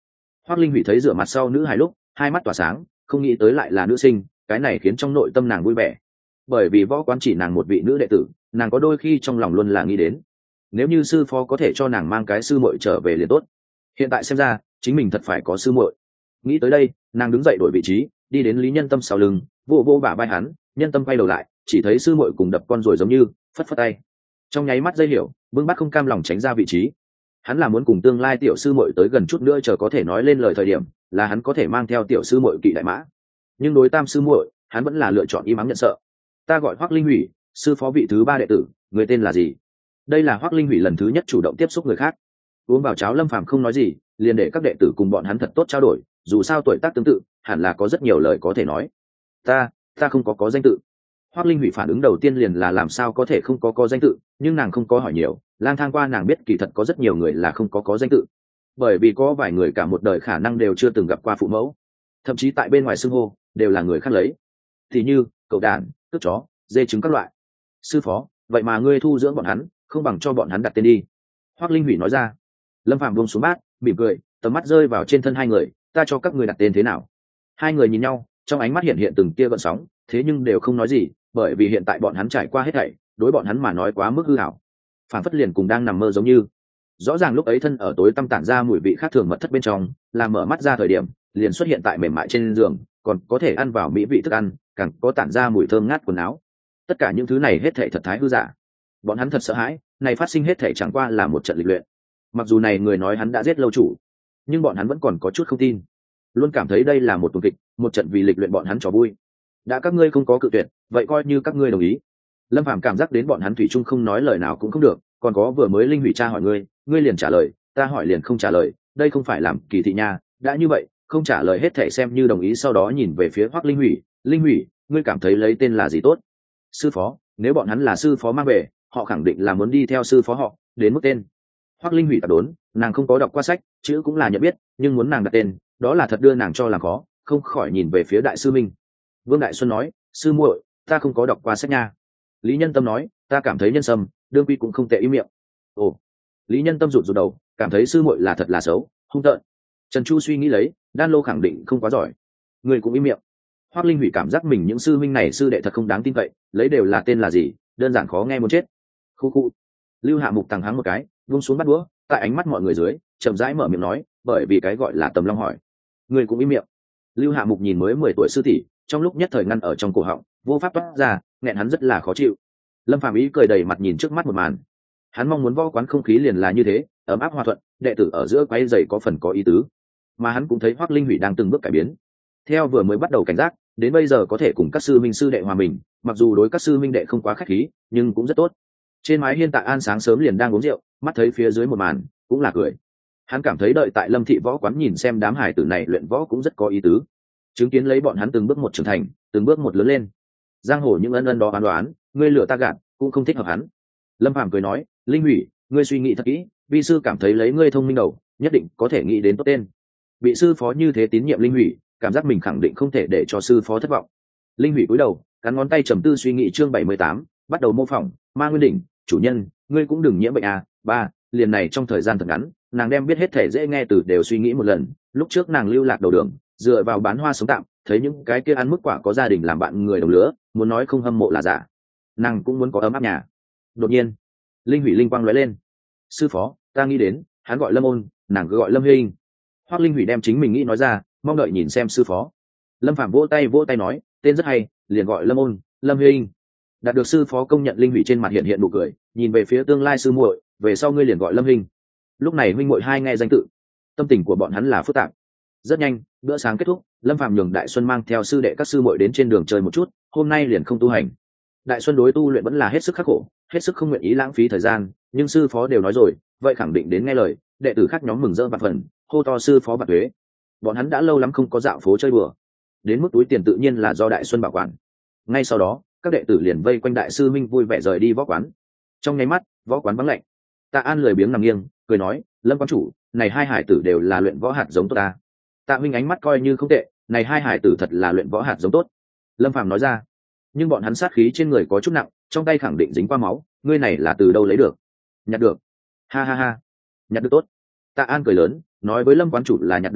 Speaker 1: Hoắc Linh Hủy thấy rửa mặt sau nữ hài lúc hai mắt tỏa sáng, không nghĩ tới lại là nữ sinh, cái này khiến trong nội tâm nàng vui vẻ. Bởi vì võ quán chỉ nàng một vị nữ đệ tử, nàng có đôi khi trong lòng luôn là nghĩ đến, nếu như sư phó có thể cho nàng mang cái sư muội trở về liền tốt. Hiện tại xem ra chính mình thật phải có sư muội. Nghĩ tới đây, nàng đứng dậy đổi vị trí, đi đến Lý Nhân Tâm sau lưng, vô vô bả vai hắn. Nhân Tâm quay đầu lại, chỉ thấy sư muội cùng đập con rồi giống như phất phất tay. Trong nháy mắt dây hiểu, Vương Bắc không cam lòng tránh ra vị trí. Hắn là muốn cùng tương lai tiểu sư muội tới gần chút nữa chờ có thể nói lên lời thời điểm, là hắn có thể mang theo tiểu sư muội kỵ đại mã. Nhưng đối tam sư muội, hắn vẫn là lựa chọn im ắng nhận sợ. Ta gọi Hoắc Linh Hủy, sư phó vị thứ ba đệ tử, người tên là gì? Đây là Hoắc Linh Hủy lần thứ nhất chủ động tiếp xúc người khác. Uống vào cháo Lâm Phàm không nói gì, liền để các đệ tử cùng bọn hắn thật tốt trao đổi, dù sao tuổi tác tương tự, hẳn là có rất nhiều lời có thể nói. Ta, ta không có có danh tự. Hoắc Linh Hủy phản ứng đầu tiên liền là làm sao có thể không có có danh tự, nhưng nàng không có hỏi nhiều, lang thang qua nàng biết kỳ thật có rất nhiều người là không có có danh tự. Bởi vì có vài người cả một đời khả năng đều chưa từng gặp qua phụ mẫu, thậm chí tại bên ngoài xưng hô đều là người khác lấy. Thì như cậu đàn, cướp chó, dê trứng các loại. Sư phó, vậy mà ngươi thu dưỡng bọn hắn, không bằng cho bọn hắn đặt tên đi. Hoắc Linh Hủy nói ra. Lâm Phàm buông xuống bát, mỉm cười, tầm mắt rơi vào trên thân hai người, ta cho các ngươi đặt tên thế nào? Hai người nhìn nhau, trong ánh mắt hiện hiện từng tia gợn sóng, thế nhưng đều không nói gì, bởi vì hiện tại bọn hắn trải qua hết thảy, đối bọn hắn mà nói quá mức hư ảo, phản phất liền cùng đang nằm mơ giống như. Rõ ràng lúc ấy thân ở tối tăm tản ra mùi vị khác thường mật thất bên trong, làm mở mắt ra thời điểm, liền xuất hiện tại mềm mại trên giường, còn có thể ăn vào mỹ vị thức ăn, càng có tản ra mùi thơm ngát quần áo. Tất cả những thứ này hết thảy thật thái hư giả. Bọn hắn thật sợ hãi, này phát sinh hết thảy chẳng qua là một trận lịch luyện. Mặc dù này người nói hắn đã giết lâu chủ, nhưng bọn hắn vẫn còn có chút không tin, luôn cảm thấy đây là một tuần kịch, một trận vì lịch luyện bọn hắn trò vui. Đã các ngươi không có cự tuyệt, vậy coi như các ngươi đồng ý. Lâm Phàm cảm giác đến bọn hắn thủy chung không nói lời nào cũng không được, còn có vừa mới Linh Hủy tra hỏi ngươi, ngươi liền trả lời, ta hỏi liền không trả lời, đây không phải làm kỳ thị nha. Đã như vậy, không trả lời hết thảy xem như đồng ý. Sau đó nhìn về phía Hoắc Linh Hủy, Linh Hủy, ngươi cảm thấy lấy tên là gì tốt? Sư phó, nếu bọn hắn là sư phó mang về, họ khẳng định là muốn đi theo sư phó họ, đến mức tên. Hoắc Linh Hủy tạp đốn, nàng không có đọc qua sách, chữ cũng là nhận biết, nhưng muốn nàng đặt tên, đó là thật đưa nàng cho làm khó, không khỏi nhìn về phía đại sư Minh. Vương Đại Xuân nói, sư muội, ta không có đọc qua sách nha. Lý Nhân Tâm nói, ta cảm thấy nhân sâm, đương quy cũng không tệ, im miệng. Ồ. Lý Nhân Tâm rụt rụt đầu, cảm thấy sư muội là thật là xấu, hung tợn. Trần Chu suy nghĩ lấy, đan lô khẳng định không quá giỏi. Người cũng im miệng. Hoắc Linh Hủy cảm giác mình những sư minh này sư đệ thật không đáng tin cậy, lấy đều là tên là gì, đơn giản khó nghe muốn chết. Khu khu. Lưu Hạ Mục tàng háng một cái, vung xuống bắt đũa, tại ánh mắt mọi người dưới, chậm rãi mở miệng nói, bởi vì cái gọi là Tầm Long hỏi. Người cũng im miệng. Lưu Hạ Mục nhìn mới mười tuổi sư tỷ, trong lúc nhất thời ngăn ở trong cổ họng, vô pháp toát ra, nghẹn hắn rất là khó chịu. Lâm Phàm ý cười đầy mặt nhìn trước mắt một màn. Hắn mong muốn võ quán không khí liền là như thế, ấm áp hòa thuận, đệ tử ở giữa quấy rầy có phần có ý tứ. Mà hắn cũng thấy Hoắc Linh Hủy đang từng bước cải biến. Theo vừa mới bắt đầu cảnh giác, đến bây giờ có thể cùng các sư minh sư đệ hòa mình, mặc dù đối các sư minh đệ không quá khách khí, nhưng cũng rất tốt. Trên mái hiên Tạ An sáng sớm liền đang uống rượu, mắt thấy phía dưới một màn, cũng là cười. Hắn cảm thấy đợi tại Lâm thị võ quán nhìn xem đám hải tử này luyện võ cũng rất có ý tứ. Chứng kiến lấy bọn hắn từng bước một trưởng thành, từng bước một lớn lên. Giang hồ những ân ân đó đoán đoán, ngươi lừa ta gạt, cũng không thích hợp hắn. Lâm Phàm cười nói, Linh Hủy, ngươi suy nghĩ thật kỹ, vi sư cảm thấy lấy ngươi thông minh đầu, nhất định có thể nghĩ đến tốt tên. Bị sư phó như thế tín nhiệm Linh Hủy, cảm giác mình khẳng định không thể để cho sư phó thất vọng. Linh Hủy cúi đầu, cắn ngón tay trầm tư suy nghĩ. Chương bảy mươi tám, bắt đầu mô phỏng. Ma Nguyên Đỉnh, chủ nhân, ngươi cũng đừng nhiễm bệnh à. Ba, liền này trong thời gian thật ngắn, nàng đem biết hết thể dễ nghe từ đều suy nghĩ một lần. Lúc trước nàng lưu lạc đầu đường, dựa vào bán hoa sống tạm, thấy những cái kia ăn mức quả có gia đình làm bạn người đồng lứa, muốn nói không hâm mộ là giả. Nàng cũng muốn có ấm áp nhà. Đột nhiên, Linh Hủy linh quang lóe lên. Sư phó, ta nghĩ đến, hắn gọi Lâm Ôn, nàng cứ gọi Lâm Hinh. Hoắc Linh Hủy đem chính mình nghĩ nói ra, mong đợi nhìn xem sư phó. Lâm Phạm vỗ tay vỗ tay nói, tên rất hay, liền gọi Lâm Ôn, Lâm Hinh. Đạt được sư phó công nhận, Linh Hủy trên mặt hiện hiện nụ cười, nhìn về phía tương lai sư muội, về sau ngươi liền gọi Lâm Hinh. Lúc này huynh muội hai nghe danh tự, tâm tình của bọn hắn là phức tạp. Rất nhanh, bữa sáng kết thúc, Lâm Phạm nhường Đại Xuân mang theo sư đệ các sư muội đến trên đường chơi một chút, hôm nay liền không tu hành. Đại Xuân đối tu luyện vẫn là hết sức khắc khổ, hết sức không nguyện ý lãng phí thời gian, nhưng sư phó đều nói rồi, vậy khẳng định đến nghe lời. Đệ tử khác nhóm mừng rỡ vạn phần, hô to sư phó bạc tuế. Bọn hắn đã lâu lắm không có dạo phố chơi bừa, đến mức túi tiền tự nhiên là do Đại Xuân bảo quản. Ngay sau đó, các đệ tử liền vây quanh đại sư Minh vui vẻ rời đi võ quán. Trong nháy mắt, võ quán vắng lạnh. Tạ An lười biếng nằm nghiêng, cười nói, Lâm quán chủ, này hai hải tử đều là luyện võ hạt giống tốt ta. Tạ huynh ánh mắt coi như không tệ, này hai hải tử thật là luyện võ hạt giống tốt. Lâm Phàm nói ra, nhưng bọn hắn sát khí trên người có chút nặng, trong tay khẳng định dính qua máu, ngươi này là từ đâu lấy được? Nhặt được. Ha ha ha, nhặt được tốt. Tạ An cười lớn, nói với Lâm quán chủ là nhặt được lời,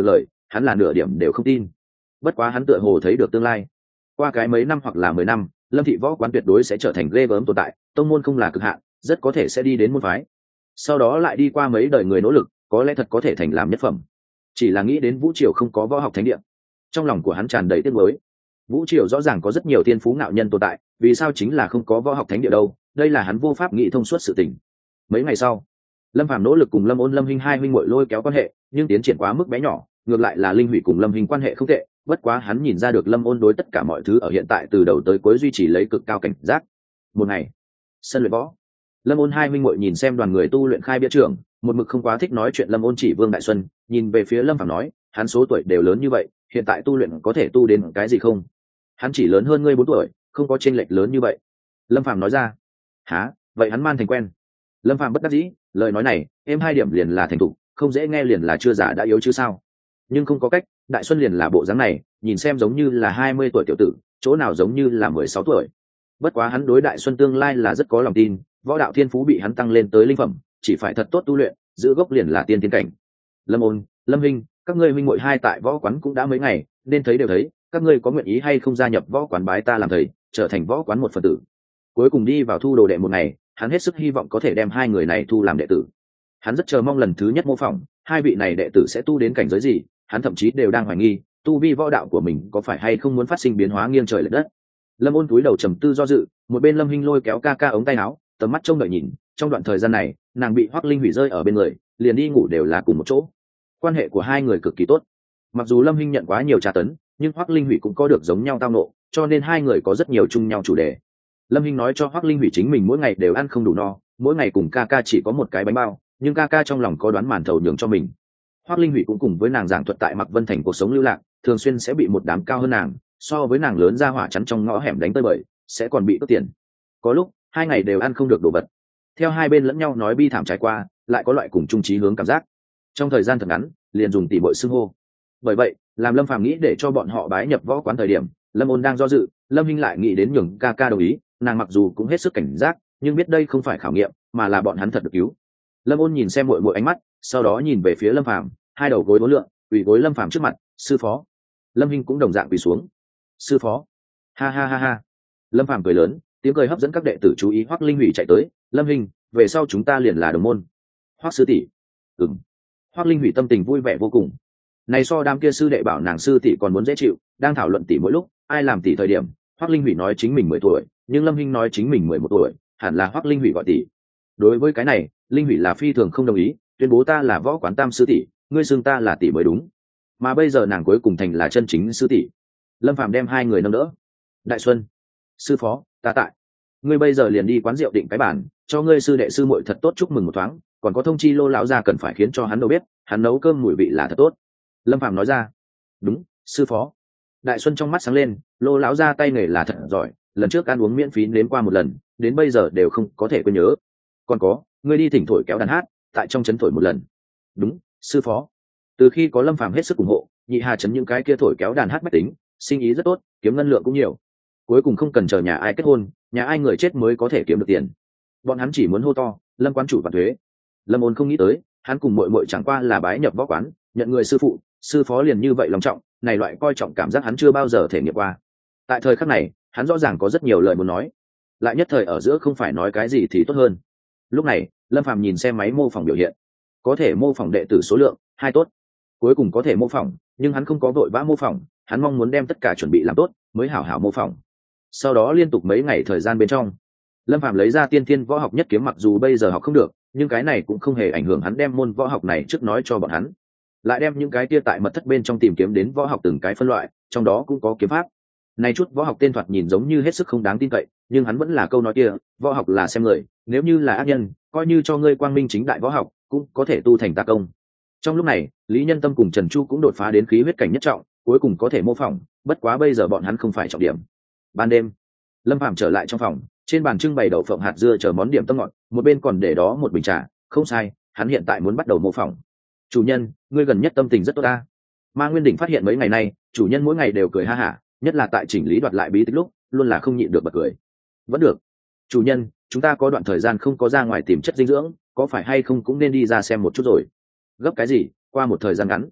Speaker 1: hắn là nửa điểm đều không tin. Bất quá hắn tựa hồ thấy được tương lai, qua cái mấy năm hoặc là mười năm, Lâm thị võ quán tuyệt đối sẽ trở thành ghê gớm tồn tại, tông môn không là cực hạn, rất có thể sẽ đi đến môn phái. Sau đó lại đi qua mấy đời người nỗ lực, có lẽ thật có thể thành làm nhất phẩm. Chỉ là nghĩ đến Vũ Triều không có võ học thánh địa, trong lòng của hắn tràn đầy tiếc nuối. Vũ Triều rõ ràng có rất nhiều tiên phú ngạo nhân tồn tại, vì sao chính là không có võ học thánh địa đâu? Đây là hắn vô pháp nghĩ thông suốt sự tình. Mấy ngày sau, Lâm Phàm nỗ lực cùng Lâm Ôn Lâm Hinh hai huynh muội lôi kéo quan hệ, nhưng tiến triển quá mức bé nhỏ, ngược lại là Linh Hủy cùng Lâm Hinh quan hệ không tệ, bất quá hắn nhìn ra được Lâm Ôn đối tất cả mọi thứ ở hiện tại từ đầu tới cuối duy trì lấy cực cao cảnh giác. Một ngày, sân luyện võ, Lâm Ôn hai huynh muội nhìn xem đoàn người tu luyện khai bia trưởng, một mực không quá thích nói chuyện Lâm Ôn chỉ Vương Đại Xuân, nhìn về phía Lâm Phàm nói, hắn số tuổi đều lớn như vậy, hiện tại tu luyện có thể tu đến cái gì không? Hắn chỉ lớn hơn ngươi bốn tuổi, không có chênh lệch lớn như vậy. Lâm Phàm nói ra. Hả? Vậy hắn man thành quen. Lâm Phàm bất đắc dĩ, lời nói này, em hai điểm liền là thành thục, không dễ nghe liền là chưa già đã yếu chứ sao? Nhưng không có cách, Đại Xuân liền là bộ dáng này, nhìn xem giống như là hai mươi tuổi tiểu tử, chỗ nào giống như là mười sáu tuổi. Bất quá hắn đối Đại Xuân tương lai là rất có lòng tin, võ đạo thiên phú bị hắn tăng lên tới linh phẩm, chỉ phải thật tốt tu luyện, giữ gốc liền là tiên tiến cảnh. Lâm Ôn, Lâm Hinh, các ngươi huynh muội hai tại võ quán cũng đã mấy ngày, nên thấy đều thấy, các ngươi có nguyện ý hay không gia nhập võ quán bái ta làm thầy, trở thành võ quán một phần tử? Cuối cùng đi vào thu đồ đệ một ngày, hắn hết sức hy vọng có thể đem hai người này thu làm đệ tử. Hắn rất chờ mong lần thứ nhất mô phỏng, hai vị này đệ tử sẽ tu đến cảnh giới gì, hắn thậm chí đều đang hoài nghi, tu vi võ đạo của mình có phải hay không muốn phát sinh biến hóa nghiêng trời lệch đất. Lâm Ôn túi đầu trầm tư do dự, một bên Lâm Hinh lôi kéo ca ca ống tay áo, tầm mắt trông đợi nhìn, trong đoạn thời gian này, nàng bị Hoắc Linh Hủy rơi ở bên người, liền đi ngủ đều là cùng một chỗ. Quan hệ của hai người cực kỳ tốt. Mặc dù Lâm Hinh nhận quá nhiều tra tấn, nhưng Hoắc Linh Hủy cũng có được giống nhau tao nộ, cho nên hai người có rất nhiều chung nhau chủ đề. Lâm Hinh nói cho Hoắc Linh Hủy chính mình mỗi ngày đều ăn không đủ no, mỗi ngày cùng ca ca chỉ có một cái bánh bao, nhưng ca ca trong lòng có đoán màn thầu nhường cho mình. Hoắc Linh Hủy cũng cùng với nàng giảng thuật tại Mạc Vân Thành cuộc sống lưu lạc, thường xuyên sẽ bị một đám cao hơn nàng, so với nàng lớn ra hỏa chắn trong ngõ hẻm đánh tơi bời, sẽ còn bị cướp tiền. Có lúc, hai ngày đều ăn không được đồ vật. Theo hai bên lẫn nhau nói bi thảm trải qua, lại có loại cùng chung chí hướng cảm giác. Trong thời gian thật ngắn, liền dùng tỷ muội xưng hô. Bởi vậy, làm Lâm Phàm nghĩ để cho bọn họ bái nhập võ quán thời điểm, Lâm Ôn đang do dự, Lâm Hinh lại nghĩ đến nhường ca ca đồng ý, nàng mặc dù cũng hết sức cảnh giác, nhưng biết đây không phải khảo nghiệm, mà là bọn hắn thật được cứu. Lâm Ôn nhìn xem muội muội ánh mắt, sau đó nhìn về phía Lâm Phàm, hai đầu gối uốn lượn, quỳ gối Lâm Phàm trước mặt, "Sư phó." Lâm Hinh cũng đồng dạng quỳ xuống. "Sư phó." Ha ha ha ha. Lâm Phàm cười lớn, tiếng cười hấp dẫn các đệ tử chú ý. Hoắc Linh Hủy chạy tới, "Lâm Hinh, về sau chúng ta liền là đồng môn." "Hoắc sư tỷ." "Ừm." Hoắc Linh Hủy tâm tình vui vẻ vô cùng. Này so đám kia sư đệ bảo nàng sư tỷ còn muốn dễ chịu, đang thảo luận tỷ mỗi lúc, ai làm tỷ thời điểm, Hoắc Linh Hủy nói chính mình mười tuổi, nhưng Lâm Hinh nói chính mình mười một tuổi, hẳn là Hoắc Linh Hủy gọi tỷ. Đối với cái này, Linh Hủy là phi thường không đồng ý, tuyên bố ta là võ quán tam sư tỷ, ngươi xưng ta là tỷ mới đúng. Mà bây giờ nàng cuối cùng thành là chân chính sư tỷ. Lâm Phàm đem hai người nâng đỡ. "Đại Xuân, sư phó, ta tại. Ngươi bây giờ liền đi quán rượu định cái bản, cho ngươi sư đệ sư muội thật tốt chúc mừng một thoáng, còn có thông chi Lô lão gia cần phải khiến cho hắn đâu biết, hắn nấu cơm mùi vị là thật tốt." Lâm Phàm nói ra. "Đúng, sư phó." Đại Xuân trong mắt sáng lên, Lô lão gia tay nghề là thật giỏi, lần trước ăn uống miễn phí nếm qua một lần, đến bây giờ đều không có thể quên nhớ. "Còn có, ngươi đi thỉnh thổi kéo đàn hát, tại trong trấn thổi một lần." "Đúng, sư phó." Từ khi có Lâm Phàm hết sức ủng hộ, Nhị Hà trấn những cái kia thổi kéo đàn hát mách tính, sinh ý rất tốt, kiếm ngân lượng cũng nhiều. Cuối cùng không cần chờ nhà ai kết hôn, nhà ai người chết mới có thể kiếm được tiền. Bọn hắn chỉ muốn hô to, "Lâm quán chủ và thuế." Lâm Ôn không nghĩ tới, hắn cùng muội muội chẳng qua là bái nhập võ quán, nhận người sư phụ, sư phó liền như vậy lòng trọng, này loại coi trọng cảm giác hắn chưa bao giờ thể nghiệm qua. Tại thời khắc này, hắn rõ ràng có rất nhiều lời muốn nói, lại nhất thời ở giữa không phải nói cái gì thì tốt hơn. Lúc này, Lâm Phàm nhìn xem máy mô phỏng biểu hiện, có thể mô phỏng đệ tử số lượng hai tốt, cuối cùng có thể mô phỏng, nhưng hắn không có vội vã mô phỏng, hắn mong muốn đem tất cả chuẩn bị làm tốt mới hảo hảo mô phỏng. Sau đó liên tục mấy ngày thời gian bên trong, Lâm Phàm lấy ra tiên thiên võ học nhất kiếm, mặc dù bây giờ học không được, nhưng cái này cũng không hề ảnh hưởng hắn đem môn võ học này trước nói cho bọn hắn, lại đem những cái kia tại mật thất bên trong tìm kiếm đến võ học từng cái phân loại, trong đó cũng có kiếm pháp. Này chút võ học tên thoạt nhìn giống như hết sức không đáng tin cậy, nhưng hắn vẫn là câu nói kia, võ học là xem người, nếu như là ác nhân, coi như cho ngươi quang minh chính đại võ học, cũng có thể tu thành tà công. Trong lúc này, Lý Nhân Tâm cùng Trần Chu cũng đột phá đến khí huyết cảnh nhất trọng, cuối cùng có thể mô phỏng, bất quá bây giờ bọn hắn không phải trọng điểm. Ban đêm, Lâm Phàm trở lại trong phòng, trên bàn trưng bày đậu phộng hạt dưa chờ món điểm tâm ngọt, một bên còn để đó một bình trà, không sai, hắn hiện tại muốn bắt đầu mô phỏng. "Chủ nhân, ngươi gần nhất tâm tình rất tốt ta." Ma Nguyên Đỉnh phát hiện mấy ngày nay, chủ nhân mỗi ngày đều cười ha hả, nhất là tại chỉnh lý đoạt lại bí tích lúc, luôn là không nhịn được bật cười. "Vẫn được. Chủ nhân, chúng ta có đoạn thời gian không có ra ngoài tìm chất dinh dưỡng, có phải hay không cũng nên đi ra xem một chút rồi." "Gấp cái gì, qua một thời gian ngắn."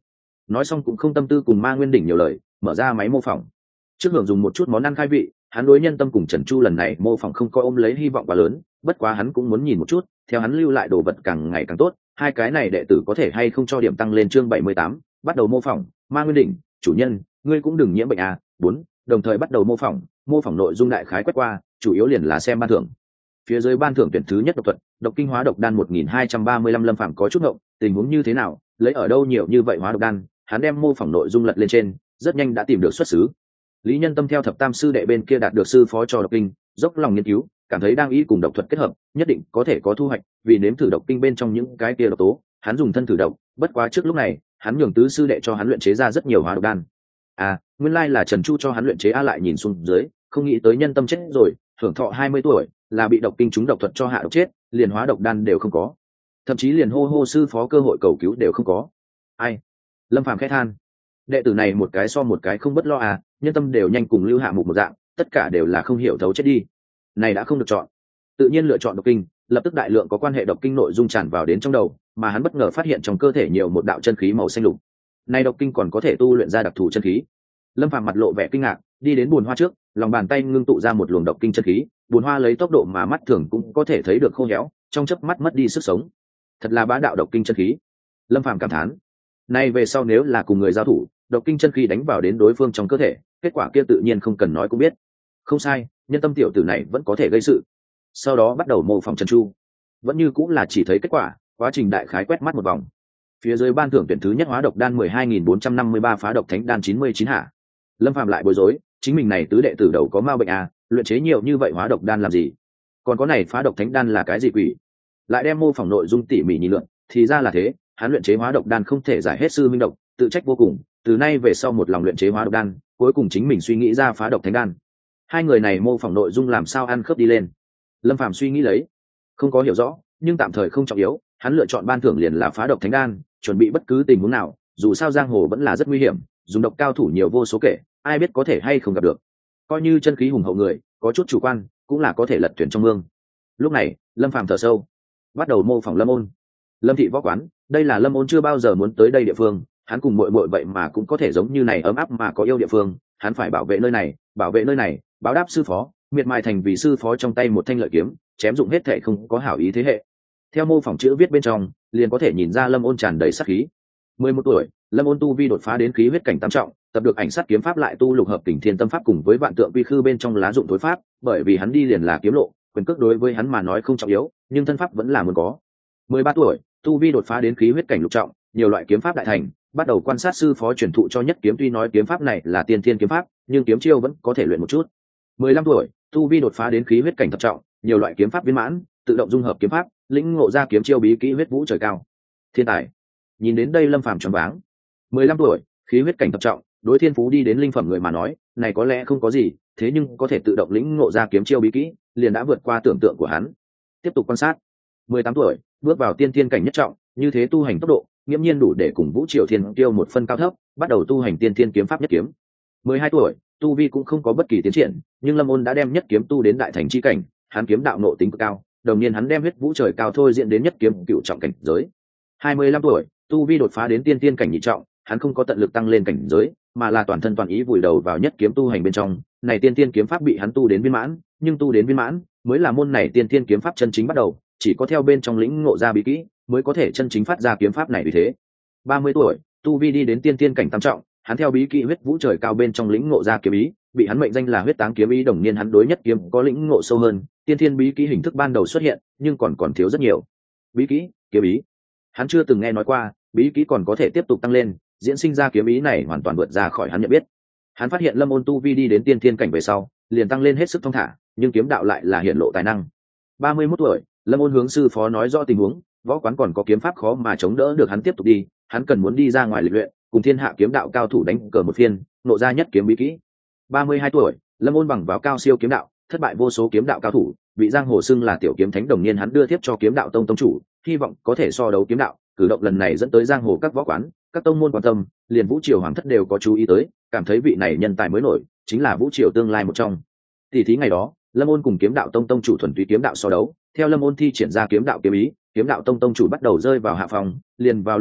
Speaker 1: nói xong cũng không tâm tư cùng Ma Nguyên Đỉnh nhiều lời, mở ra máy mô phỏng. Trước hưởng dùng một chút món ăn khai vị, hắn đối Nhân Tâm cùng Trần Chu lần này mô phỏng không có ôm lấy hy vọng quá lớn, bất quá hắn cũng muốn nhìn một chút, theo hắn lưu lại đồ vật càng ngày càng tốt, hai cái này đệ tử có thể hay không cho điểm tăng lên. Chương bảy mươi tám, bắt đầu mô phỏng. Ma Nguyên Đỉnh, chủ nhân, ngươi cũng đừng nhiễm bệnh à. Bốn, đồng thời bắt đầu mô phỏng, mô phỏng nội dung đại khái quét qua, chủ yếu liền là xem ban thưởng. Phía dưới ban thưởng tuyển thứ nhất độc thuật, độc kinh hóa độc đan một nghìn hai trăm ba mươi lăm. Lâm Phàm có chút ngộng, tình huống như thế nào, lấy ở đâu nhiều như vậy hóa độc đan, hắn đem mô phỏng nội dung lật lên trên, rất nhanh đã tìm được xuất xứ. Lý Nhân Tâm theo thập tam sư đệ bên kia đạt được sư phó cho độc kinh, dốc lòng nghiên cứu, cảm thấy đang ý cùng độc thuật kết hợp, nhất định có thể có thu hoạch, vì nếm thử độc kinh bên trong những cái kia độc tố, hắn dùng thân thử độc, bất quá trước lúc này, hắn nhường tứ sư đệ cho hắn luyện chế ra rất nhiều hóa độc đan. À, nguyên lai là Trần Chu cho hắn luyện chế. A lại nhìn xuống dưới, không nghĩ tới Nhân Tâm chết rồi, hưởng thọ hai mươi tuổi, là bị độc kinh trúng độc thuật cho hạ độc chết, liền hóa độc đan đều không có, thậm chí liền hô hô sư phó cơ hội cầu cứu đều không có. Ai? Lâm Phàm khẽ than, đệ tử này một cái so một cái không bất lo à, Nhân Tâm đều nhanh cùng Lưu Hạ Mục một dạng, tất cả đều là không hiểu thấu chết đi. Này đã không được chọn, tự nhiên lựa chọn độc kinh, lập tức đại lượng có quan hệ độc kinh nội dung tràn vào đến trong đầu, mà hắn bất ngờ phát hiện trong cơ thể nhiều một đạo chân khí màu xanh lục. Này độc kinh còn có thể tu luyện ra đặc thù chân khí. Lâm Phàm mặt lộ vẻ kinh ngạc, đi đến bùn hoa trước, lòng bàn tay ngưng tụ ra một luồng độc kinh chân khí, bùn hoa lấy tốc độ mà mắt thường cũng có thể thấy được khô héo, trong chớp mắt mất đi sức sống. Thật là bá đạo độc kinh chân khí. Lâm Phàm cảm thán. Nay về sau nếu là cùng người giao thủ, độc kinh chân khí đánh vào đến đối phương trong cơ thể, kết quả kia tự nhiên không cần nói cũng biết. Không sai, Nhân Tâm tiểu tử này vẫn có thể gây sự. Sau đó bắt đầu mô phỏng Trần Chu, vẫn như cũng là chỉ thấy kết quả, quá trình đại khái quét mắt một vòng. Phía dưới ban thưởng tuyển thứ nhất hóa độc đan mười hai nghìn bốn trăm năm mươi ba, phá độc thánh đan chín mươi chín hạ. Lâm Phàm lại bối rối, chính mình này tứ đệ tử đầu có ma bệnh à, luyện chế nhiều như vậy hóa độc đan làm gì? Còn có này phá độc thánh đan là cái gì quỷ? Lại đem mô phỏng nội dung tỉ mỉ nhìn lượn, thì ra là thế, hắn luyện chế hóa độc đan không thể giải hết sư minh độc, tự trách vô cùng, từ nay về sau một lòng luyện chế hóa độc đan, cuối cùng chính mình suy nghĩ ra phá độc thánh đan. Hai người này mô phỏng nội dung làm sao ăn khớp đi lên? Lâm Phàm suy nghĩ lấy, không có hiểu rõ, nhưng tạm thời không trọng yếu, hắn lựa chọn ban thưởng liền là phá độc thánh đan, chuẩn bị bất cứ tình huống nào, dù sao giang hồ vẫn là rất nguy hiểm, dùng độc cao thủ nhiều vô số kể, ai biết có thể hay không gặp được. Coi như chân khí hùng hậu người, có chút chủ quan, cũng là có thể lật thuyền trong mương. Lúc này, Lâm Phàm thở sâu, bắt đầu mô phỏng Lâm Ôn. Lâm thị võ quán, đây là Lâm Ôn chưa bao giờ muốn tới đây địa phương, hắn cùng muội muội vậy mà cũng có thể giống như này ấm áp mà có yêu địa phương, hắn phải bảo vệ nơi này, bảo vệ nơi này, báo đáp sư phó, miệt mài thành vì sư phó trong tay một thanh lợi kiếm, chém dụng hết thảy không có hảo ý thế hệ. Theo mô phỏng chữ viết bên trong, liền có thể nhìn ra Lâm Ôn tràn đầy sát khí. mười một tuổi, Lâm Ôn tu vi đột phá đến khí huyết cảnh tam trọng, tập được ảnh sát kiếm pháp lại tu lục hợp kình thiên tâm pháp cùng với vạn tượng quy khư bên trong lá dụng tối pháp, bởi vì hắn đi liền là kiếm lộ, quyền cước đối với hắn mà nói không trọng yếu, nhưng thân pháp vẫn là muốn có. mười ba tuổi, tu vi đột phá đến khí huyết cảnh lục trọng, nhiều loại kiếm pháp đại thành, bắt đầu quan sát sư phó truyền thụ cho nhất kiếm, tuy nói kiếm pháp này là tiên thiên kiếm pháp, nhưng kiếm chiêu vẫn có thể luyện một chút. mười lăm tuổi, tu vi đột phá đến khí huyết cảnh thập trọng, nhiều loại kiếm pháp viên mãn, tự động dung hợp kiếm pháp, lĩnh ngộ ra kiếm chiêu bí kỹ huyết vũ trời cao. Thiên tài. Nhìn đến đây Lâm Phàm choáng váng. mười lăm tuổi, khí huyết cảnh thập trọng, đối thiên phú đi đến linh phẩm người mà nói, này có lẽ không có gì, thế nhưng có thể tự động lĩnh ngộ ra kiếm chiêu bí kỹ, liền đã vượt qua tưởng tượng của hắn. Tiếp tục quan sát. mười tám tuổi, bước vào tiên thiên cảnh nhất trọng, như thế tu hành tốc độ, nghiễm nhiên đủ để cùng Vũ Triều Thiên Tiêu một phân cao thấp, bắt đầu tu hành tiên thiên kiếm pháp nhất kiếm. mười hai tuổi, tu vi cũng không có bất kỳ tiến triển, nhưng Lâm Ôn đã đem nhất kiếm tu đến đại thành chi cảnh, hắn kiếm đạo nộ tính cực cao, đồng nhiên hắn đem huyết vũ trời cao thôi diễn đến nhất kiếm cựu trọng cảnh giới. hai mươi lăm tuổi, tu vi đột phá đến tiên tiên cảnh nhị trọng, hắn không có tận lực tăng lên cảnh giới, mà là toàn thân toàn ý vùi đầu vào nhất kiếm tu hành bên trong, này tiên tiên kiếm pháp bị hắn tu đến viên mãn, nhưng tu đến viên mãn mới là môn này tiên tiên kiếm pháp chân chính bắt đầu, chỉ có theo bên trong lĩnh ngộ ra bí kỹ, mới có thể chân chính phát ra kiếm pháp này vì thế. ba mươi tuổi, tu vi đi đến tiên tiên cảnh tam trọng, hắn theo bí kỹ huyết vũ trời cao bên trong lĩnh ngộ ra kiếm ý, bị hắn mệnh danh là huyết táng kiếm ý, đồng niên hắn đối nhất kiếm có lĩnh ngộ sâu hơn, tiên thiên bí kỹ hình thức ban đầu xuất hiện, nhưng còn còn thiếu rất nhiều. Bí kỹ, kiếm ý, hắn chưa từng nghe nói qua, bí kỹ còn có thể tiếp tục tăng lên, diễn sinh ra kiếm ý này hoàn toàn vượt ra khỏi hắn nhận biết. Hắn phát hiện Lâm Ôn tu vi đi đến tiên thiên cảnh về sau, liền tăng lên hết sức thông thả, nhưng kiếm đạo lại là hiện lộ tài năng. ba mươi mốt tuổi, Lâm Ôn hướng sư phó nói rõ tình huống, võ quán còn có kiếm pháp khó mà chống đỡ được hắn tiếp tục đi, hắn cần muốn đi ra ngoài lịch luyện, cùng thiên hạ kiếm đạo cao thủ đánh cờ một phiên, nộ ra nhất kiếm bí kỹ. ba mươi hai tuổi, Lâm Ôn bằng vào cao siêu kiếm đạo, thất bại vô số kiếm đạo cao thủ, bị giang hồ xưng là tiểu kiếm thánh, đồng niên hắn đưa tiếp cho kiếm đạo tông tông chủ, hy vọng có thể so đấu kiếm đạo, cử động lần này dẫn tới giang hồ các võ quán, các tông môn quan tâm, liền Vũ Triều hoàng thất đều có chú ý tới, cảm thấy vị này nhân tài mới nổi, chính là Vũ Triều tương lai một trong. Tỷ thí ngày đó, Lâm Ôn cùng kiếm đạo tông tông chủ thuần túy kiếm đạo so đấu, theo Lâm Ôn thi triển ra kiếm đạo kiếm ý, kiếm đạo tông tông chủ bắt đầu rơi vào hạ phòng, liền vào lúc đó,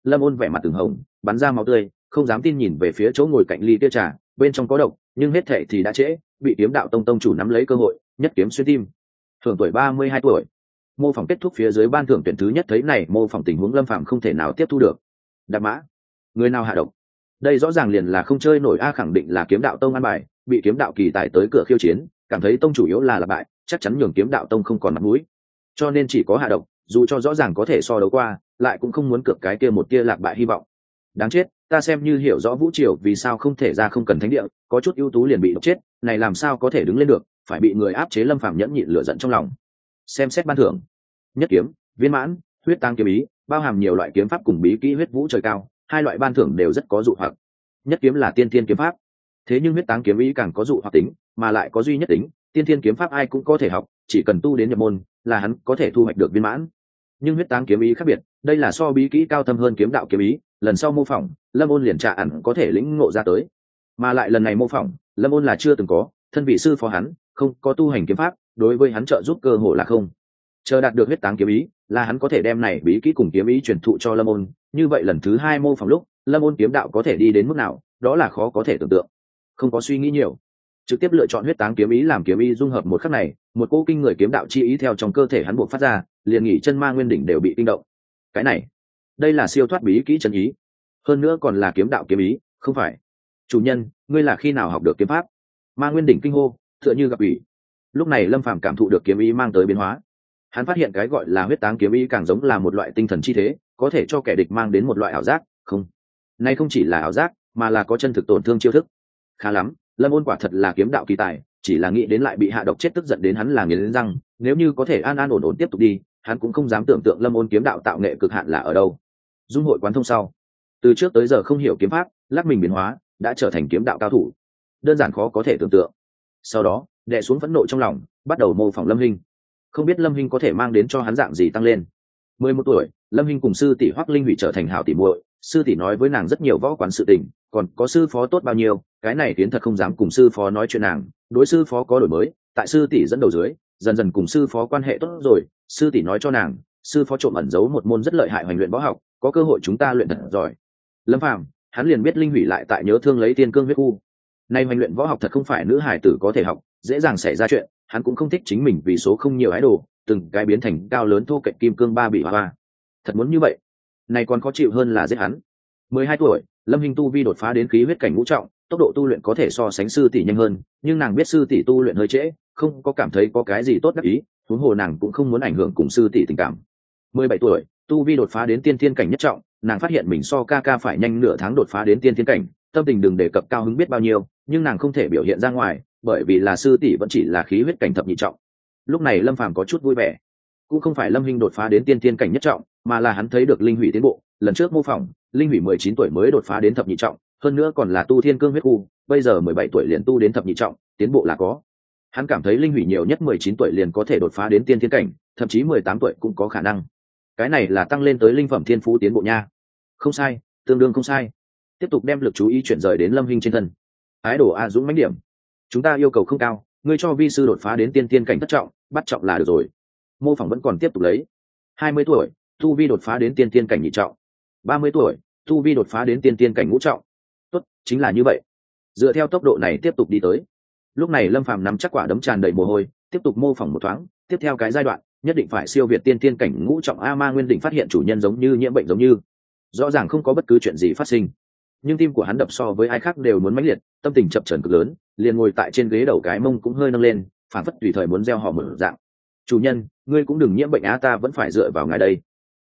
Speaker 1: Lâm Ôn vẻ mặt từng hồng bắn ra máu tươi, không dám tin nhìn về phía chỗ ngồi cạnh ly tiêu trà, bên trong có độc, nhưng hết thệ thì đã trễ, bị kiếm đạo tông tông chủ nắm lấy cơ hội nhất kiếm xuyên tim. Thưởng tuổi ba mươi hai tuổi. Mô phỏng kết thúc phía dưới ban thưởng tuyển thứ nhất thấy này mô phỏng tình huống Lâm Phàm không thể nào tiếp thu được. Đạp mã, người nào hạ độc? Đây rõ ràng liền là không chơi nổi a, khẳng định là kiếm đạo tông ăn bài, bị kiếm đạo kỳ tài tới cửa khiêu chiến, cảm thấy tông chủ yếu là là bại, chắc chắn nhường kiếm đạo tông không còn mặt mũi, cho nên chỉ có hạ độc, dù cho rõ ràng có thể so đấu qua, lại cũng không muốn cược cái kia một tia lạc bại hy vọng. Đáng chết, ta xem như hiểu rõ Vũ Triều vì sao không thể ra không cần thánh địa, có chút ưu tú liền bị độc chết, này làm sao có thể đứng lên được, phải bị người áp chế. Lâm Phàm nhẫn nhịn lửa giận trong lòng. Xem xét ban thưởng. Nhất kiếm, viên mãn, huyết tăng kiếm ý, bao hàm nhiều loại kiếm pháp cùng bí kỹ huyết vũ trời cao, hai loại ban thưởng đều rất có dụ hoặc. Nhất kiếm là tiên thiên kiếm pháp, thế nhưng huyết táng kiếm ý càng có dụ hoặc tính, mà lại có duy nhất tính, tiên thiên kiếm pháp ai cũng có thể học, chỉ cần tu đến nhập môn là hắn có thể thu hoạch được viên mãn. Nhưng huyết táng kiếm ý khác biệt, đây là so bí kỹ cao thâm hơn kiếm đạo kiếm ý, lần sau mô phỏng Lâm Ôn liền trả ẩn có thể lĩnh ngộ ra tới, mà lại lần này mô phỏng Lâm Ôn là chưa từng có, thân vị sư phó hắn không có tu hành kiếm pháp, đối với hắn trợ giúp cơ hội là không. Chờ đạt được huyết táng kiếm ý là hắn có thể đem này bí kỹ cùng kiếm ý truyền thụ cho Lâm Ôn, như vậy lần thứ hai mô phỏng lúc Lâm Ôn kiếm đạo có thể đi đến mức nào, đó là khó có thể tưởng tượng. Không có suy nghĩ nhiều, trực tiếp lựa chọn huyết táng kiếm ý làm kiếm ý dung hợp một khắc này, một cỗ kinh người kiếm đạo chi ý theo trong cơ thể hắn buộc phát ra, liền nghỉ chân ma nguyên đỉnh đều bị kinh động. Cái này, đây là siêu thoát bí kỹ chân ý, hơn nữa còn là kiếm đạo kiếm ý, không phải? Chủ nhân, ngươi là khi nào học được kiếm pháp? Ma nguyên đỉnh kinh hô, tựa như gặp ủy. Lúc này Lâm Phàm cảm thụ được kiếm ý mang tới biến hóa, hắn phát hiện cái gọi là huyết táng kiếm ý càng giống là một loại tinh thần chi thế, có thể cho kẻ địch mang đến một loại ảo giác. Không, nay không chỉ là ảo giác, mà là có chân thực tổn thương chiêu thức. Khá lắm, Lâm Ôn quả thật là kiếm đạo kỳ tài, chỉ là nghĩ đến lại bị hạ độc chết tức giận đến hắn là nghiến răng, nếu như có thể an an ổn ổn tiếp tục đi, hắn cũng không dám tưởng tượng Lâm Ôn kiếm đạo tạo nghệ cực hạn là ở đâu. Dung hội quán thông sau, từ trước tới giờ không hiểu kiếm pháp, lắc mình biến hóa, đã trở thành kiếm đạo cao thủ, đơn giản khó có thể tưởng tượng. Sau đó, đè xuống phẫn nộ trong lòng, bắt đầu mô phỏng Lâm Hinh. Không biết Lâm Hinh có thể mang đến cho hắn dạng gì tăng lên. mười một tuổi, Lâm Hinh cùng sư tỷ Hoắc Linh Hủy trở thành hảo tỷ muội, sư tỷ nói với nàng rất nhiều võ quán sự tình, còn có sư phó tốt bao nhiêu, cái này tiến thật không dám cùng sư phó nói chuyện nàng, đối sư phó có đổi mới, tại sư tỷ dẫn đầu dưới, dần dần cùng sư phó quan hệ tốt rồi, sư tỷ nói cho nàng, sư phó trộm ẩn giấu một môn rất lợi hại hoành luyện võ học, có cơ hội chúng ta luyện thật giỏi. Lâm Phàm, hắn liền biết Linh Hủy lại tại nhớ thương lấy tiên cương huyết u. Nay hoành luyện võ học thật không phải nữ hải tử có thể học, dễ dàng xảy ra chuyện, hắn cũng không thích chính mình vì số không nhiều ái đồ, từng cái biến thành cao lớn thô kệch kim cương ba bị hoa hoa. Thật muốn như vậy, này còn khó chịu hơn là giết hắn. mười hai tuổi, Lâm Hinh tu vi đột phá đến khí huyết cảnh ngũ trọng, tốc độ tu luyện có thể so sánh sư tỷ nhanh hơn, nhưng nàng biết sư tỷ tu luyện hơi trễ, không có cảm thấy có cái gì tốt đắc ý, huống hồ nàng cũng không muốn ảnh hưởng cùng sư tỷ tình cảm. mười bảy tuổi, tu vi đột phá đến tiên thiên cảnh nhất trọng, nàng phát hiện mình so ca ca phải nhanh nửa tháng đột phá đến tiên thiên cảnh, tâm tình đừng đề cập cao hứng biết bao nhiêu, nhưng nàng không thể biểu hiện ra ngoài, bởi vì là sư tỷ vẫn chỉ là khí huyết cảnh thập nhị trọng. Lúc này Lâm Phàm có chút vui vẻ, cũng không phải Lâm Hinh đột phá đến tiên thiên cảnh nhất trọng, mà là hắn thấy được Linh Hủy tiến bộ. Lần trước mô phỏng, Linh Hủy mười chín tuổi mới đột phá đến thập nhị trọng, hơn nữa còn là tu thiên cương huyết u, bây giờ mười bảy tuổi liền tu đến thập nhị trọng, tiến bộ là có. Hắn cảm thấy Linh Hủy nhiều nhất mười chín tuổi liền có thể đột phá đến tiên thiên cảnh, thậm chí mười tám tuổi cũng có khả năng. Cái này là tăng lên tới linh phẩm thiên phú tiến bộ nha. Không sai, tương đương không sai. Tiếp tục đem lực chú ý chuyển rời đến Lâm Hinh trên thân. Ái đồ a dũng mãnh điểm. Chúng ta yêu cầu không cao, ngươi cho vi sư đột phá đến tiên thiên cảnh thất trọng, bắt trọng là được rồi. Mô phỏng vẫn còn tiếp tục lấy. hai mươi tuổi, tu vi đột phá đến tiên thiên cảnh nhị trọng. ba mươi tuổi, tu vi đột phá đến tiên thiên cảnh ngũ trọng. Tốt, chính là như vậy. Dựa theo tốc độ này tiếp tục đi tới. Lúc này Lâm Phàm nắm chắc quả đấm tràn đầy mồ hôi, tiếp tục mô phỏng một thoáng, tiếp theo cái giai đoạn, nhất định phải siêu việt tiên thiên cảnh ngũ trọng. A Ma Nguyên Đỉnh phát hiện chủ nhân giống như nhiễm bệnh giống như. Rõ ràng không có bất cứ chuyện gì phát sinh, nhưng tim của hắn đập so với ai khác đều muốn mãnh liệt, tâm tình chập chờn cực lớn, liền ngồi tại trên ghế đầu cái mông cũng hơi nâng lên, phản phất tùy thời muốn gieo họ mở dạng. Chủ nhân, ngươi cũng đừng nhiễm bệnh á, ta vẫn phải dựa vào ngài đây.